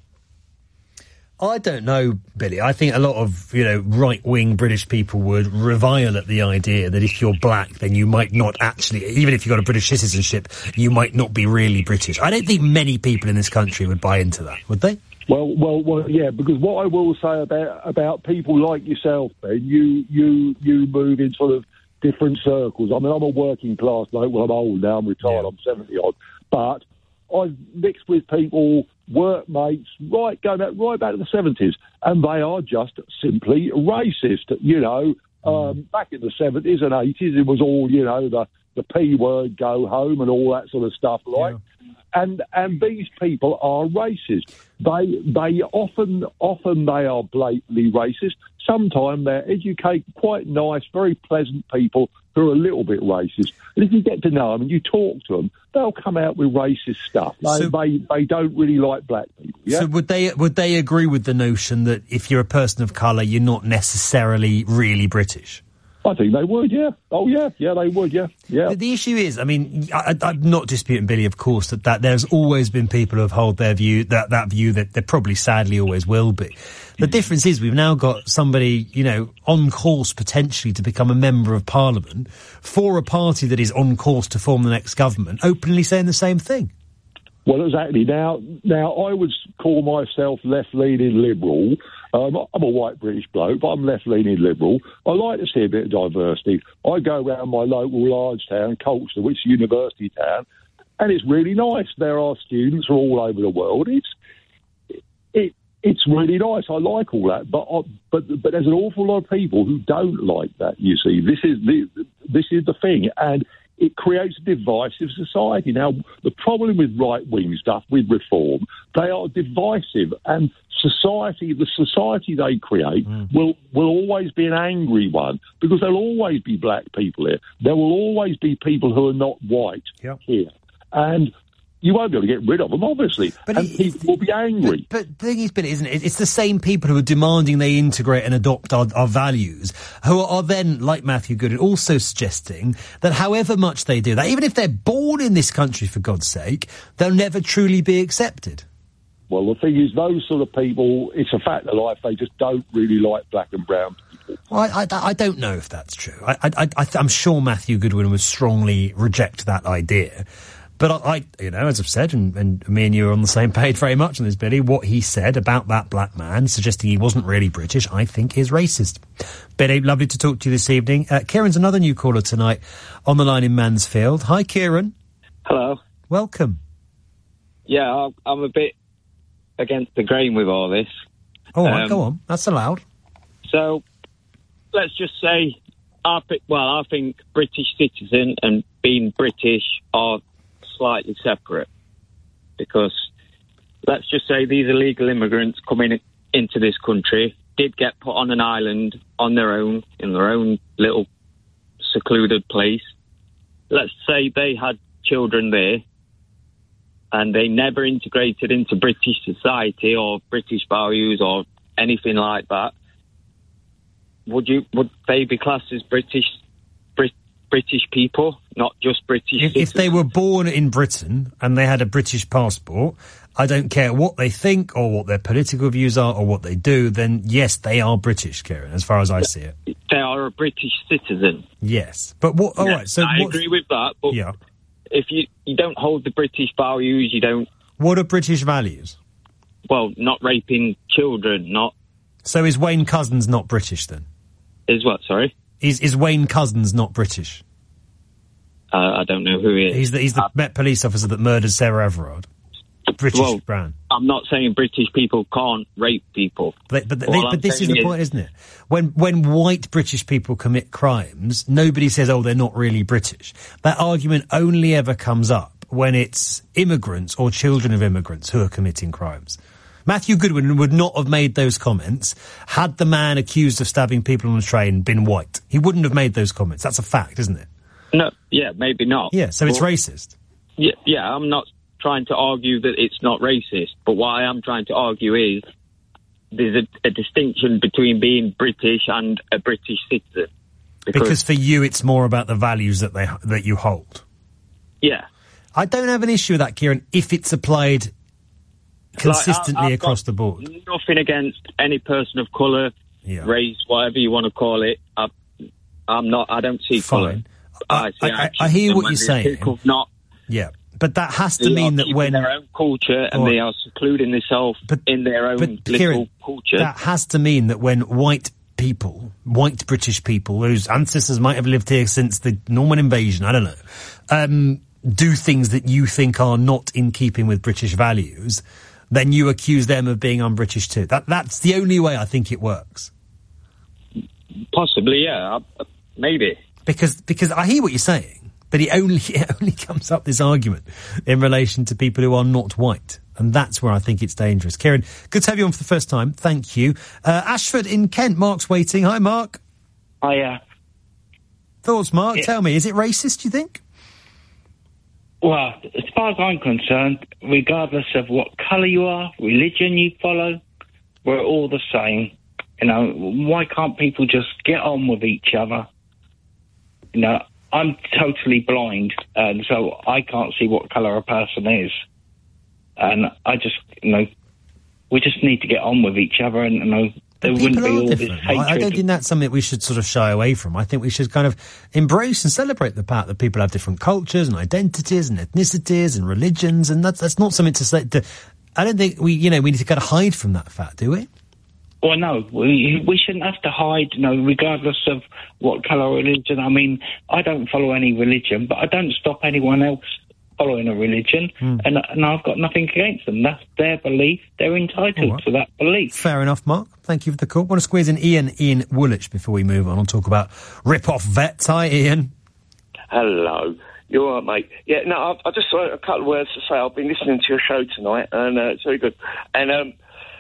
I don't know, Billy. I think a lot of, you know, right-wing British people would revile at the idea that if you're black, then you might not actually, even if you've got a British citizenship, you might not be really British. I don't think many people in this country would buy into that, would they? Well, well, well, yeah, because what I will say about about people like yourself, Ben, you, you, you move in sort of different circles. I mean, I'm a working class bloke. Well, I'm old now. I'm retired. Yeah. I'm seventy-odd. But I've mixed with people, workmates, right, going back, right back to the seventies, and they are just simply racist. You know, um, back in the seventies and eighties, it was all, you know, the, the P word, go home, and all that sort of stuff, right? Yeah. And and these people are racist. They they often often they are blatantly racist. Sometimes they're educated, quite nice, very pleasant people who are a little bit racist. And if you get to know them and you talk to them, they'll come out with racist stuff. They so, they, they don't really like black people. Yeah? So would they would they agree with the notion that if you're a person of colour, you're not necessarily really British? I think they would, yeah. Oh, yeah, yeah, they would, yeah, yeah. The, the issue is, I mean, I, I, I'm not disputing, Billy, of course, that, that there's always been people who have held their view, that, that view that there probably sadly always will be. The difference is we've now got somebody, you know, on course potentially to become a member of Parliament for a party that is on course to form the next government, openly saying the same thing. Well, exactly. Now, now I would call myself left-leaning liberal. Um, I'm a white British bloke, but I'm left-leaning liberal. I like to see a bit of diversity. I go around my local large town, Colchester, which is a university town, and it's really nice. There are students from all over the world. It's it, it's really nice. I like all that, but I, but but there's an awful lot of people who don't like that. You see, this is the this is the thing, and it creates a divisive society. Now, the problem with right-wing stuff, with reform, they are divisive, and society, the society they create, mm. will will always be an angry one, because there'll always be black people here. There will always be people who are not white yep. here. And you won't be able to get rid of them, obviously, but and it, people will be angry. But, but the thing is, Billy, isn't it? It's the same people who are demanding they integrate and adopt our, our values, who are then, like Matthew Goodwin, also suggesting that however much they do that, even if they're born in this country, for God's sake, they'll never truly be accepted. Well, the thing is, those sort of people, it's a fact of life, they just don't really like black and brown people. Well, I, I, I don't know if that's true. I, I, I, I'm sure Matthew Goodwin would strongly reject that idea. But I, I, you know, as I've said, and, and me and you are on the same page very much on this, Billy, what he said about that black man, suggesting he wasn't really British, I think is racist. Billy, lovely to talk to you this evening. Uh, Kieran's another new caller tonight on the line in Mansfield. Hi, Kieran. Hello. Welcome. Yeah, I'm a bit against the grain with all this. All right, um, go on. That's allowed. So, let's just say, I, well, I think British citizen and being British are slightly separate, because let's just say these illegal immigrants coming into this country did get put on an island on their own, in their own little secluded place. Let's say they had children there and they never integrated into British society or British values or anything like that. Would you would they be classed as British Brit, British people, not just British if, if they were born in Britain and they had a British passport, I don't care what they think or what their political views are or what they do, then yes, they are British, Kieran, as far as I see it. They are a British citizen. Yes. But what, all yeah, right, so I what, agree with that, but yeah. if you, you don't hold the British values, you don't... What are British values? Well, not raping children, not... So is Wayne Couzens not British, then? Is what, sorry? Is is Wayne Couzens not British? Uh, I don't know who he is. He's the, he's the uh, Met police officer that murdered Sarah Everard. British well, Brown. I'm not saying British people can't rape people. But, but, they, but this is the is, point, isn't it? When when white British people commit crimes, nobody says, oh, they're not really British. That argument only ever comes up when it's immigrants or children of immigrants who are committing crimes. Matthew Goodwin would not have made those comments had the man accused of stabbing people on the train been white. He wouldn't have made those comments. That's a fact, isn't it? No, yeah, maybe not. Yeah, so but, it's racist. Yeah, yeah, I'm not trying to argue that it's not racist, but what I am trying to argue is there's a, a distinction between being British and a British citizen. Because, because for you, it's more about the values that they that you hold. Yeah. I don't have an issue with that, Kieran, if it's applied consistently like, across the board. Nothing against any person of colour, yeah. race, whatever you want to call it. I, I'm not. I don't see colour. I, I, I, I hear what you're saying. Not. Yeah, but that has to mean that when their own culture and or, they are secluding themselves but, in their own but, little Kieran, culture. That has to mean that when white people, white British people, whose ancestors might have lived here since the Norman invasion, I don't know, um, do things that you think are not in keeping with British values, then you accuse them of being un-British too. That that's the only way I think it works. Possibly, yeah, maybe. Because because I hear what you're saying, but it only it only comes up this argument in relation to people who are not white, and that's where I think it's dangerous. Kieran, good to have you on for the first time. Thank you. Uh, Ashford in Kent. Mark's waiting. Hi, Mark. Hiya. Thoughts, Mark? Yeah. Tell me, is it racist? Do you think? Well, as far as I'm concerned, regardless of what colour you are, religion you follow, we're all the same. You know, why can't people just get on with each other You know, I'm totally blind, and so I can't see what colour a person is. And I just, you know, we just need to get on with each other, and, you know, there wouldn't be all this hatred. I, I don't think that's something we should sort of shy away from. I think we should kind of embrace and celebrate the fact that people have different cultures and identities and ethnicities and religions, and that's that's not something to say. To, I don't think we, you know, we need to kind of hide from that fact, do we? Well, no, we we shouldn't have to hide, you know, regardless of what colour or religion. I mean, I don't follow any religion, but I don't stop anyone else following a religion, mm. and, and I've got nothing against them. That's their belief. They're entitled right. to that belief. Fair enough, Mark. Thank you for the call. Want to squeeze in Ian, Ian Woolwich before we move on and talk about rip-off vets. Hi, Ian. Hello. You're all right, mate. Yeah, no, I've, I've just got a couple of words to say. I've been listening to your show tonight, and uh, it's very good. And, um,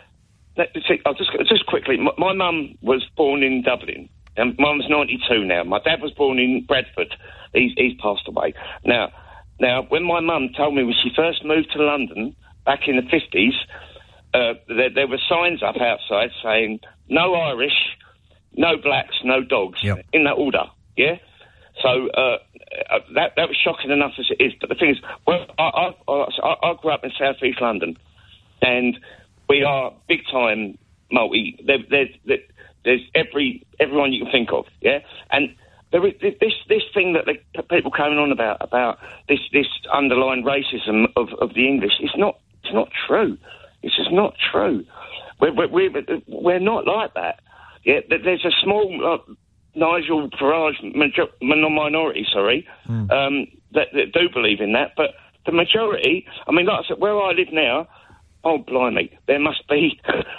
I'll just just quickly. My, my mum was born in Dublin, and mum's ninety-two now. My dad was born in Bradford. He's he's passed away now. Now, when my mum told me when she first moved to London back in the fifties, uh, there, there were signs up outside saying no Irish, no blacks, no dogs, yep. in that order. Yeah. So uh, that that was shocking enough as it is. But the thing is, well, I I, I, I grew up in South East London, and we are big time multi. There, there, there, there's every everyone you can think of, yeah. And there is this this thing that the people coming on about about this this underlying racism of, of the English. It's not it's not true. It's just not true. We're we're we're, we're not like that. Yeah. There's a small uh, Nigel Farage major, minority, sorry, mm. um, that, that do believe in that, but the majority. I mean, like I said, where I live now. Oh, blimey, there must be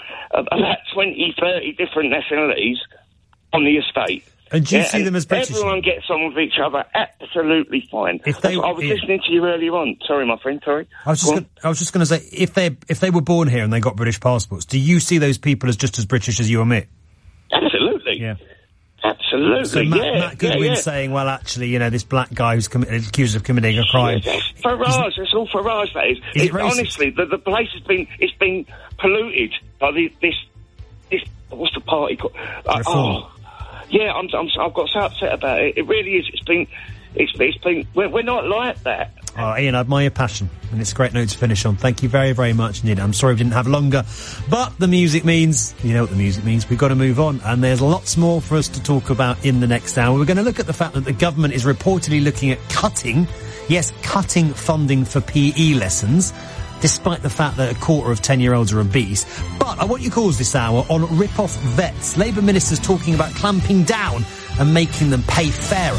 about twenty, thirty different nationalities on the estate. And do you yeah, see them as British? Everyone gets on with each other absolutely fine. If they, I was yeah. listening to you earlier on. Sorry, my friend, sorry. I was just gonna, I was just going to say, if they if they were born here and they got British passports, do you see those people as just as British as you or me? Absolutely. Yeah. Absolutely, so Matt, yeah. Matt Goodwin yeah, yeah. saying, well, actually, you know, this black guy who's com- accused of committing a crime. Yeah, Farage, it's all Farage, that is. Is it, it honestly, the, the place has been, it's been polluted by the, this, this, what's the party called? Uh, oh, yeah, I'm, I'm, I've got so upset about it. It really is. It's been, it's, it's been, we're, we're not like that. Oh, Ian, I admire your passion, and it's a great note to finish on. Thank you very, very much, Nid. I'm sorry we didn't have longer, but the music means, you know what the music means, we've got to move on, and there's lots more for us to talk about in the next hour. We're going to look at the fact that the government is reportedly looking at cutting, yes, cutting funding for P E lessons, despite the fact that a quarter of ten-year-olds are obese. But I want your calls this hour on rip-off vets. Labour ministers talking about clamping down and making them pay fairer.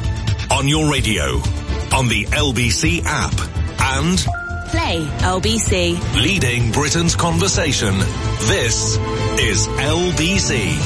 On your radio, on the L B C app, and Play L B C. Leading Britain's conversation. This is L B C.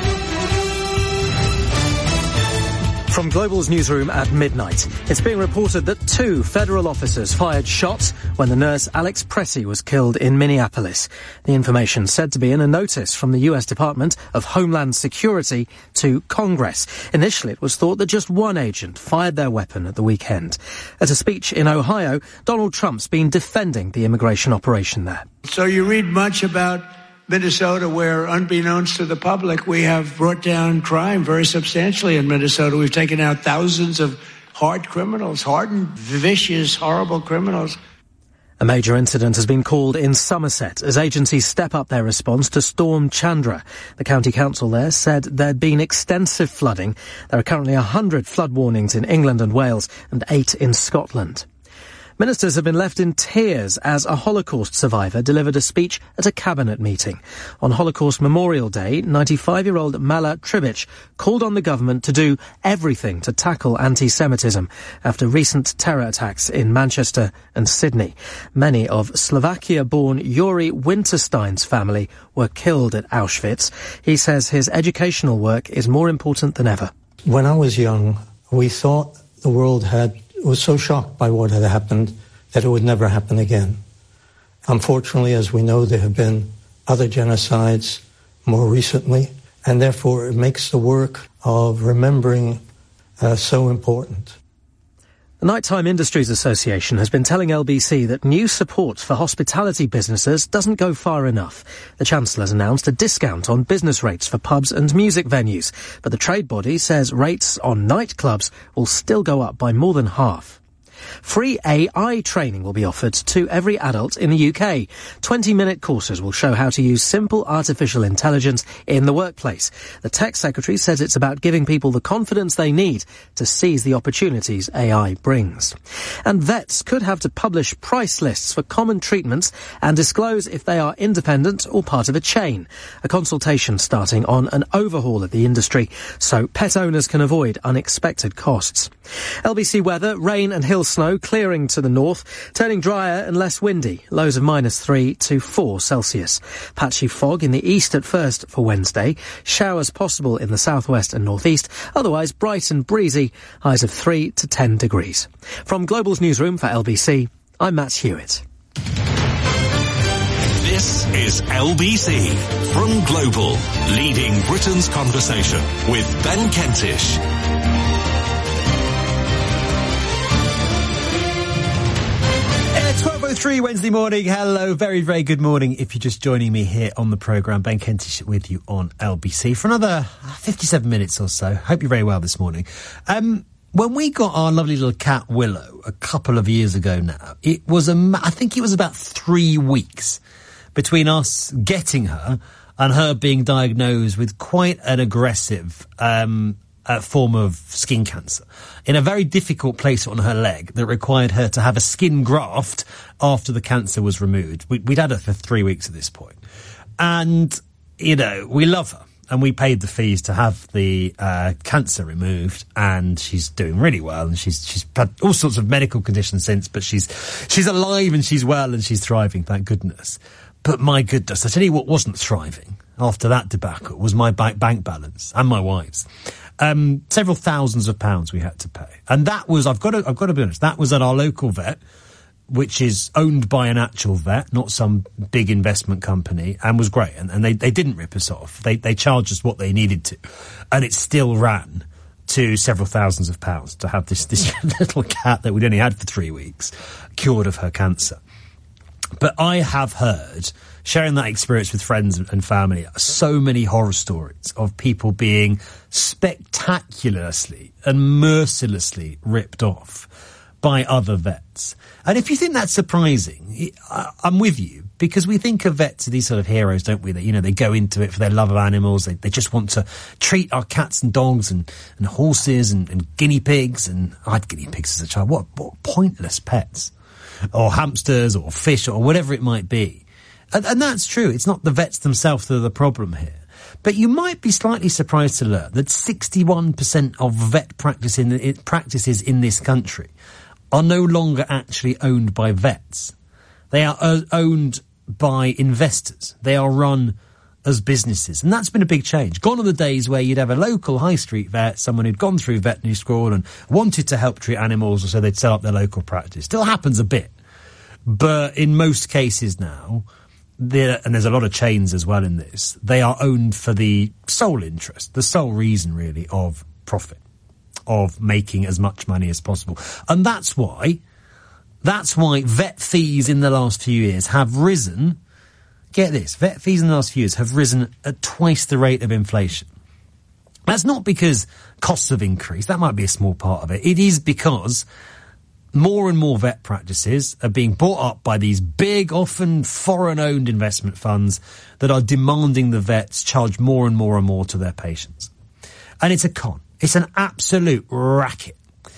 From Global's newsroom at midnight, it's being reported that two federal officers fired shots when the nurse Alex Pressey was killed in Minneapolis. The information said to be in a notice from the U S Department of Homeland Security to Congress. Initially, it was thought that just one agent fired their weapon at the weekend. At a speech in Ohio, Donald Trump's been defending the immigration operation there. So you read much about Minnesota, where, unbeknownst to the public, we have brought down crime very substantially in Minnesota. We've taken out thousands of hard criminals, hardened, vicious, horrible criminals. A major incident has been called in Somerset as agencies step up their response to Storm Chandra. The county council there said there'd been extensive flooding. There are currently one hundred flood warnings in England and Wales and eight in Scotland. Ministers have been left in tears as a Holocaust survivor delivered a speech at a cabinet meeting. On Holocaust Memorial Day, ninety-five-year-old Mala Tribic called on the government to do everything to tackle anti-Semitism after recent terror attacks in Manchester and Sydney. Many of Slovakia-born Yuri Winterstein's family were killed at Auschwitz. He says his educational work is more important than ever. When I was young, we thought the world had was so shocked by what had happened that it would never happen again. Unfortunately, as we know, there have been other genocides more recently, and therefore it makes the work of remembering uh, so important. The Nighttime Industries Association has been telling L B C that new support for hospitality businesses doesn't go far enough. The Chancellor's announced a discount on business rates for pubs and music venues, but the trade body says rates on nightclubs will still go up by more than half. Free A I training will be offered to every adult in the U K. twenty-minute courses will show how to use simple artificial intelligence in the workplace. The Tech Secretary says it's about giving people the confidence they need to seize the opportunities A I brings. And vets could have to publish price lists for common treatments and disclose if they are independent or part of a chain. A consultation starting on an overhaul of the industry so pet owners can avoid unexpected costs. L B C weather, rain and hill snow clearing to the north, turning drier and less windy, lows of minus three to four Celsius. Patchy fog in the east at first for Wednesday, showers possible in the southwest and northeast, otherwise bright and breezy, highs of three to ten degrees. From Global's newsroom for L B C, I'm Matt Hewitt. This is L B C from Global, leading Britain's conversation with Ben Kentish. twelve oh three Wednesday morning. Hello, very, very good morning. If you're just joining me here on the programme, Ben Kentish with you on L B C for another fifty-seven minutes or so. Hope you're very well this morning. Um, when we got our lovely little cat Willow a couple of years ago now, it was a, I think it was about three weeks between us getting her and her being diagnosed with quite an aggressive um Uh, form of skin cancer in a very difficult place on her leg that required her to have a skin graft after the cancer was removed. We, we'd had her for three weeks at this point. And, you know, we love her and we paid the fees to have the uh, cancer removed, and she's doing really well, and she's she's had all sorts of medical conditions since, but she's she's alive and she's well and she's thriving, thank goodness. But my goodness, I tell you what wasn't thriving after that debacle was my bank, bank balance and my wife's. Um, several thousands of pounds we had to pay. And that was, I've got to, I've got to be honest, that was at our local vet, which is owned by an actual vet, not some big investment company, and was great. And, and they, they didn't rip us off. They, they charged us what they needed to. And it still ran to several thousands of pounds to have this, this little cat that we'd only had for three weeks cured of her cancer. But I have heard, sharing that experience with friends and family, so many horror stories of people being spectacularly and mercilessly ripped off by other vets. And if you think that's surprising, I'm with you, because we think of vets as these sort of heroes, don't we? That, you know, they go into it for their love of animals. They, they just want to treat our cats and dogs and, and horses and, and guinea pigs. And I had guinea pigs as a child. What, what pointless pets. Or hamsters or fish or whatever it might be. And, and that's true. It's not the vets themselves that are the problem here. But you might be slightly surprised to learn that sixty-one percent of vet practice in, it, practices in this country are no longer actually owned by vets. They are uh, owned by investors. They are run as businesses. And that's been a big change. Gone are the days where you'd have a local high street vet, someone who'd gone through veterinary school and wanted to help treat animals, or so they'd set up their local practice. Still happens a bit. But in most cases now, there, and there's a lot of chains as well in this, they are owned for the sole interest, the sole reason really of profit, of making as much money as possible. And that's why, that's why vet fees in the last few years have risen. Get this, vet fees in the last few years have risen at twice the rate of inflation. That's not because costs have increased. That might be a small part of it. It is because more and more vet practices are being bought up by these big, often foreign-owned investment funds that are demanding the vets charge more and more and more to their patients. And it's a con. It's an absolute racket.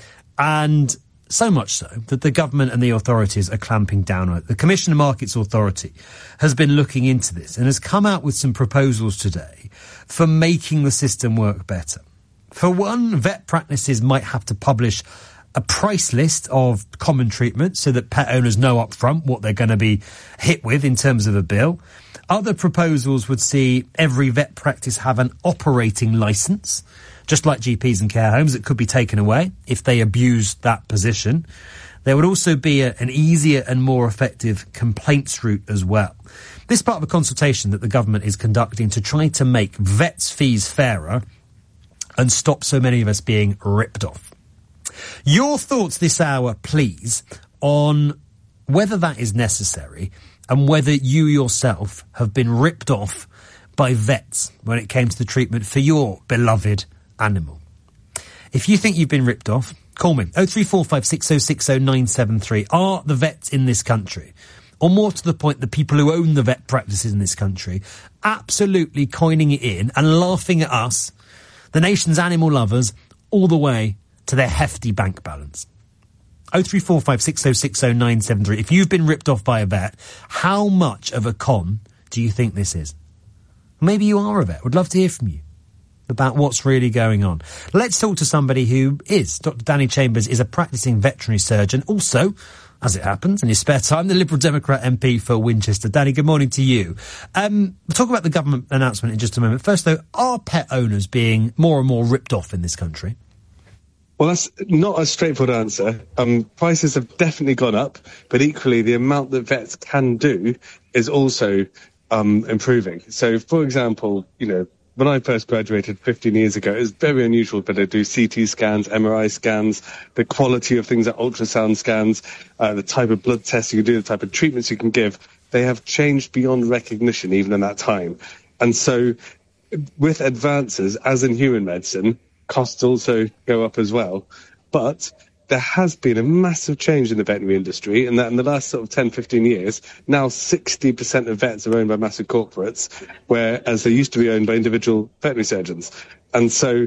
And so much so that the government and the authorities are clamping down on it. The Commission on Markets Authority has been looking into this and has come out with some proposals today for making the system work better. For one, vet practices might have to publish a price list of common treatments so that pet owners know up front what they're going to be hit with in terms of a bill. Other proposals would see every vet practice have an operating licence, just like G Ps and care homes, that could be taken away if they abused that position. There would also be a, an easier and more effective complaints route as well. This is part of a consultation that the government is conducting to try to make vets' fees fairer and stop so many of us being ripped off. Your thoughts this hour, please, on whether that is necessary and whether you yourself have been ripped off by vets when it came to the treatment for your beloved animal. If you think you've been ripped off, call me. oh three four five, six oh six oh, nine seven three. Are the vets in this country, or more to the point, the people who own the vet practices in this country, absolutely coining it in and laughing at us, the nation's animal lovers, all the way to their hefty bank balance? oh three four five, six oh six oh, nine seven three. If you've been ripped off by a vet, how much of a con do you think this is? Maybe you are a vet. Would love to hear from you about what's really going on. Let's talk to somebody who is. Doctor Danny Chambers is a practicing veterinary surgeon. Also, as it happens, in his spare time, the Liberal Democrat M P for Winchester. Danny, good morning to you. Um, we'll talk about the government announcement in just a moment. First, though, are pet owners being more and more ripped off in this country? Well, that's not a straightforward answer. Um, prices have definitely gone up, but equally the amount that vets can do is also um, improving. So, for example, you know, when I first graduated fifteen years ago, it was very unusual, but they do C T scans, M R I scans, the quality of things like ultrasound scans, uh, the type of blood tests you can do, the type of treatments you can give. They have changed beyond recognition even in that time. And so with advances, as in human medicine, costs also go up as well. But there has been a massive change in the veterinary industry, and that in the last sort of ten, fifteen years, now sixty percent of vets are owned by massive corporates, whereas they used to be owned by individual veterinary surgeons. And so,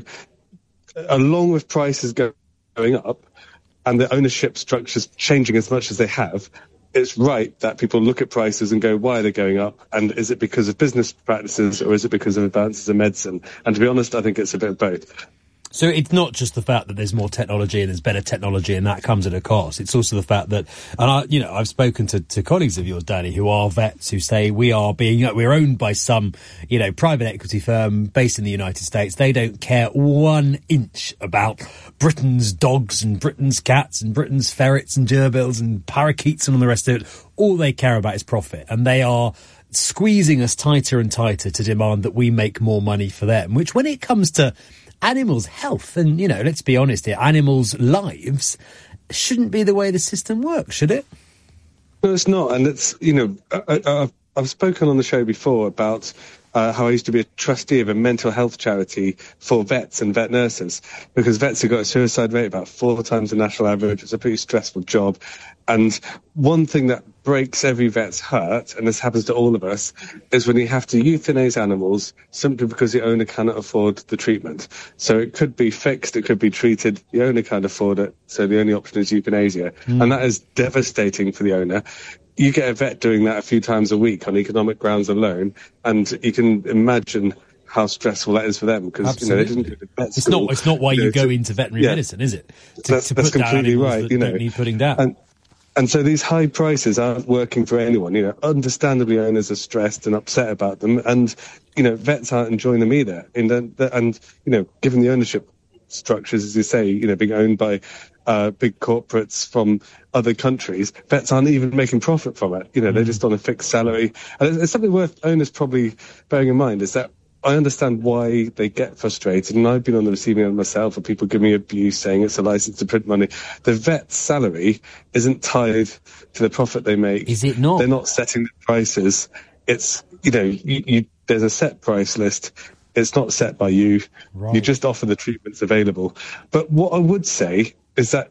along with prices go- going up and the ownership structures changing as much as they have, it's right that people look at prices and go, why are they going up? And is it because of business practices or is it because of advances in medicine? And to be honest, I think it's a bit of both. So it's not just the fact that there's more technology and there's better technology and that comes at a cost. It's also the fact that, and I, you know, I've spoken to, to colleagues of yours, Danny, who are vets who say we are being, you know, we're owned by some, you know, private equity firm based in the United States. They don't care one inch about Britain's dogs and Britain's cats and Britain's ferrets and gerbils and parakeets and all the rest of it. All they care about is profit, and they are squeezing us tighter and tighter to demand that we make more money for them, which when it comes to animals' health, and, you know, let's be honest here, animals' lives shouldn't be the way the system works, should it? No, it's not. And it's, you know, I, I, I've spoken on the show before about uh, how I used to be a trustee of a mental health charity for vets and vet nurses, because vets have got a suicide rate about four times the national average. It's a pretty stressful job. And one thing that breaks every vet's heart, and this happens to all of us, is when you have to euthanize animals simply because the owner cannot afford the treatment. So it could be fixed, it could be treated, the owner can't afford it, so the only option is euthanasia. Mm. And that is devastating for the owner. You get a vet doing that a few times a week on economic grounds alone, and you can imagine how stressful that is for them, because, you know, they didn't go to vet it's school. Not, it's not why you, you know, go to, into veterinary yeah, medicine, is it? To, that's to that's put completely down right. That you know, don't need putting down. And, And so these high prices aren't working for anyone. You know, understandably, owners are stressed and upset about them, and, you know, vets aren't enjoying them either. And, and you know, given the ownership structures, as you say, you know, being owned by uh, big corporates from other countries, vets aren't even making profit from it. You know, mm. they're just on a fixed salary. And it's, it's something worth owners probably bearing in mind, is that I understand why they get frustrated, and I've been on the receiving end myself of people giving me abuse, saying it's a license to print money. The vet's salary isn't tied to the profit they make. Is it not? They're not setting the prices. It's, you know, you, you, there's a set price list. It's not set by you. Right. You just offer the treatments available. But what I would say is that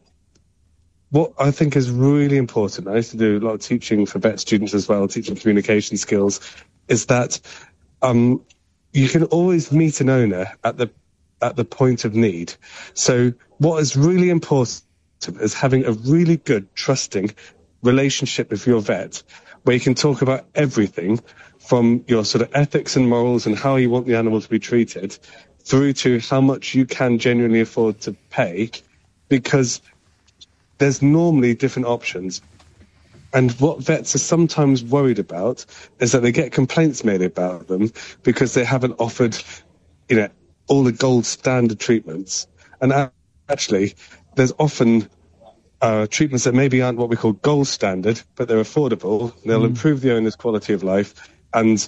what I think is really important, I used to do a lot of teaching for vet students as well, teaching communication skills, is that um, you can always meet an owner at the at the point of need. So what is really important is having a really good, trusting relationship with your vet, where you can talk about everything from your sort of ethics and morals and how you want the animal to be treated, through to how much you can genuinely afford to pay, because there's normally different options. And what vets are sometimes worried about is that they get complaints made about them because they haven't offered, you know, all the gold standard treatments. And actually, there's often uh, treatments that maybe aren't what we call gold standard, but they're affordable. They'll mm. improve the owner's quality of life, and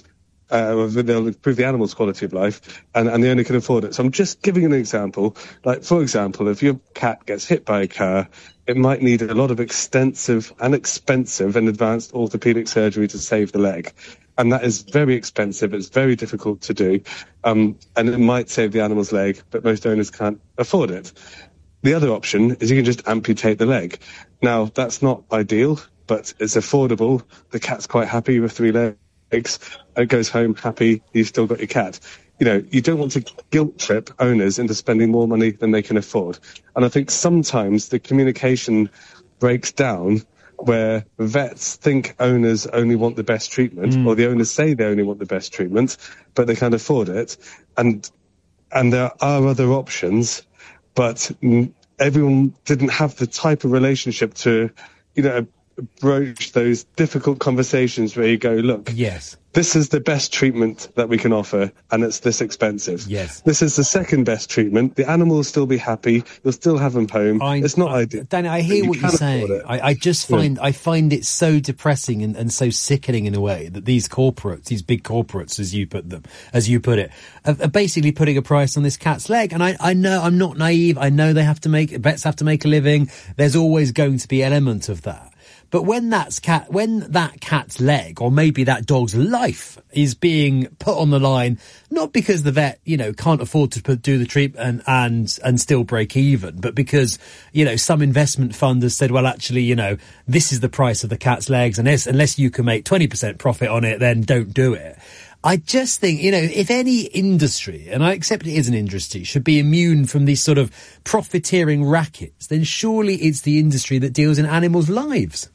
Uh, they'll improve the animal's quality of life, and, and the owner can afford it. So I'm just giving an example. Like, for example, if your cat gets hit by a car, it might need a lot of extensive and expensive and advanced orthopedic surgery to save the leg. And that is very expensive. It's very difficult to do. Um, and it might save the animal's leg, but most owners can't afford it. The other option is you can just amputate the leg. Now, that's not ideal, but it's affordable. The cat's quite happy with three legs. It goes home happy. You've still got your cat. You know, you don't want to guilt trip owners into spending more money than they can afford. And I think sometimes the communication breaks down where vets think owners only want the best treatment, mm. or the owners say they only want the best treatment, but they can't afford it. And and there are other options, but everyone didn't have the type of relationship to, you know, broach those difficult conversations where you go, look, yes, this is the best treatment that we can offer, and it's this expensive. Yes. This is the second best treatment. The animal will still be happy. You'll still have them home. I, it's not I, ideal. Danny, I hear you what you're saying. I, I just find yeah. I find it so depressing and, and so sickening in a way that these corporates, these big corporates, as you put them, as you put it, are, are basically putting a price on this cat's leg. And I, I know I'm not naive. I know they have to make vets have to make a living. There's always going to be an element of that. But when that's cat, when that cat's leg, or maybe that dog's life, is being put on the line, not because the vet, you know, can't afford to put, do the treatment and, and, and still break even, but because, you know, some investment fund has said, well, actually, you know, this is the price of the cat's legs, and unless, unless you can make twenty percent profit on it, then don't do it. I just think, you know, if any industry, and I accept it is an industry, should be immune from these sort of profiteering rackets, then surely it's the industry that deals in animals' lives.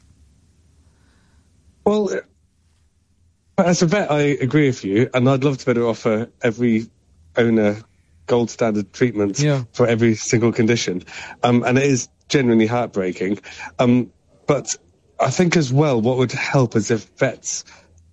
Well, as a vet, I agree with you, and I'd love to be able to offer every owner gold standard treatment yeah. for every single condition. Um, and it is genuinely heartbreaking. Um, but I think as well, what would help is if vets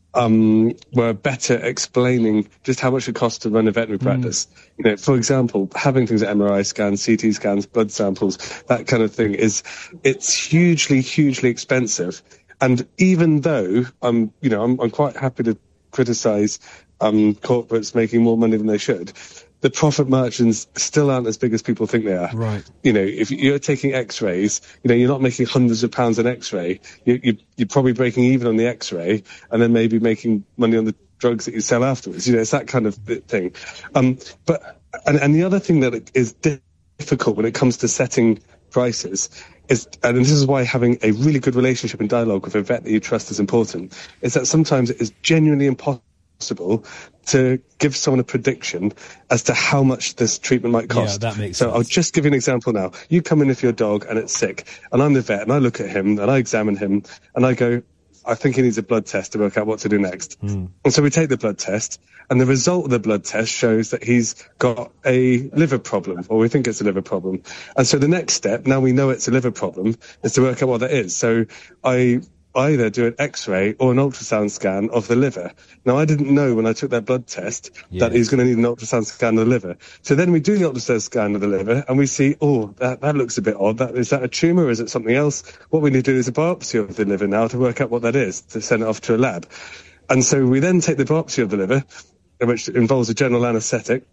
um, were better explaining just how much it costs to run a veterinary mm. practice. You know, for example, having things like M R I scans, C T scans, blood samples, that kind of thing is, it's hugely, hugely expensive. And even though I'm, you know, I'm, I'm quite happy to criticise um, corporates making more money than they should, the profit margins still aren't as big as people think they are. Right. You know, if you're taking X-rays, you know, you're not making hundreds of pounds an X-ray. You, you, you're probably breaking even on the X-ray, and then maybe making money on the drugs that you sell afterwards. You know, it's that kind of thing. Um, but and, and the other thing that is difficult when it comes to setting prices is, and this is why having a really good relationship and dialogue with a vet that you trust is important, is that sometimes it is genuinely impossible to give someone a prediction as to how much this treatment might cost. Yeah, that makes so sense. I'll just give you an example now. You come in with your dog and it's sick, and I'm the vet, and I look at him and I examine him and I go, I think he needs a blood test to work out what to do next. Mm. And so we take the blood test, and the result of the blood test shows that he's got a liver problem, or we think it's a liver problem. And so the next step, now we know it's a liver problem, is to work out what that is. So I either do an X-ray or an ultrasound scan of the liver. Now, I didn't know when I took that blood test yeah. that he's going to need an ultrasound scan of the liver. So then we do the ultrasound scan of the liver, and we see, oh, that, that looks a bit odd. That, is that a tumour, or is it something else? What we need to do is a biopsy of the liver now to work out what that is, to send it off to a lab. And so we then take the biopsy of the liver, which involves a general anaesthetic,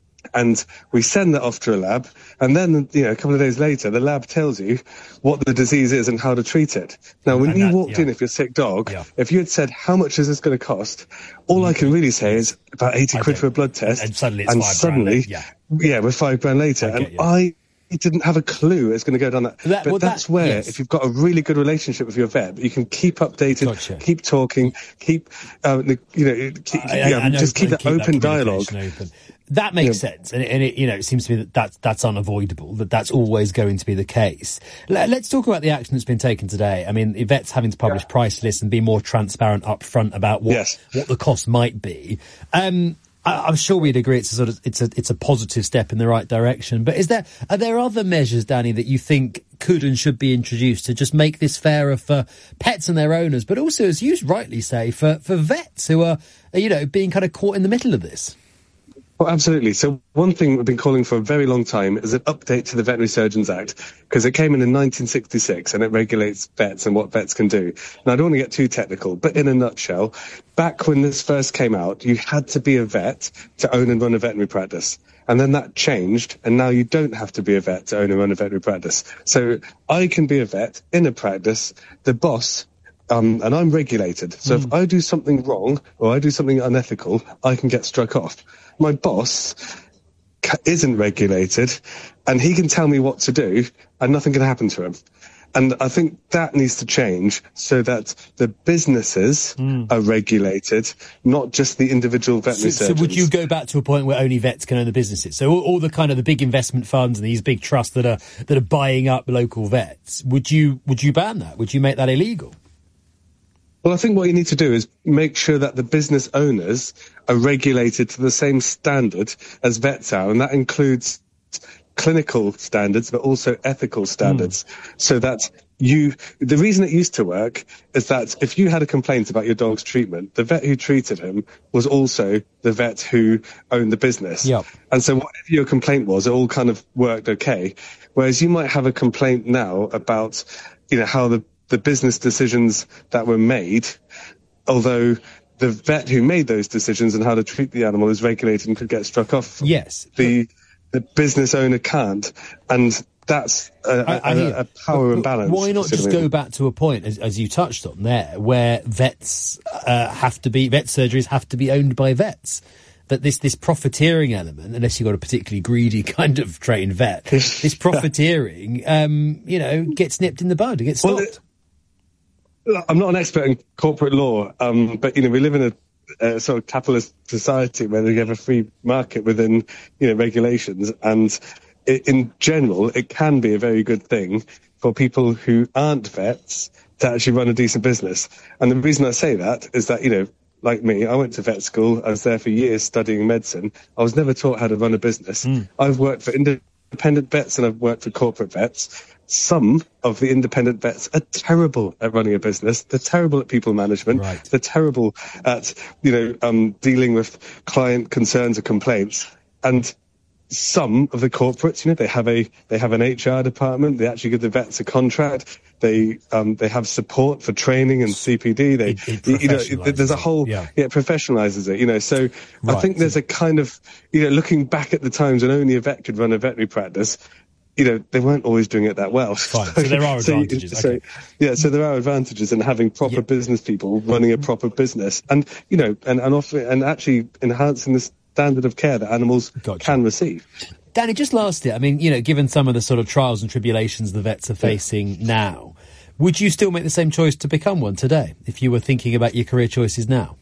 and we send that off to a lab, and then, you know, a couple of days later, the lab tells you what the disease is and how to treat it. Now, when and you that, walked yeah. in, if you're a sick dog, yeah. if you had said, how much is this going to cost? All I can really say is about eighty I quid get for a blood test. And, and suddenly it's and five suddenly, grand later, yeah. yeah, we're five grand later. I and you. I didn't have a clue it's going to go down that. that but well, that's that, where, yes. if you've got a really good relationship with your vet, you can keep updated, gotcha. keep talking, keep, uh, you know, keep, I, yeah, I, I just keep that keep open that dialogue. Open. That makes yeah. sense, and, and it, you know, it seems to me that that's, that's unavoidable, that that's always going to be the case. Let's talk about the action that's been taken today. I mean, the vet's having to publish yeah. price lists and be more transparent up front about what, yes. what the cost might be. Um, I, I'm sure we'd agree it's a sort of, it's a, it's a positive step in the right direction. But is there, are there other measures, Danny, that you think could and should be introduced to just make this fairer for pets and their owners, but also, as you rightly say, for, for vets who are, you know, being kind of caught in the middle of this? Well, absolutely. So one thing we've been calling for a very long time is an update to the Veterinary Surgeons Act, because it came in in nineteen sixty-six and it regulates vets and what vets can do. Now, I don't want to get too technical, but in a nutshell, back when this first came out, you had to be a vet to own and run a veterinary practice. And then that changed, and now you don't have to be a vet to own and run a veterinary practice. So I can be a vet in a practice, the boss, um, and I'm regulated. So mm. if I do something wrong or I do something unethical, I can get struck off. My boss isn't regulated, and he can tell me what to do, and nothing can happen to him. And I think that needs to change so that the businesses mm. are regulated, not just the individual veterinary so, surgeons. So would you go back to a point where only vets can own the businesses? So all, all the kind of the big investment funds and these big trusts that are that are buying up local vets, would you would you ban that? Would you make that illegal? Well, I think what you need to do is make sure that the business owners are regulated to the same standard as vets are, and that includes clinical standards, but also ethical standards, mm. so that you, the reason it used to work is that if you had a complaint about your dog's treatment, the vet who treated him was also the vet who owned the business. Yep. And so whatever your complaint was, it all kind of worked okay. Whereas you might have a complaint now about, you know, how the, the business decisions that were made, although the vet who made those decisions and how to treat the animal is regulated and could get struck off. Yes. The, the business owner can't. And that's a, I, I a, a power imbalance. Why not just go back to a point, as, as you touched on there, where vets uh, have to be, vet surgeries have to be owned by vets? That this, this profiteering element, unless you've got a particularly greedy kind of trained vet, this profiteering, um, you know, gets nipped in the bud, it gets stopped. Well, it, I'm not an expert in corporate law, um, but, you know, we live in a, a sort of capitalist society where we have a free market within, you know, regulations. And it, in general, it can be a very good thing for people who aren't vets to actually run a decent business. And the reason I say that is that, you know, like me, I went to vet school. I was there for years studying medicine. I was never taught how to run a business. Mm. I've worked for independent vets and I've worked for corporate vets. Some of the independent vets are terrible at running a business. They're terrible at people management. Right. They're terrible at, you know, um, dealing with client concerns or complaints. And some of the corporates, you know, they have a, they have an H R department. They actually give the vets a contract. They, um, they have support for training and C P D. They, it, it you know, it, there's a whole, yeah. yeah, it professionalizes it, you know, so right. I think there's a kind of, you know, looking back at the times when only a vet could run a veterinary practice, you know, they weren't always doing it that well. Fine. So there are advantages. so, okay. so, yeah, so there are advantages in having proper yeah. business people running a proper business, and you know, and and often and actually enhancing the standard of care that animals gotcha. can receive. Danny, just lastly, I mean, you know, given some of the sort of trials and tribulations the vets are facing yeah. now, would you still make the same choice to become one today if you were thinking about your career choices now?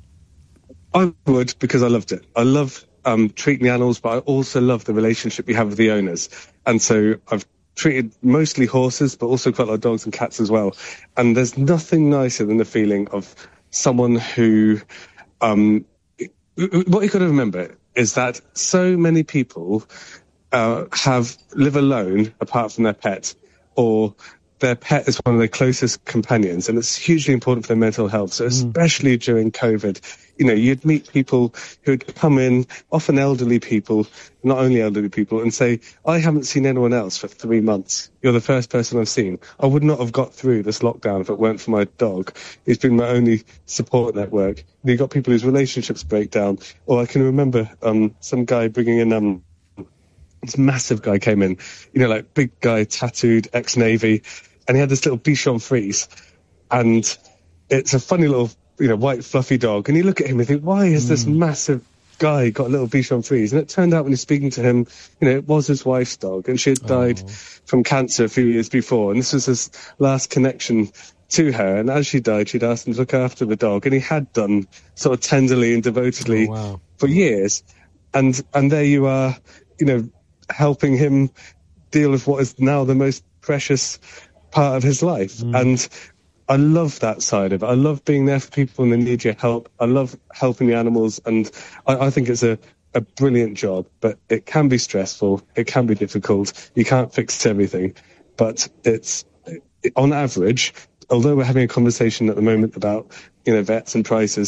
I would, because I loved it. I love um, treating the animals, but I also love the relationship you have with the owners. And so I've treated mostly horses, but also quite a lot of dogs and cats as well. And there's nothing nicer than the feeling of someone who, um, what you've got to remember is that so many people uh, have live alone apart from their pet, or their pet is one of their closest companions, and it's hugely important for their mental health. So especially mm. during COVID, you know, you'd meet people who'd come in, often elderly people, not only elderly people, and say, I haven't seen anyone else for three months. You're the first person I've seen. I would not have got through this lockdown if it weren't for my dog. He's been my only support network. And you've got people whose relationships break down. Or I can remember um, some guy bringing in... Um, this massive guy came in, you know, like big guy, tattooed, ex-Navy, and he had this little Bichon Frise, and it's a funny little, you know, white fluffy dog. And you look at him and think, why is mm. this massive guy got a little Bichon Frise? And it turned out when you're speaking to him, you know, it was his wife's dog, and she had died oh. from cancer a few years before, and this was his last connection to her. And as she died, she'd asked him to look after the dog, and he had done sort of tenderly and devotedly oh, wow. for years. And and there you are, you know, helping him deal with what is now the most precious part of his life. Mm. And I love that side of it. I love being there for people when they need your help. I love helping the animals, and I, I think it's a, a brilliant job, but it can be stressful. It can be difficult. You can't fix everything, but it's, on average, although we're having a conversation at the moment about, you know, vets and prices,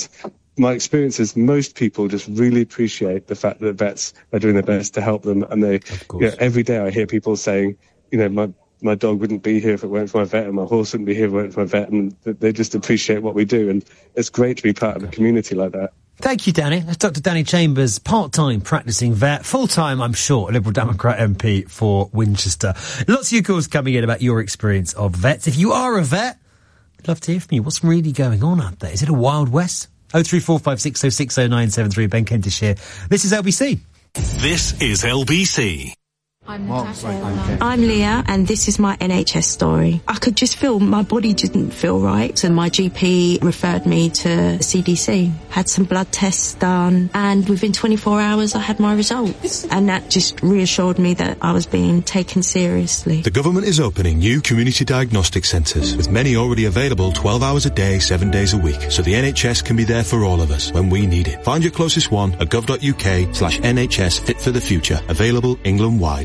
my experience is most people just really appreciate the fact that vets are doing their best to help them. And they, you know, every day I hear people saying, you know, my, my dog wouldn't be here if it weren't for my vet, and my horse wouldn't be here if it weren't for my vet. And they just appreciate what we do. And it's great to be part of a community like that. Thank you, Danny. That's Doctor Danny Chambers, part-time practising vet, full-time, I'm sure, a Liberal Democrat M P for Winchester. Lots of your calls coming in about your experience of vets. If you are a vet, I'd love to hear from you. What's really going on out there? Is it a Wild West? oh three four five six oh six oh nine seven three. Ben Kentish here. This is L B C. This is L B C. I'm Natasha. I'm Leah, and this is my N H S story. I could just feel my body didn't feel right, so my G P referred me to C D C. Had some blood tests done, and within twenty-four hours I had my results. And that just reassured me that I was being taken seriously. The government is opening new community diagnostic centres, with many already available twelve hours a day, seven days a week, so the N H S can be there for all of us when we need it. Find your closest one at gov.uk slash NHS Fit for the Future. Available England-wide.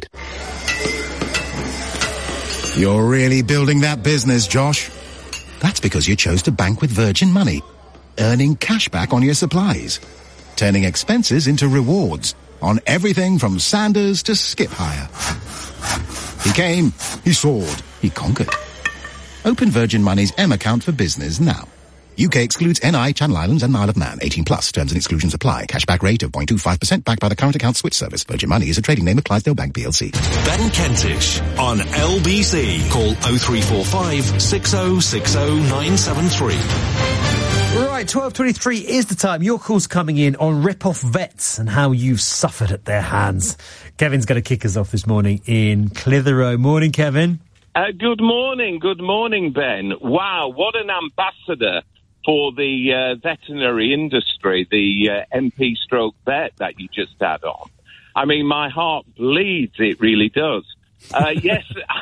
You're really building that business, Josh. That's because you chose to bank with Virgin Money, earning cash back on your supplies, turning expenses into rewards on everything from Sanders to Skip Hire. He came, he soared, he conquered. Open Virgin Money's M account for business now. U K excludes N I, Channel Islands and Isle of Man. eighteen plus. Terms and exclusions apply. Cashback rate of zero point two five percent backed by the current account switch service. Virgin Money is a trading name of Clydesdale Bank P L C. Ben Kentish on L B C. Call oh three four five six oh six oh nine seven three. Right, twelve twenty-three is the time. Your call's coming in on rip-off vets and how you've suffered at their hands. Kevin's going to kick us off this morning in Clitheroe. Morning, Kevin. Uh, good morning. Good morning, Ben. Wow, what an ambassador for the uh, veterinary industry, the uh, M P stroke vet that you just had on. I mean, my heart bleeds, it really does. Uh, yes,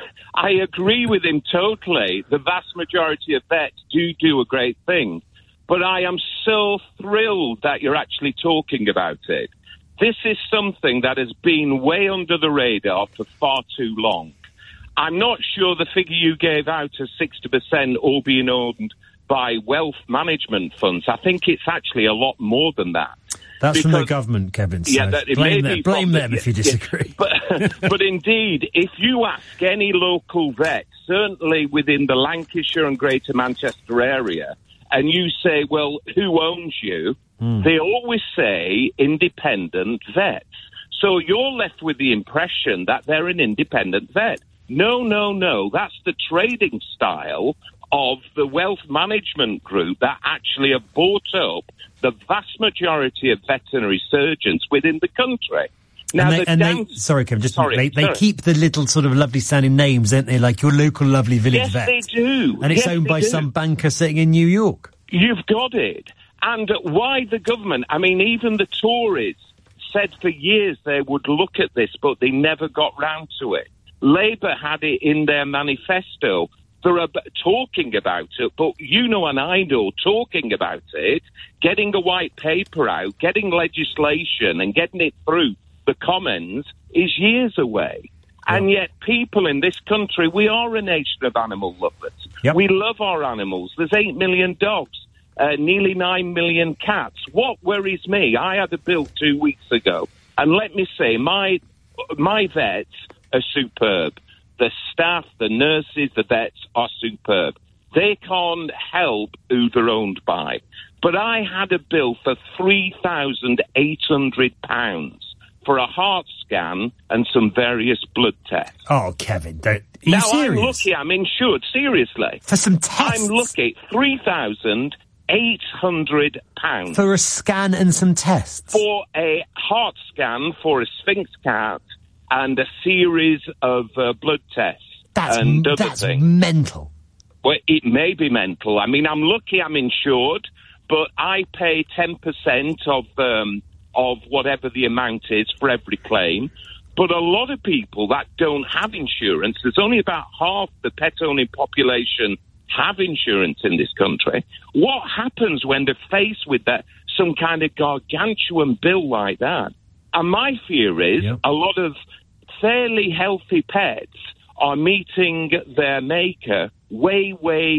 I agree with him totally. The vast majority of vets do do a great thing. But I am so thrilled that you're actually talking about it. This is something that has been way under the radar for far too long. I'm not sure the figure you gave out of sixty percent all being owned by wealth management funds. I think it's actually a lot more than that. That's because, from the government, Kevin. So yeah, that, it blame may them, be blame the, them if you disagree. Yeah, but, but indeed, if you ask any local vet, certainly within the Lancashire and Greater Manchester area, and you say, well, who owns you? Mm. They always say independent vets. So you're left with the impression that they're an independent vet. No, no, no. That's the trading style of the wealth management group that actually have bought up the vast majority of veterinary surgeons within the country. Now, and they, the and down- they, sorry, Kevin, just sorry, they, they sorry. keep the little sort of lovely sounding names, don't they? Like your local lovely village yes, vet. they do. And it's yes, owned by do. some banker sitting in New York. You've got it. And why the government? I mean, even the Tories said for years they would look at this, but they never got round to it. Labour had it in their manifesto. They're ab- talking about it, but you know and I know talking about it, getting a white paper out, getting legislation and getting it through the Commons is years away. Yeah. And yet people in this country, we are a nation of animal lovers. Yep. We love our animals. There's eight million dogs, uh, nearly nine million cats. What worries me, I had a bill two weeks ago, and let me say, my my vets are superb. The staff, the nurses, the vets are superb. They can't help who they're owned by. But I had a bill for three thousand eight hundred pounds for a heart scan and some various blood tests. Oh, Kevin, don't... Are you now, serious? I'm lucky I'm insured, seriously. For some tests? I'm lucky. three thousand eight hundred pounds. For a scan and some tests? For a heart scan for a Sphinx cat and a series of uh, blood tests. That's, and other that's things. mental. Well, it may be mental. I mean, I'm lucky I'm insured, but I pay ten percent of um, of whatever the amount is for every claim. But a lot of people that don't have insurance, there's only about half the pet-owning population have insurance in this country. What happens when they're faced with that, some kind of gargantuan bill like that? And my fear is yep. a lot of fairly healthy pets are meeting their maker way, way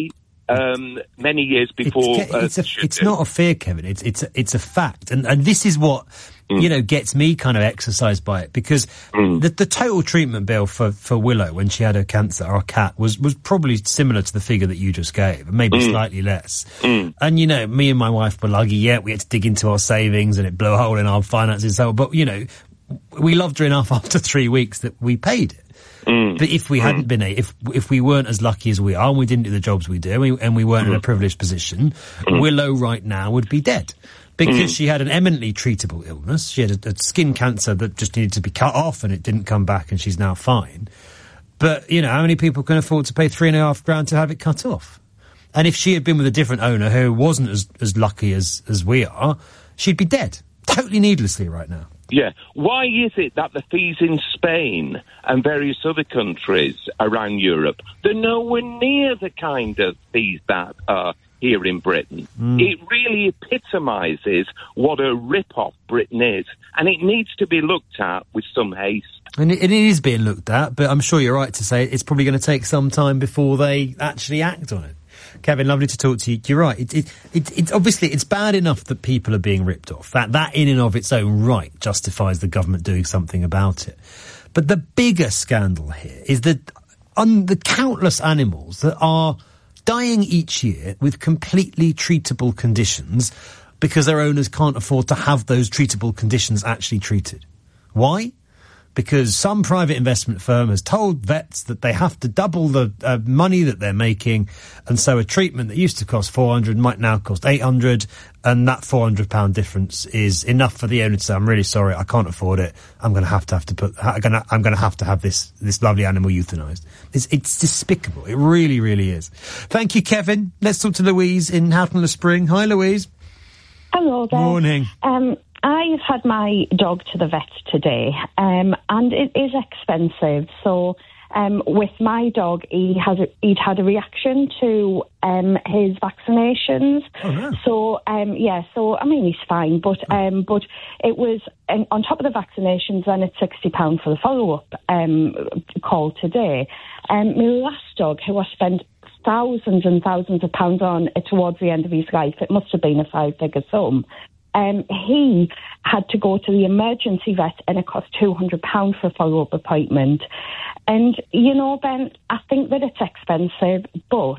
um, many years before. It's, uh, it's, a, it's not a fear, Kevin. It's it's a, it's a fact, and and this is what mm. you know gets me kind of exercised by it, because mm. the the total treatment bill for, for Willow when she had her cancer, our cat, was was probably similar to the figure that you just gave, maybe mm. slightly less. Mm. And you know, me and my wife were lucky. Yeah, we had to dig into our savings, and it blew a hole in our finances. So, but you know, we loved her enough after three weeks that we paid it. Mm. But if we mm. hadn't been, if if we weren't as lucky as we are, and we didn't do the jobs we do, and we, and we weren't mm. in a privileged position, mm. Willow right now would be dead. Because mm. she had an eminently treatable illness. She had a, a skin cancer that just needed to be cut off, and it didn't come back, and she's now fine. But, you know, how many people can afford to pay three and a half grand to have it cut off? And if she had been with a different owner who wasn't as, as lucky as, as we are, she'd be dead. Totally needlessly right now. Yeah. Why is it that the fees in Spain and various other countries around Europe, they're nowhere near the kind of fees that are here in Britain? Mm. It really epitomises what a rip-off Britain is, and it needs to be looked at with some haste. And it, it is being looked at, but I'm sure you're right to say it's probably going to take some time before they actually act on it. Kevin, lovely to talk to you. You're right. It, it, it, it's obviously, it's bad enough that people are being ripped off. That, that in and of its own right justifies the government doing something about it. But the bigger scandal here is that on the countless animals that are dying each year with completely treatable conditions because their owners can't afford to have those treatable conditions actually treated. Why? Because some private investment firm has told vets that they have to double the uh, money that they're making, and so a treatment that used to cost four hundred might now cost eight hundred, and that four hundred pound difference is enough for the owner to say, I'm really sorry, I can't afford it, I'm going to have to have to put, I'm going to, I'm going to have to have this, this lovely animal euthanized. It's, it's despicable. It really, really is. Thank you, Kevin. Let's talk to Louise in Houghton Le Spring. Hi, Louise. Hello there. Morning. Um, I've had my dog to the vet today, um, and it is expensive. So um, with my dog, he has a, he'd had a reaction to um, his vaccinations. Oh, no. So um, yeah, so I mean he's fine, but um, but it was um, on top of the vaccinations. Then it's sixty pounds for the follow up um, call today. Um, my last dog, who I spent thousands and thousands of pounds on towards the end of his life, it must have been a five figure sum. Um, he had to go to the emergency vet, and it cost two hundred pounds for a follow-up appointment. And, you know, Ben, I think that it's expensive, but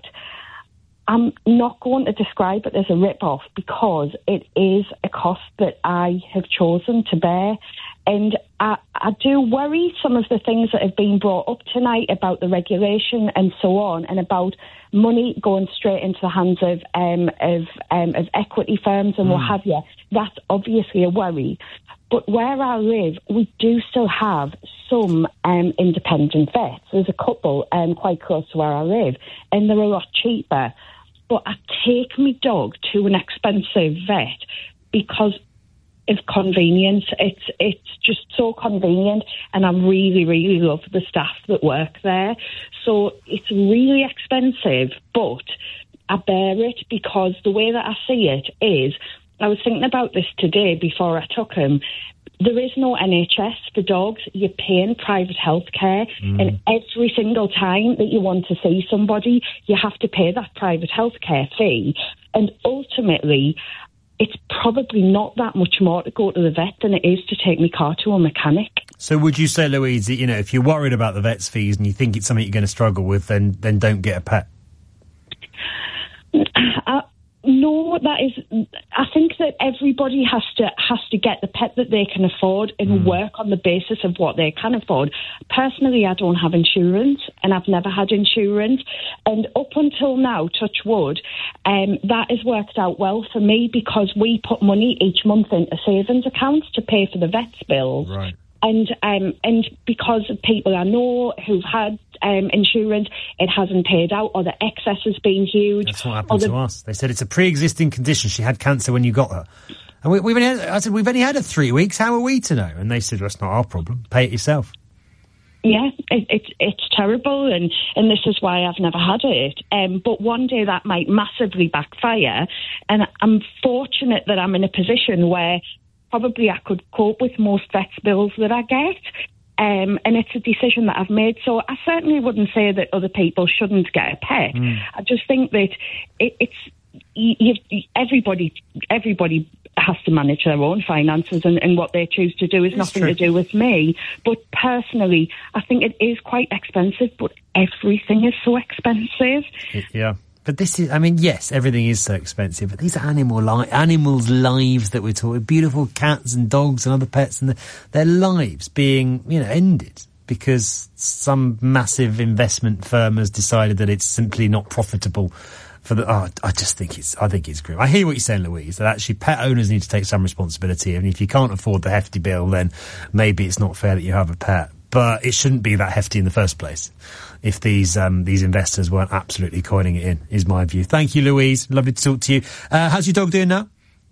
I'm not going to describe it as a rip-off because it is a cost that I have chosen to bear. And I, I do worry some of the things that have been brought up tonight about the regulation and so on, and about money going straight into the hands of um, of, um, of equity firms and mm. what have you. That's obviously a worry. But where I live, we do still have some um, independent vets. There's a couple um, quite close to where I live, and they're a lot cheaper. But I take my dog to an expensive vet because of convenience. It's it's just so convenient, and I really, really love the staff that work there. So it's really expensive, but I bear it because the way that I see it is, I was thinking about this today before I took him. There is no N H S for dogs. You're paying private health care, mm. and every single time that you want to see somebody, you have to pay that private health care fee. And ultimately, it's probably not that much more to go to the vet than it is to take my car to a mechanic. So would you say, Louise, that, you know, if you're worried about the vet's fees and you think it's something you're going to struggle with, then then don't get a pet? I, no, that is. I think that everybody has to has to get the pet that they can afford and mm. work on the basis of what they can afford. Personally, I don't have insurance, and I've never had insurance. And up until now, touch wood, um, that has worked out well for me because we put money each month into savings accounts to pay for the vet's bills. Right. And um, and because of people I know who've had um, insurance, it hasn't paid out, or the excess has been huge. That's what happened the... to us. They said it's a pre-existing condition. She had cancer when you got her. And we, we've only had, I said, we've only had her three weeks. How are we to know? And they said, well, that's not our problem. Pay it yourself. Yeah, it, it, it's terrible, and, and this is why I've never had it. Um, but one day that might massively backfire, and I'm fortunate that I'm in a position where probably I could cope with most vet's bills that I get. Um, and it's a decision that I've made. So I certainly wouldn't say that other people shouldn't get a pet. Mm. I just think that it, it's you, you, everybody everybody has to manage their own finances, and, and what they choose to do is It's nothing true. to do with me. But personally, I think it is quite expensive, but everything is so expensive. Yeah. But this is, I mean, yes, everything is so expensive, but these are animal li- animals' lives that we're talking, beautiful cats and dogs and other pets, and the, their lives being, you know, ended because some massive investment firm has decided that it's simply not profitable for the, oh, I just think it's, I think it's grim. I hear what you're saying, Louise, that actually pet owners need to take some responsibility, and if you can't afford the hefty bill, then maybe it's not fair that you have a pet. But it shouldn't be that hefty in the first place if these um, these investors weren't absolutely coining it in, is my view. Thank you, Louise. Lovely to talk to you. Uh, how's your dog doing now?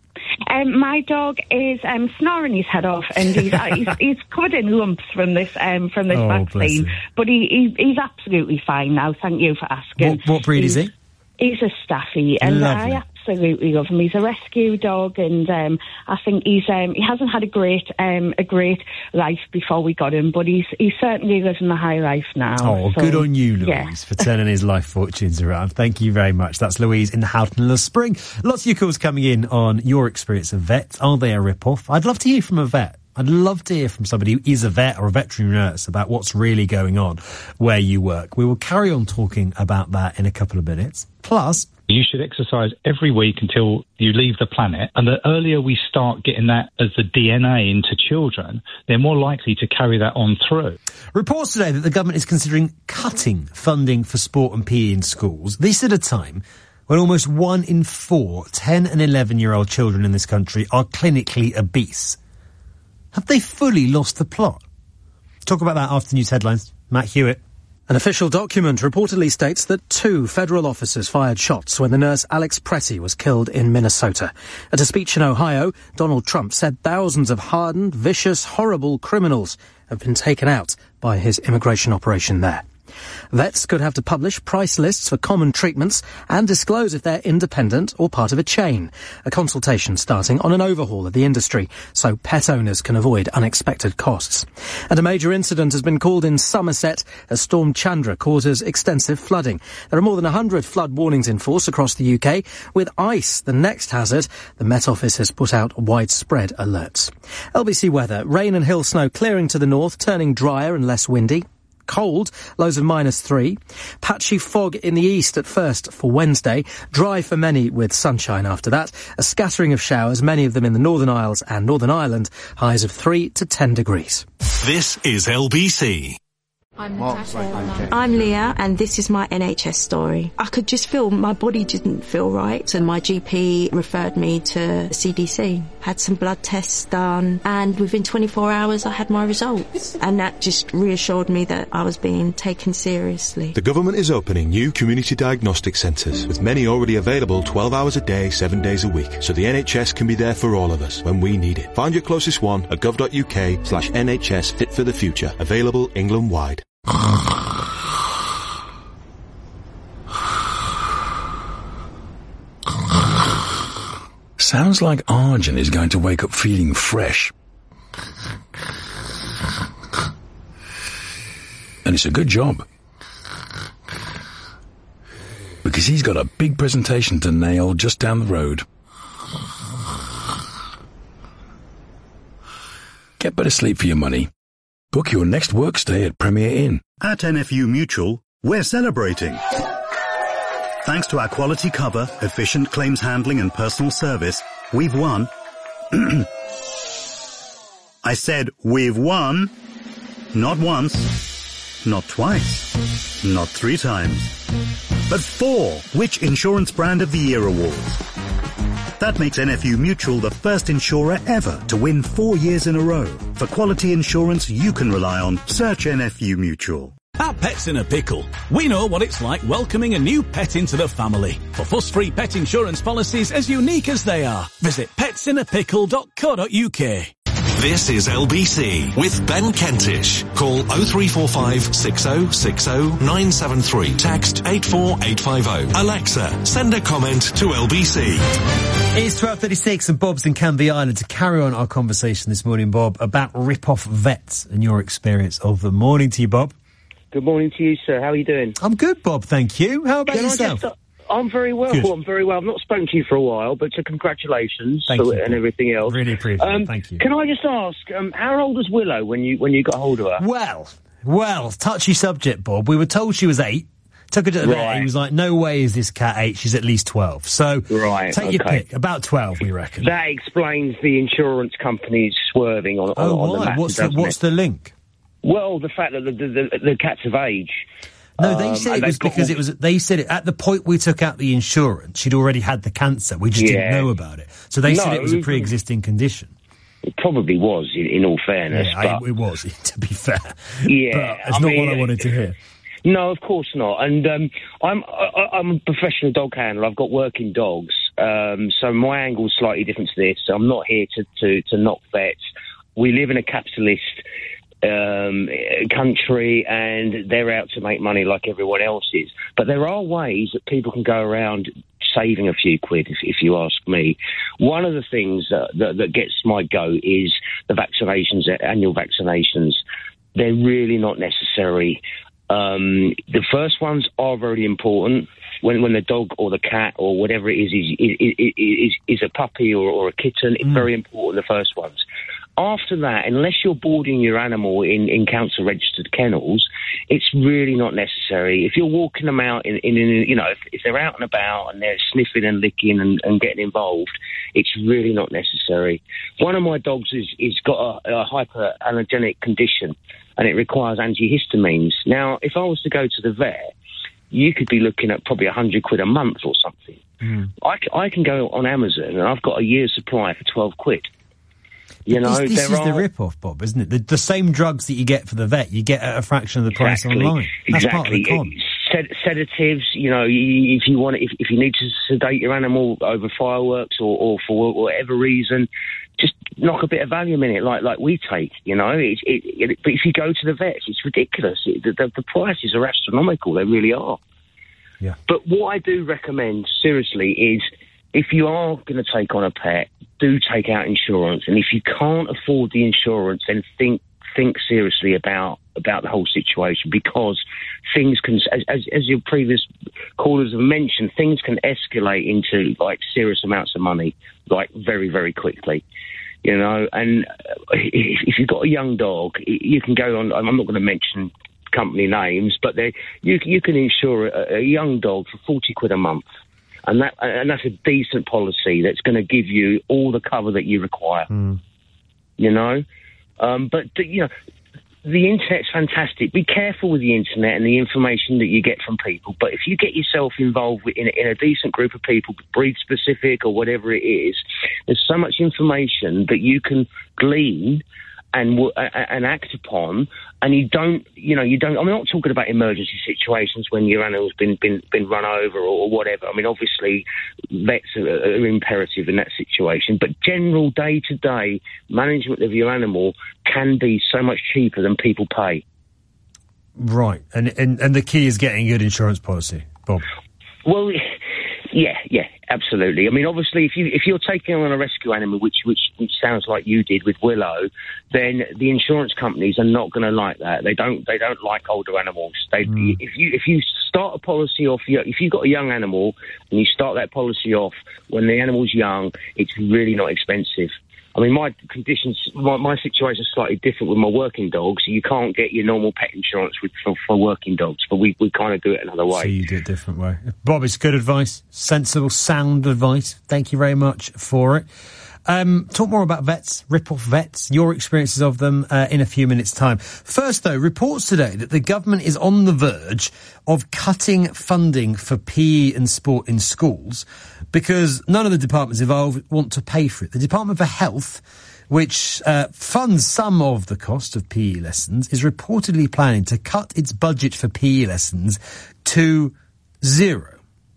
Um, my dog is um, snoring his head off, and he's, uh, he's he's covered in lumps from this um, from this Oh, bless vaccine. him. But he, he he's absolutely fine now. Thank you for asking. What, what breed is he? He's a Staffy, and Lovely. I absolutely love him. He's a rescue dog, and um, I think he's um, he hasn't had a great um, a great life before we got him, but he's he's certainly living the high life now. Oh, so, good on you, Louise, yeah. for turning his life fortunes around. Thank you very much. That's Louise in Houghton Le Spring. Lots of your calls coming in on your experience of vets. Are they a rip-off? I'd love to hear from a vet. I'd love to hear from somebody who is a vet or a veterinary nurse about what's really going on where you work. We will carry on talking about that in a couple of minutes. Plus, you should exercise every week until you leave the planet, and the earlier we start getting that as the D N A into children, they're more likely to carry that on through. reports today that the government is considering cutting funding for sport and P E in schools. This at a time when almost one in four ten and eleven-year-old children in this country are clinically obese. Have they fully lost the plot? Talk about that after news headlines. Matt Hewitt. An official document reportedly states that two federal officers fired shots when the nurse Alex Pretty was killed in Minnesota. At a speech in Ohio, Donald Trump said thousands of hardened, vicious, horrible criminals have been taken out by his immigration operation there. Vets could have to publish price lists for common treatments and disclose if they're independent or part of a chain. A consultation starting on an overhaul of the industry so pet owners can avoid unexpected costs. And a major incident has been called in Somerset as Storm Chandra causes extensive flooding. There are more than one hundred flood warnings in force across the U K. With ice the next hazard, the Met Office has put out widespread alerts. L B C weather, rain and hill snow clearing to the north, turning drier and less windy. Cold, lows of minus three. Patchy fog in the east at first for Wednesday. Dry for many with sunshine after that. A scattering of showers, many of them in the Northern Isles and Northern Ireland. Highs of three to ten degrees. This is L B C. I'm Natasha. I'm Leah, and this is my N H S story. I could just feel my body didn't feel right, and my G P referred me to C D C. Had some blood tests done, and within twenty-four hours I had my results. And that just reassured me that I was being taken seriously. The government is opening new community diagnostic centres, with many already available twelve hours a day, seven days a week, so the N H S can be there for all of us when we need it. Find your closest one at gov.uk slash NHS Fit for the Future. Available England-wide. Sounds like Arjun is going to wake up feeling fresh. And it's a good job. Because he's got a big presentation to nail just down the road. Get better sleep for your money. Book your next work stay at Premier Inn. At N F U Mutual, we're celebrating. Thanks to our quality cover, efficient claims handling and personal service, we've won. I said we've won. Not once, not twice, not three times, but four Which Insurance Brand of the Year awards. That makes N F U Mutual the first insurer ever to win four years in a row. For quality insurance you can rely on, search N F U Mutual. At Pets in a Pickle, we know what it's like welcoming a new pet into the family. For fuss-free pet insurance policies as unique as they are, visit pets in a pickle dot co dot uk. This is L B C with Ben Kentish. Call oh three four five, six oh six oh, nine seven three. Text eight four eight five oh. Alexa, send a comment to L B C. It's twelve thirty-six and Bob's in Canvey Island to carry on our conversation this morning, Bob, about rip-off vets and your experience of them. Morning to you, Bob. Good morning to you, sir. How are you doing? I'm good, Bob, thank you. How about Can I yourself? just, uh, I'm very well. Good. I'm very well. I've not spoken to you for a while, but so congratulations Thank for you, it and Bob. everything else. Really appreciate um, it. Thank you. Can I just ask, um, how old was Willow when you when you got hold of her? Well, well, touchy subject, Bob. We were told she was eight. Took her to the vet. Right. He was like, no way is this cat eight. She's at least twelve. So Right, take your okay. pick. About twelve, we reckon. That explains the insurance companies swerving on, on, Oh, on the why? matter, What's the, doesn't what's it? the link? Well, the fact that the, the, the, the cat's of age. No, they Um, said and it was they've got because all- it was. They said it at the point we took out the insurance. She'd already had the cancer. We just Yeah. didn't know about it. So they said No, it was a pre-existing condition. It probably was, in, in all fairness. Yeah, but I, it was. To be fair, Yeah, but it's I not mean, what I wanted to hear. No, of course not. And um, I'm I, I'm a professional dog handler. I've got working dogs, um, so my angle's slightly different to this. I'm not here to, to, to knock vets. We live in a capitalist um, country, and they're out to make money like everyone else is. But there are ways that people can go around saving a few quid, if, if you ask me. One of the things that, that, that gets my goat is the vaccinations, annual vaccinations. They're really not necessary. Um, the first ones are very important. When when the dog or the cat or whatever it is is is, is, is a puppy or, or a kitten, it's very important, the first ones. After that, unless you're boarding your animal in, in council-registered kennels, it's really not necessary. If you're walking them out, in, in, in you know, if, if they're out and about and they're sniffing and licking and, and getting involved, it's really not necessary. One of my dogs is is got a, a hyperallergenic condition, and it requires antihistamines. Now, if I was to go to the vet, you could be looking at probably a hundred quid a month or something. Mm. I, c- I can go on Amazon and I've got a year's supply for twelve quid. You know, this, this there is are... the rip-off, Bob, isn't it? The, the same drugs that you get for the vet, you get at a fraction of the price Exactly. online. That's exactly. part of the con. Sed- sedatives, you know, you, if you want, if, if you need to sedate your animal over fireworks or, or for whatever reason, just knock a bit of Valium in it, like like we take. You know, it, it, it, but if you go to the vets, it's ridiculous. It, the, the, the prices are astronomical. They really are. Yeah. But what I do recommend, seriously, is if you are going to take on a pet, do take out insurance. And if you can't afford the insurance, then think think seriously about about the whole situation, because things can, as, as, as your previous callers have mentioned, things can escalate into like serious amounts of money, like very, very quickly. You know, and if, if you've got a young dog, you can go on. I'm not going to mention company names, but they you you can insure a, a young dog for forty quid a month. And that and that's a decent policy that's going to give you all the cover that you require. Mm. You know, um, but you know, the internet's fantastic. Be careful with the internet and the information that you get from people. But if you get yourself involved with, in, a, in a decent group of people, breed specific or whatever it is, there's so much information that you can glean and uh, and act upon, and you don't, you know, you don't. I'm not talking about emergency situations when your animal's been been been run over or, or whatever. I mean, obviously, vets are, are imperative in that situation, but general day to day management of your animal can be so much cheaper than people pay. Right, and and and the key is getting a good insurance policy, Bob. Well, yeah, yeah, absolutely. I mean, obviously, if you if you're taking on a rescue animal, which which, which sounds like you did with Willow, then the insurance companies are not going to like that. They don't they don't like older animals. They mm. if you if you start a policy off, if you've got a young animal and you start that policy off when the animal's young, it's really not expensive. I mean, my conditions, my, my situation is slightly different with my working dogs. You can't get your normal pet insurance with, for, for working dogs, but we, we kind of do it another way. So you do it a different way. Bob, it's good advice, sensible, sound advice. Thank you very much for it. Um, talk more about vets, rip-off vets, your experiences of them uh, in a few minutes' time. First, though, reports today that the government is on the verge of cutting funding for P E and sport in schools because none of the departments involved want to pay for it. The Department for Health, which uh, funds some of the cost of P E lessons, is reportedly planning to cut its budget for P E lessons to zero.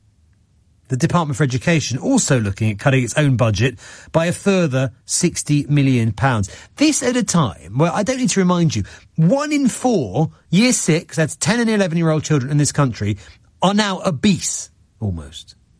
The Department for Education also looking at cutting its own budget by a further sixty million pounds. This at a time where, I don't need to remind you, one in four year six, that's ten and eleven year old children in this country, are now obese, almost.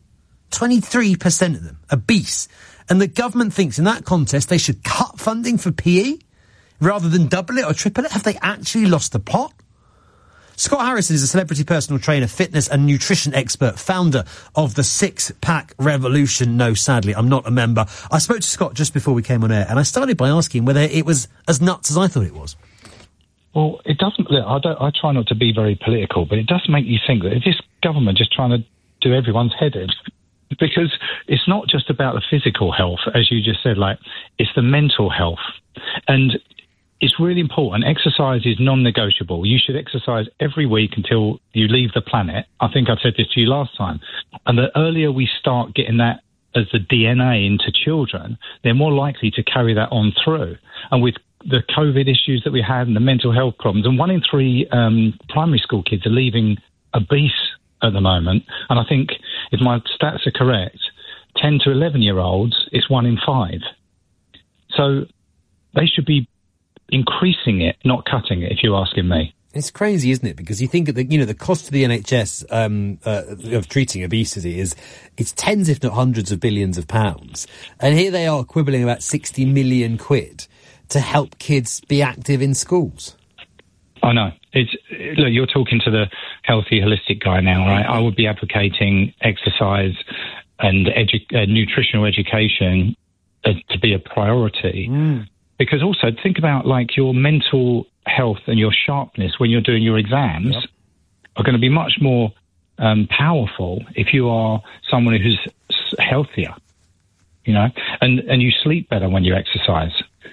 twenty-three percent of them obese. And the government thinks in that context they should cut funding for P E rather than double it or triple it. Have they actually lost the plot? Scott Harrison is a celebrity personal trainer, fitness and nutrition expert, founder of the Six Pack Revolution. No, sadly, I'm not a member. I spoke to Scott just before we came on air, and I started by asking whether it was as nuts as I thought it was. Well, it doesn't. Look, I don't. I try not to be very political, but it does make you think that is this government just trying to do everyone's head in? Because it's not just about the physical health, as you just said. Like, it's the mental health, and it's really important. Exercise is non-negotiable. You should exercise every week until you leave the planet. I think I said this to you last time. And the earlier we start getting that as the D N A into children, they're more likely to carry that on through. And with the COVID issues that we had and the mental health problems, and one in three um, primary school kids are leaving obese at the moment. And I think, if my stats are correct, ten to eleven-year-olds, it's one in five. So they should be increasing it, not cutting it, if you're asking me. It's crazy, isn't it? Because you think of the, you know, the cost to the N H S um, uh, of treating obesity is it's tens, if not hundreds, of billions of pounds, and here they are quibbling about sixty million quid to help kids be active in schools. I know. It's look, you're talking to the healthy, holistic guy now, right? I would be advocating exercise and edu- uh, nutritional education uh, to be a priority. Mm. Because also, think about, like, your mental health and your sharpness when you're doing your exams yep. are going to be much more um, powerful if you are someone who's healthier, you know, and, and you sleep better when you exercise.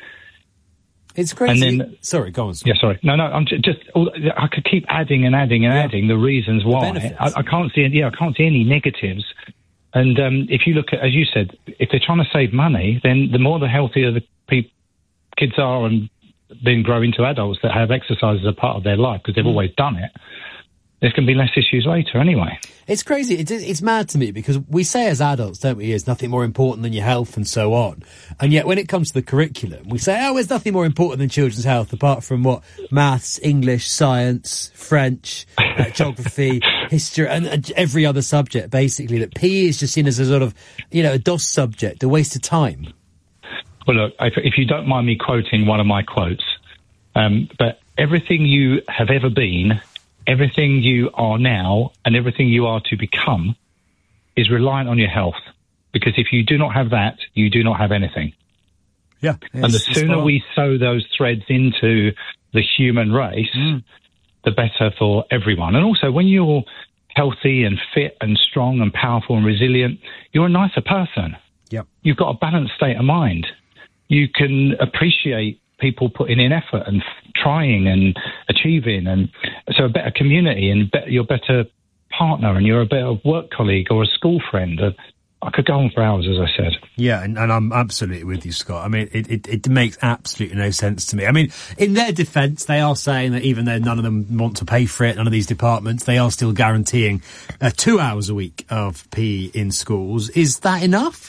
It's crazy. And then, sorry, go on. Yeah, sorry. No, no, I'm just, just I could keep adding and adding and yeah. adding the reasons why. The I, I can't see, yeah, I can't see any negatives. And um, if you look at, as you said, if they're trying to save money, then the more the healthier the people, kids are and then grow into adults that have exercise as a part of their life because they've mm. always done it, there's going to be less issues later anyway. It's crazy. It's, it's mad to me because we say as adults, don't we, there's nothing more important than your health and so on. And yet when it comes to the curriculum, we say, oh, there's nothing more important than children's health apart from what? Maths, English, science, French, uh, geography, history, and uh, every other subject, basically. That P E is just seen as a sort of, you know, a DOS subject, a waste of time. Well, look, if, if you don't mind me quoting one of my quotes, um, but everything you have ever been, everything you are now, and everything you are to become is reliant on your health. Because if you do not have that, you do not have anything. Yeah. And the sooner we sew those threads into the human race, mm. the better for everyone. And also, when you're healthy and fit and strong and powerful and resilient, you're a nicer person. Yep. You've got a balanced state of mind. You can appreciate people putting in effort and f- trying and achieving, and so a better community and be- you're a better partner and you're a better work colleague or a school friend. Uh, I could go on for hours, as I said. Yeah, and, and I'm absolutely with you, Scott. I mean, it, it, it makes absolutely no sense to me. I mean, in their defence, they are saying that even though none of them want to pay for it, none of these departments, they are still guaranteeing uh, two hours a week of P E in schools. Is that enough?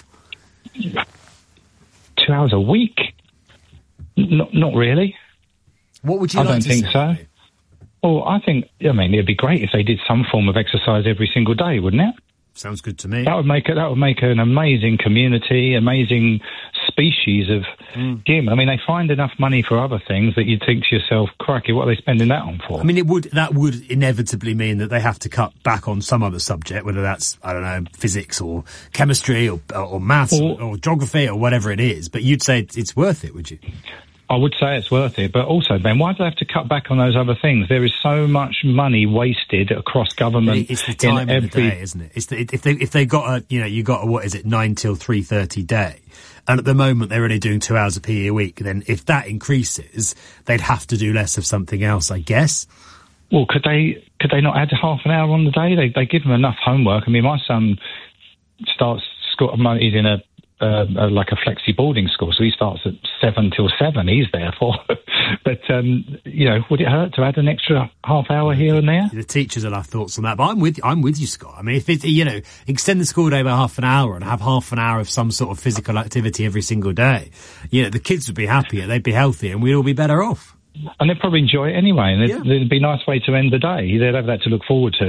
Two hours a week? Not, not really. What would you I like don't to think say? so. Well, I think, I mean, it'd be great if they did some form of exercise every single day, wouldn't it? Sounds good to me. That would make it, that would make an amazing community, amazing species of mm. gym. I mean, they find enough money for other things that you'd think to yourself, crikey, what are they spending that on for? I mean, it would that would inevitably mean that they have to cut back on some other subject, whether that's, I don't know, physics or chemistry or, or maths or, or, or geography or whatever it is. But you'd say it's worth it, would you? I would say it's worth it, but also, Ben, why do they have to cut back on those other things? There is so much money wasted across government. It's the time in of every... the day, isn't it? It's the, if they if they got a you know you got a what is it nine till three thirty day, and at the moment they're only doing two hours of P E a week. Then if that increases, they'd have to do less of something else, I guess. Well, could they could they not add half an hour on the day? They they give them enough homework. I mean, my son starts school. He's in a Uh, uh, like a flexi boarding school, so he starts at seven till seven. He's there for, but um, you know, would it hurt to add an extra half hour here and there? The teachers will have thoughts on that, but I'm with I'm with you, Scott. I mean, if it you know extend the school day by half an hour and have half an hour of some sort of physical activity every single day, you know, the kids would be happier, they'd be healthier, and we'd all be better off. And they'd probably enjoy it anyway, and it'd, yeah. it'd be a nice way to end the day. They'd have that to look forward to.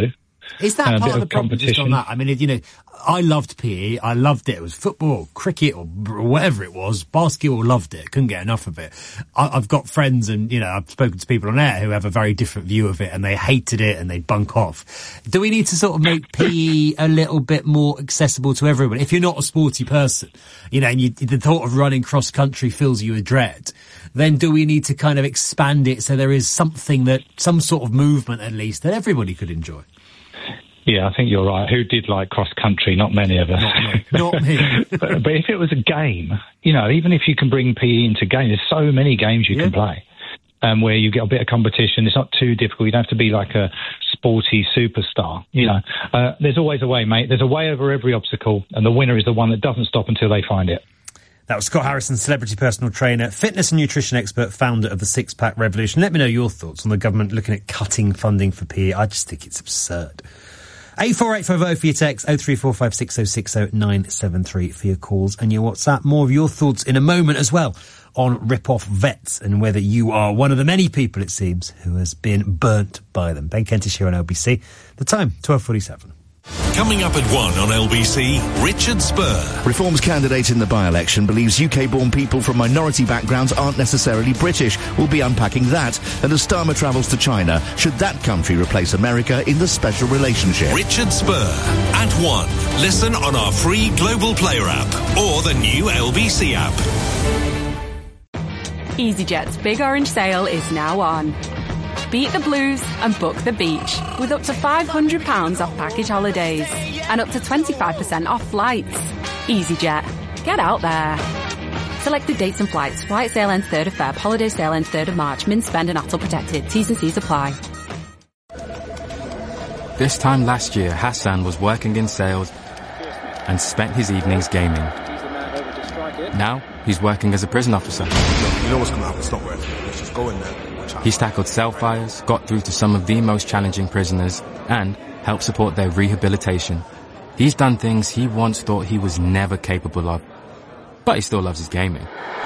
Is that uh, part bit of the problem just competition. on that? I mean, it, you know, I loved P E. I loved it. It was football or cricket or whatever it was. Basketball, loved it. Couldn't get enough of it. I, I've got friends and, you know, I've spoken to people on air who have a very different view of it and they hated it and they bunk off. Do we need to sort of make P E a little bit more accessible to everyone? If you're not a sporty person, you know, and you, the thought of running cross country fills you with dread, then do we need to kind of expand it so there is something that, some sort of movement at least, that everybody could enjoy? Yeah, I think you're right. Who did like cross country? Not many of us. Not me. Not me. but, but if it was a game, you know, even if you can bring P E into game, there's so many games you yeah. can play um, where you get a bit of competition. It's not too difficult. You don't have to be like a sporty superstar. You know, uh, there's always a way, mate. There's a way over every obstacle, and the winner is the one that doesn't stop until they find it. That was Scott Harrison, celebrity personal trainer, fitness and nutrition expert, founder of the Six Pack Revolution. Let me know your thoughts on the government looking at cutting funding for P E. I just think it's absurd. eight four eight five oh for your text, oh three four five six oh six oh nine seven three for your calls and your WhatsApp. More of your thoughts in a moment as well on rip-off vets and whether you are one of the many people, it seems, who has been burnt by them. Ben Kentish here on L B C. The time, twelve forty-seven. Coming up at one on L B C, Richard Spur. Reform's candidate in the by-election believes U K-born people from minority backgrounds aren't necessarily British. We'll be unpacking that. And as Starmer travels to China, should that country replace America in the special relationship? Richard Spur at one. Listen on our free Global Player app or the new L B C app. EasyJet's Big Orange Sale is now on. Beat the blues and book the beach with up to five hundred pounds off package holidays and up to twenty-five percent off flights. EasyJet. Get out there. Selected dates and flights. Flight sale ends third of February. Holiday sale ends third of March. Min spend and A T L protected. T's and C's apply. This time last year, Hassan was working in sales and spent his evenings gaming. Now, he's working as a prison officer. You know what's going to happen. It's not worth it. Let's just go in there. He's tackled cell fires, got through to some of the most challenging prisoners, and helped support their rehabilitation. He's done things he once thought he was never capable of. But he still loves his gaming.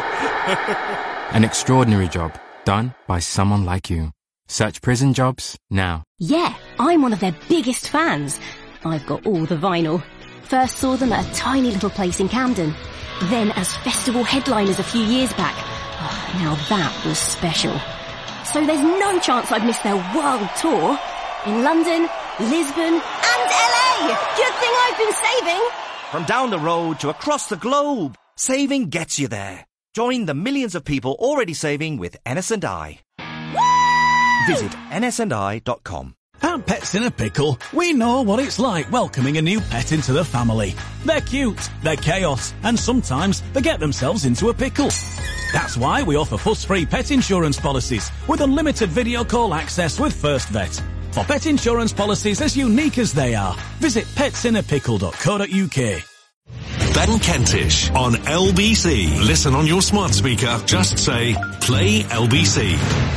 An extraordinary job, done by someone like you. Search prison jobs now. Yeah, I'm one of their biggest fans. I've got all the vinyl. First saw them at a tiny little place in Camden. Then as festival headliners a few years back. Oh, now that was special. So there's no chance I'd miss their world tour. In London, Lisbon, and L A! Good thing I've been saving! From down the road to across the globe, saving gets you there. Join the millions of people already saving with N S and I. Woo! Visit N S and I dot com. At Pets in a Pickle, we know what it's like welcoming a new pet into the family. They're cute, they're chaos, and sometimes they get themselves into a pickle. That's why we offer fuss-free pet insurance policies with unlimited video call access with First Vet. For pet insurance policies as unique as they are, visit pets in a pickle dot co dot uk. Ben Kentish on L B C. Listen on your smart speaker. Just say, play L B C.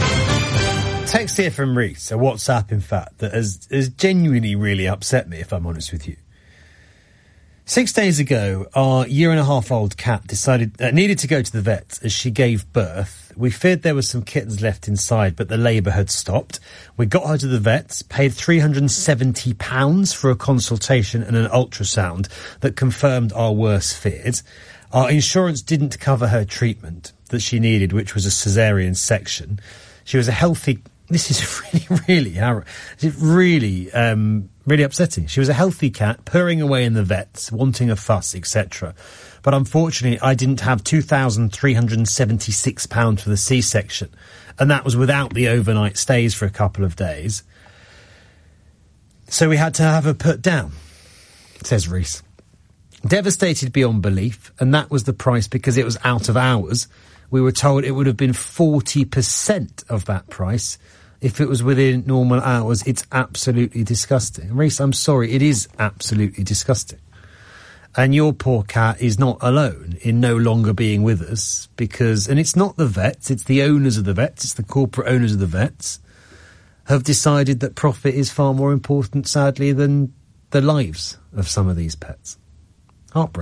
Text here from Reese, a WhatsApp in fact, that has, has genuinely really upset me, if I'm honest with you. Six days ago, our year and a half old cat decided uh, needed to go to the vet as she gave birth. We feared there were some kittens left inside, but the labour had stopped. We got her to the vet, paid three hundred and seventy pounds for a consultation and an ultrasound that confirmed our worst fears. Our insurance didn't cover her treatment that she needed, which was a caesarean section. She was a healthy... This is really, really, it's really, um, really upsetting. She was a healthy cat, purring away in the vets, wanting a fuss, et cetera. But unfortunately, I didn't have two thousand three hundred and seventy-six pounds for the C-section. And that was without the overnight stays for a couple of days. So we had to have her put down, says Reese. Devastated beyond belief, and that was the price because it was out of hours. We were told it would have been forty percent of that price if it was within normal hours. It's absolutely disgusting. Reese, I'm sorry, it is absolutely disgusting. And your poor cat is not alone in no longer being with us because, and it's not the vets, it's the owners of the vets, it's the corporate owners of the vets, have decided that profit is far more important, sadly, than the lives of some of these pets. Heartbreaking.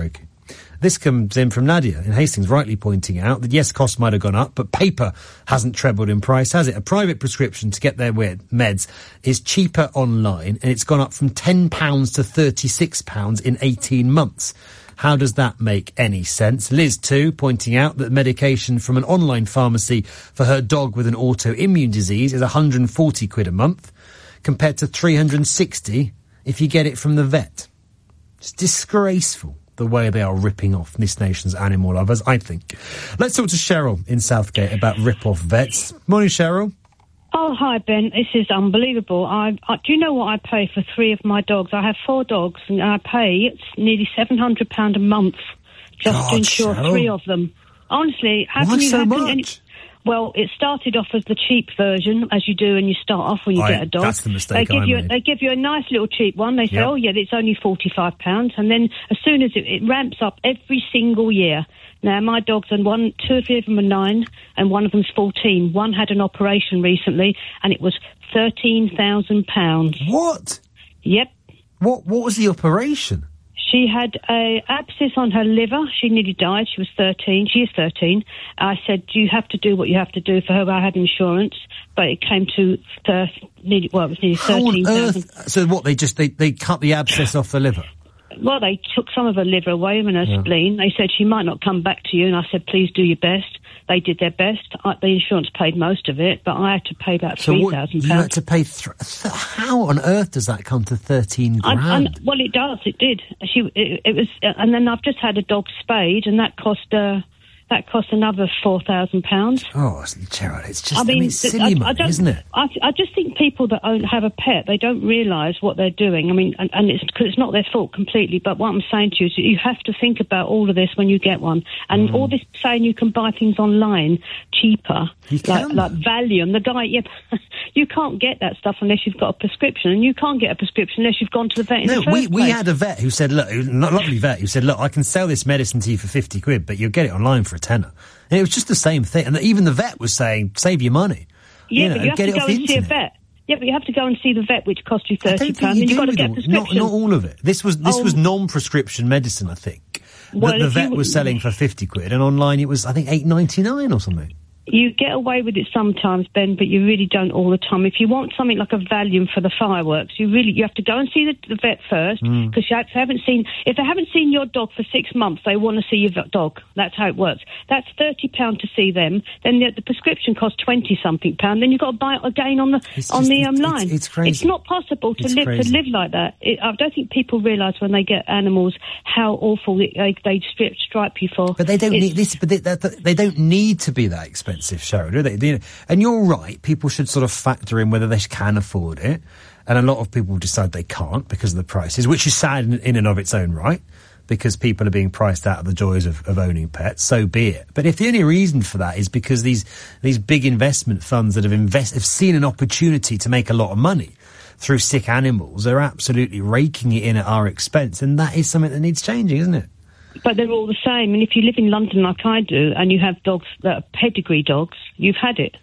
This comes in from Nadia in Hastings, rightly pointing out that, yes, costs might have gone up, but paper hasn't trebled in price, has it? A private prescription to get their meds is cheaper online, and it's gone up from ten pounds to thirty-six pounds in eighteen months. How does that make any sense? Liz, too, pointing out that medication from an online pharmacy for her dog with an autoimmune disease is one hundred forty quid a month, compared to three hundred sixty if you get it from the vet. It's disgraceful, the way they are ripping off this nation's animal lovers, I think. Let's talk to Cheryl in Southgate about rip-off vets. Morning, Cheryl. Oh, hi, Ben. This is unbelievable. I, I do you know what I pay for three of my dogs? I have four dogs, and I pay it's nearly seven hundred pounds a month just God, to insure Cheryl. three of them. Honestly, how Why can you so have much? any... Well, it started off as the cheap version, as you do when you start off when you I- get a dog. that's the mistake they give I you made. They give you a nice little cheap one. They say, Yep. oh, yeah, it's only forty-five pounds. And then as soon as it, it ramps up every single year. Now, my dogs, and one, two of them are nine, and one of them's fourteen. One had an operation recently, and it was thirteen thousand pounds. What? Yep. What What was the operation? She had a abscess on her liver. She nearly died. She was thirteen. She is thirteen. I said, you have to do what you have to do for her. I had insurance, but it came to thir- nearly, well, it was nearly How on thirteen thousand. earth? So what, they just, they, they cut the abscess off the liver? Well, they took some of her liver away and her Yeah. spleen. They said she might not come back to you, and I said, please do your best. They did their best. I, the insurance paid most of it, but I had to pay about So three what, thousand you had pounds. to pay... Th- th- how on earth does that come to thirteen I, grand? I, well, it does. It did. She. It, it was, uh, and then I've just had a dog spayed, and that cost. Uh, that cost another four thousand pounds. Oh, Gerard, it's just... I mean, it's silly I, I money, don't, isn't it? I, I just think people that own, have a pet, they don't realise what they're doing. I mean, and, and it's because it's not their fault completely. But what I'm saying to you is, that you have to think about all of this when you get one. And Mm. all this saying you can buy things online cheaper, You like can. like Valium. The guy, yeah, you can't get that stuff unless you've got a prescription, and you can't get a prescription unless you've gone to the vet in No, the first we, we place. had a vet who said, look, a lovely vet who said, look, I can sell this medicine to you for fifty quid, but you'll get it online for a tenner. And it was just the same thing. And even the vet was saying, save your money. Yeah, you know, but you have get to it go off the and see a internet. vet. Yeah, but you have to go and see the vet, which costs you I thirty don't think pounds, you and you've do got to with get a all- prescription. Not, not all of it. This was this Oh. was non-prescription medicine, I think. Well, that the if vet you- was selling for fifty quid, and online it was, I think, eight ninety-nine or something. You get away with it sometimes, Ben, but you really don't all the time. If you want something like a Valium for the fireworks, you really you have to go and see the, the vet first, Mm. because you haven't seen. If they haven't seen your dog for six months, they want to see your v- dog. That's how it works. That's thirty pound to see them. Then the, the prescription costs twenty something pound. Then you've got to buy it again on the It's on just- the um, it's- line. it's- it's crazy. It's not possible to It's live to crazy. live like that. It, I don't think people realise when they get animals how awful it, they they strip stripe you for. But they don't It's- need this. But they, they, they don't need to be that expensive, Cheryl, do they? You know, and you're right. People should sort of factor in whether they can afford it, and a lot of people decide they can't because of the prices, which is sad in, in and of its own right, because people are being priced out of the joys of, of owning pets. So be it. But if the only reason for that is because these these big investment funds that have invest have seen an opportunity to make a lot of money through sick animals, they're absolutely raking it in at our expense, and that is something that needs changing, isn't it? But they're all the same. And if you live in London like I do, and you have dogs that are pedigree dogs, you've had it.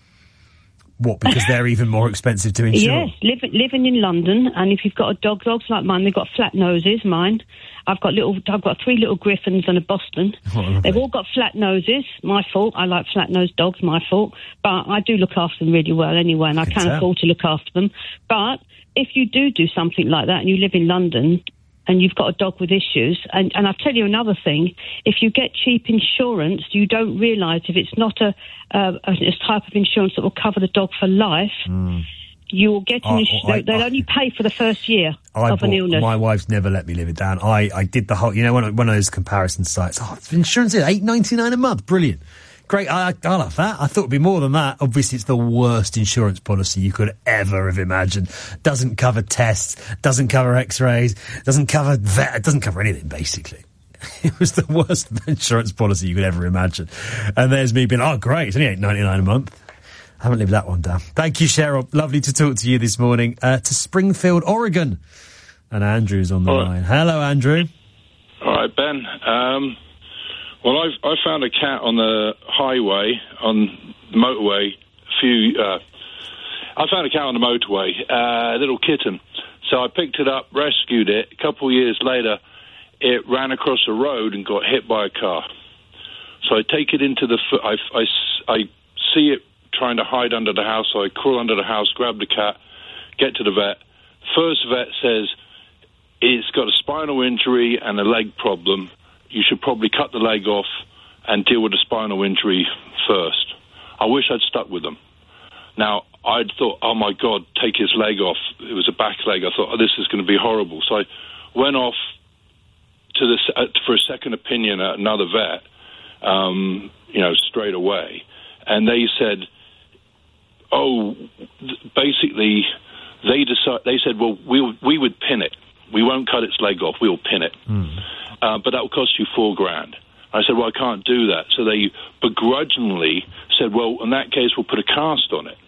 What, because they're even more expensive to insure? Yes, live, living in London, and if you've got a dog, dogs like mine, they've got flat noses. Mine, I've got little, I've got three little Griffins and a Boston. Oh, They've all got flat noses. My fault. I like flat nosed dogs. My fault. But I do look after them really well anyway, and I Can can tell. afford to look after them. But if you do do something like that, and you live in London, and you've got a dog with issues, and, and I'll tell you another thing, if you get cheap insurance, you don't realise if it's not a, uh, a, a type of insurance that will cover the dog for life, you will get an Oh, ins- I- they'll I- only pay for the first year I of an bought- illness. My wife's never let me live it down. I, I did the whole, you know, one of, one of those comparison sites. Oh, insurance is eight ninety nine a month. Brilliant. Great. I, I love that. I thought it'd be more than that. Obviously, it's the worst insurance policy you could ever have imagined. Doesn't cover tests, doesn't cover x-rays, doesn't cover vet, it doesn't cover anything, basically. It was the worst insurance policy you could ever imagine. And there's me being, oh, great, it's only eight ninety-nine a month. I haven't lived that one down. Thank you, Cheryl. Lovely to talk to you this morning. Uh, to Springfield, Oregon. And Andrew's on the All right. line. Hello, Andrew. All right, Ben. Um, well, I've, I found a cat on the highway, on the motorway, a few... Uh, I found a cat on the motorway, uh, a little kitten. So I picked it up, rescued it. A couple of years later, it ran across the road and got hit by a car. So I take it into the... I, I, I see it trying to hide under the house, so I crawl under the house, grab the cat, get to the vet. First vet says, it's got a spinal injury and a leg problem. You should probably cut the leg off and deal with the spinal injury first. I wish I'd stuck with them. Now, I'd thought, oh, my God, take his leg off. It was a back leg. I thought, oh, this is going to be horrible. So I went off to the, uh, for a second opinion at another vet, um, you know, straight away. And they said, oh, basically, they decide, they said, well, we we would pin it. We won't cut its leg off. We'll pin it. Mm. Uh, but that will cost you four grand. I said, well, I can't do that. So they begrudgingly said, well, in that case, we'll put a cast on it.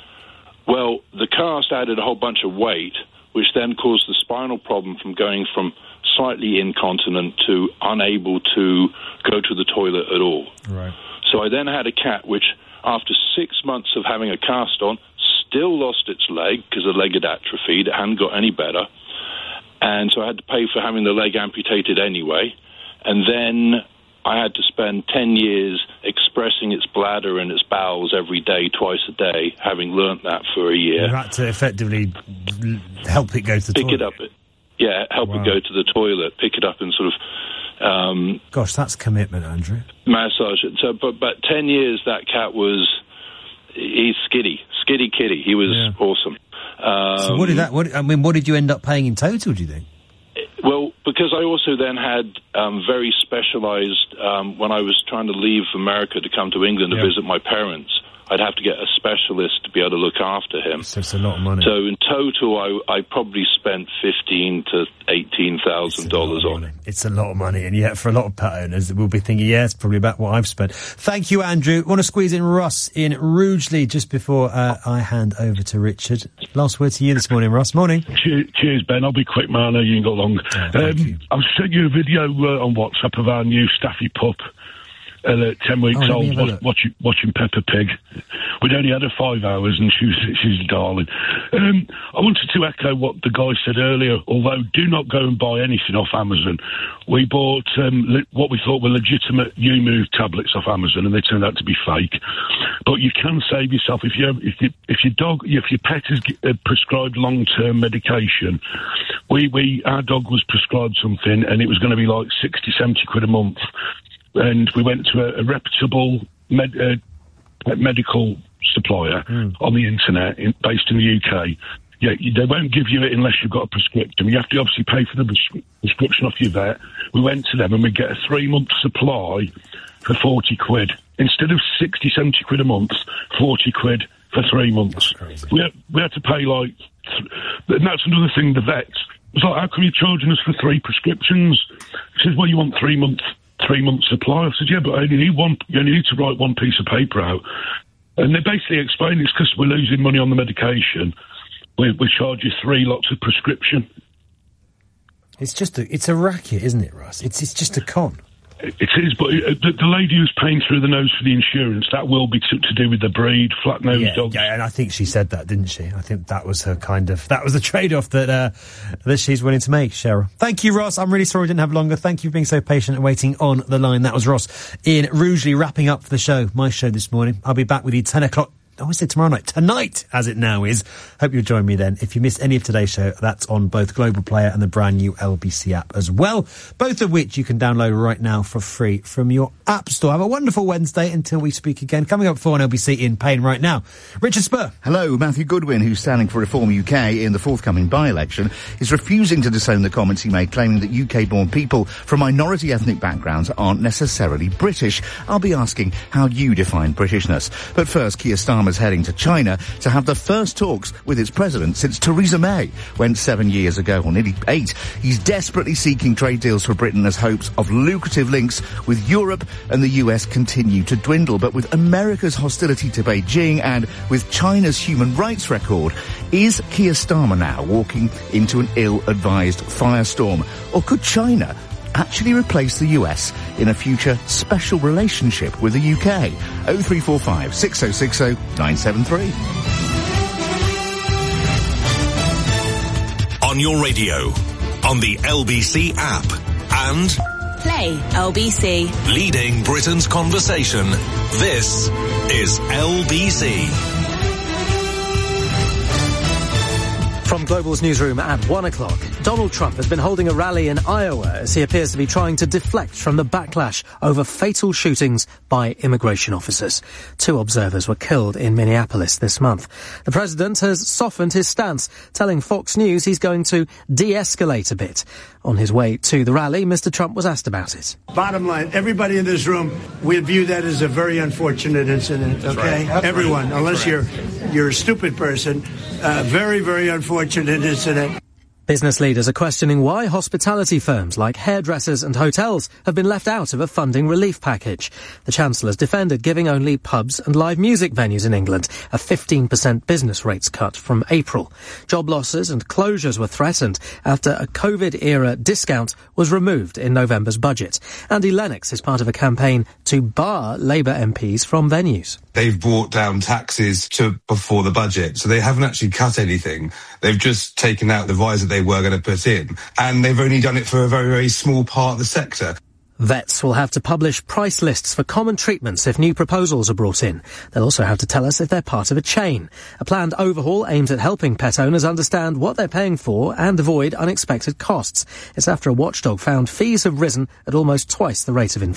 Well, the cast added a whole bunch of weight, which then caused the spinal problem from going from slightly incontinent to unable to go to the toilet at all. Right. So I then had a cat which, after six months of having a cast on, still lost its leg because the leg had atrophied. It hadn't got any better. And so I had to pay for having the leg amputated anyway. And then I had to spend ten years expressing its bladder and its bowels every day, twice a day, having learnt that for a year. You had to effectively help it go to the pick toilet. It up. Yeah, help Wow. it go to the toilet, pick it up and sort of... Um, Gosh, that's commitment, Andrew. Massage it. So, but, but ten years that cat was... He's skiddy. Skiddy kitty. He was Yeah. awesome. Um, So what did that? What I mean, what did you end up paying in total? Do you think? Well, because I also then had um, very specialised, um, when I was trying to leave America to come to England Yeah. to visit my parents, I'd have to get a specialist to be able to look after him. So it's a lot of money. So in total, I, I probably spent fifteen to eighteen thousand dollars on it. It's a lot of money, and yet for a lot of pet owners, we'll be thinking, yeah, it's probably about what I've spent. Thank you, Andrew. Want to squeeze in Russ in Rugeley just before uh, I hand over to Richard. Last word to you this morning, Russ. Morning. Cheers, cheers, Ben. I'll be quick, man. I know you ain't got long. Oh, um, I've sent you a video uh, on WhatsApp of our new Staffy pup. Uh, ten weeks Oh, let me old, have a watch, look. watching, watching Peppa Pig. We'd only had her five hours and she was, she's a darling. Um, I wanted to echo what the guy said earlier, although do not go and buy anything off Amazon. We bought um, li- what we thought were legitimate U-Move tablets off Amazon and they turned out to be fake. But you can save yourself if you if you, if your dog if your pet is uh, prescribed long-term medication. We we our dog was prescribed something and it was going to be like sixty, seventy quid a month. And we went to a, a reputable med, uh, medical supplier mm. on the internet, in, based in the U K. Yeah, you, they won't give you it unless you've got a prescription. You have to obviously pay for the pres- prescription off your vet. We went to them and we get a three-month supply for forty quid. Instead of sixty, seventy quid a month, forty quid for three months. We had, we had to pay like... Th- and that's another thing, the vets. It's like, how come you're charging us for three prescriptions? He says, well, you want three months... three months supply. I said, yeah, but I only need one, you only need to write one piece of paper out. And they basically explained it's because we're losing money on the medication. We, we charge you three lots of prescription. It's just a, it's a racket, isn't it, Russ? It's it's just a con. It, it is, but it, the, the lady who's paying through the nose for the insurance, that will be to, to do with the breed, flat-nosed Yeah, dogs. yeah, and I think she said that, didn't she? I think that was her kind of, that was the trade-off that uh, that she's willing to make, Cheryl. Thank you, Ross. I'm really sorry we didn't have longer. Thank you for being so patient and waiting on the line. That was Ross in Rugeley, wrapping up the show, my show this morning. I'll be back with you ten o'clock. I always say tomorrow night, tonight, as it now is. Hope you'll join me then. If you missed any of today's show, that's on both Global Player and the brand new L B C app as well, both of which you can download right now for free from your app store. Have a wonderful Wednesday until we speak again. Coming up for on L B C in Pain right now, Richard Spur. Hello. Matthew Goodwin, who's standing for Reform U K in the forthcoming by-election, is refusing to disown the comments he made, claiming that U K-born people from minority ethnic backgrounds aren't necessarily British. I'll be asking how you define Britishness. But first, Keir Starmer's heading to China to have the first talks with its president since Theresa May went seven years ago, or nearly eight. He's desperately seeking trade deals for Britain as hopes of lucrative links with Europe and the U S continue to dwindle. But with America's hostility to Beijing and with China's human rights record, is Keir Starmer now walking into an ill-advised firestorm? Or could China actually replace the U S in a future special relationship with the U K? oh three four five, six oh six oh, nine seven three. On your radio, on the L B C app, and Play L B C. leading Britain's conversation. This is L B C. From Global's newsroom at one o'clock, Donald Trump has been holding a rally in Iowa as he appears to be trying to deflect from the backlash over fatal shootings by immigration officers. Two observers were killed in Minneapolis this month. The president has softened his stance, telling Fox News he's going to de-escalate a bit. On his way to the rally, Mister Trump was asked about it. Bottom line, everybody in this room, we view that as a very unfortunate incident, That's okay? right. Everyone, That's unless right. you're you're a stupid person, uh, very, very unfortunate incident. Business leaders are questioning why hospitality firms like hairdressers and hotels have been left out of a funding relief package. The Chancellor's defended giving only pubs and live music venues in England a fifteen percent business rates cut from April. Job losses and closures were threatened after a COVID-era discount was removed in November's budget. Andy Lennox is part of a campaign to bar Labour M Ps from venues. They've brought down taxes to before the budget, so they haven't actually cut anything. They've just taken out the rise that they were going to put in, and they've only done it for a very, very small part of the sector. Vets will have to publish price lists for common treatments if new proposals are brought in. They'll also have to tell us if they're part of a chain. A planned overhaul aims at helping pet owners understand what they're paying for and avoid unexpected costs. It's after a watchdog found fees have risen at almost twice the rate of inflation.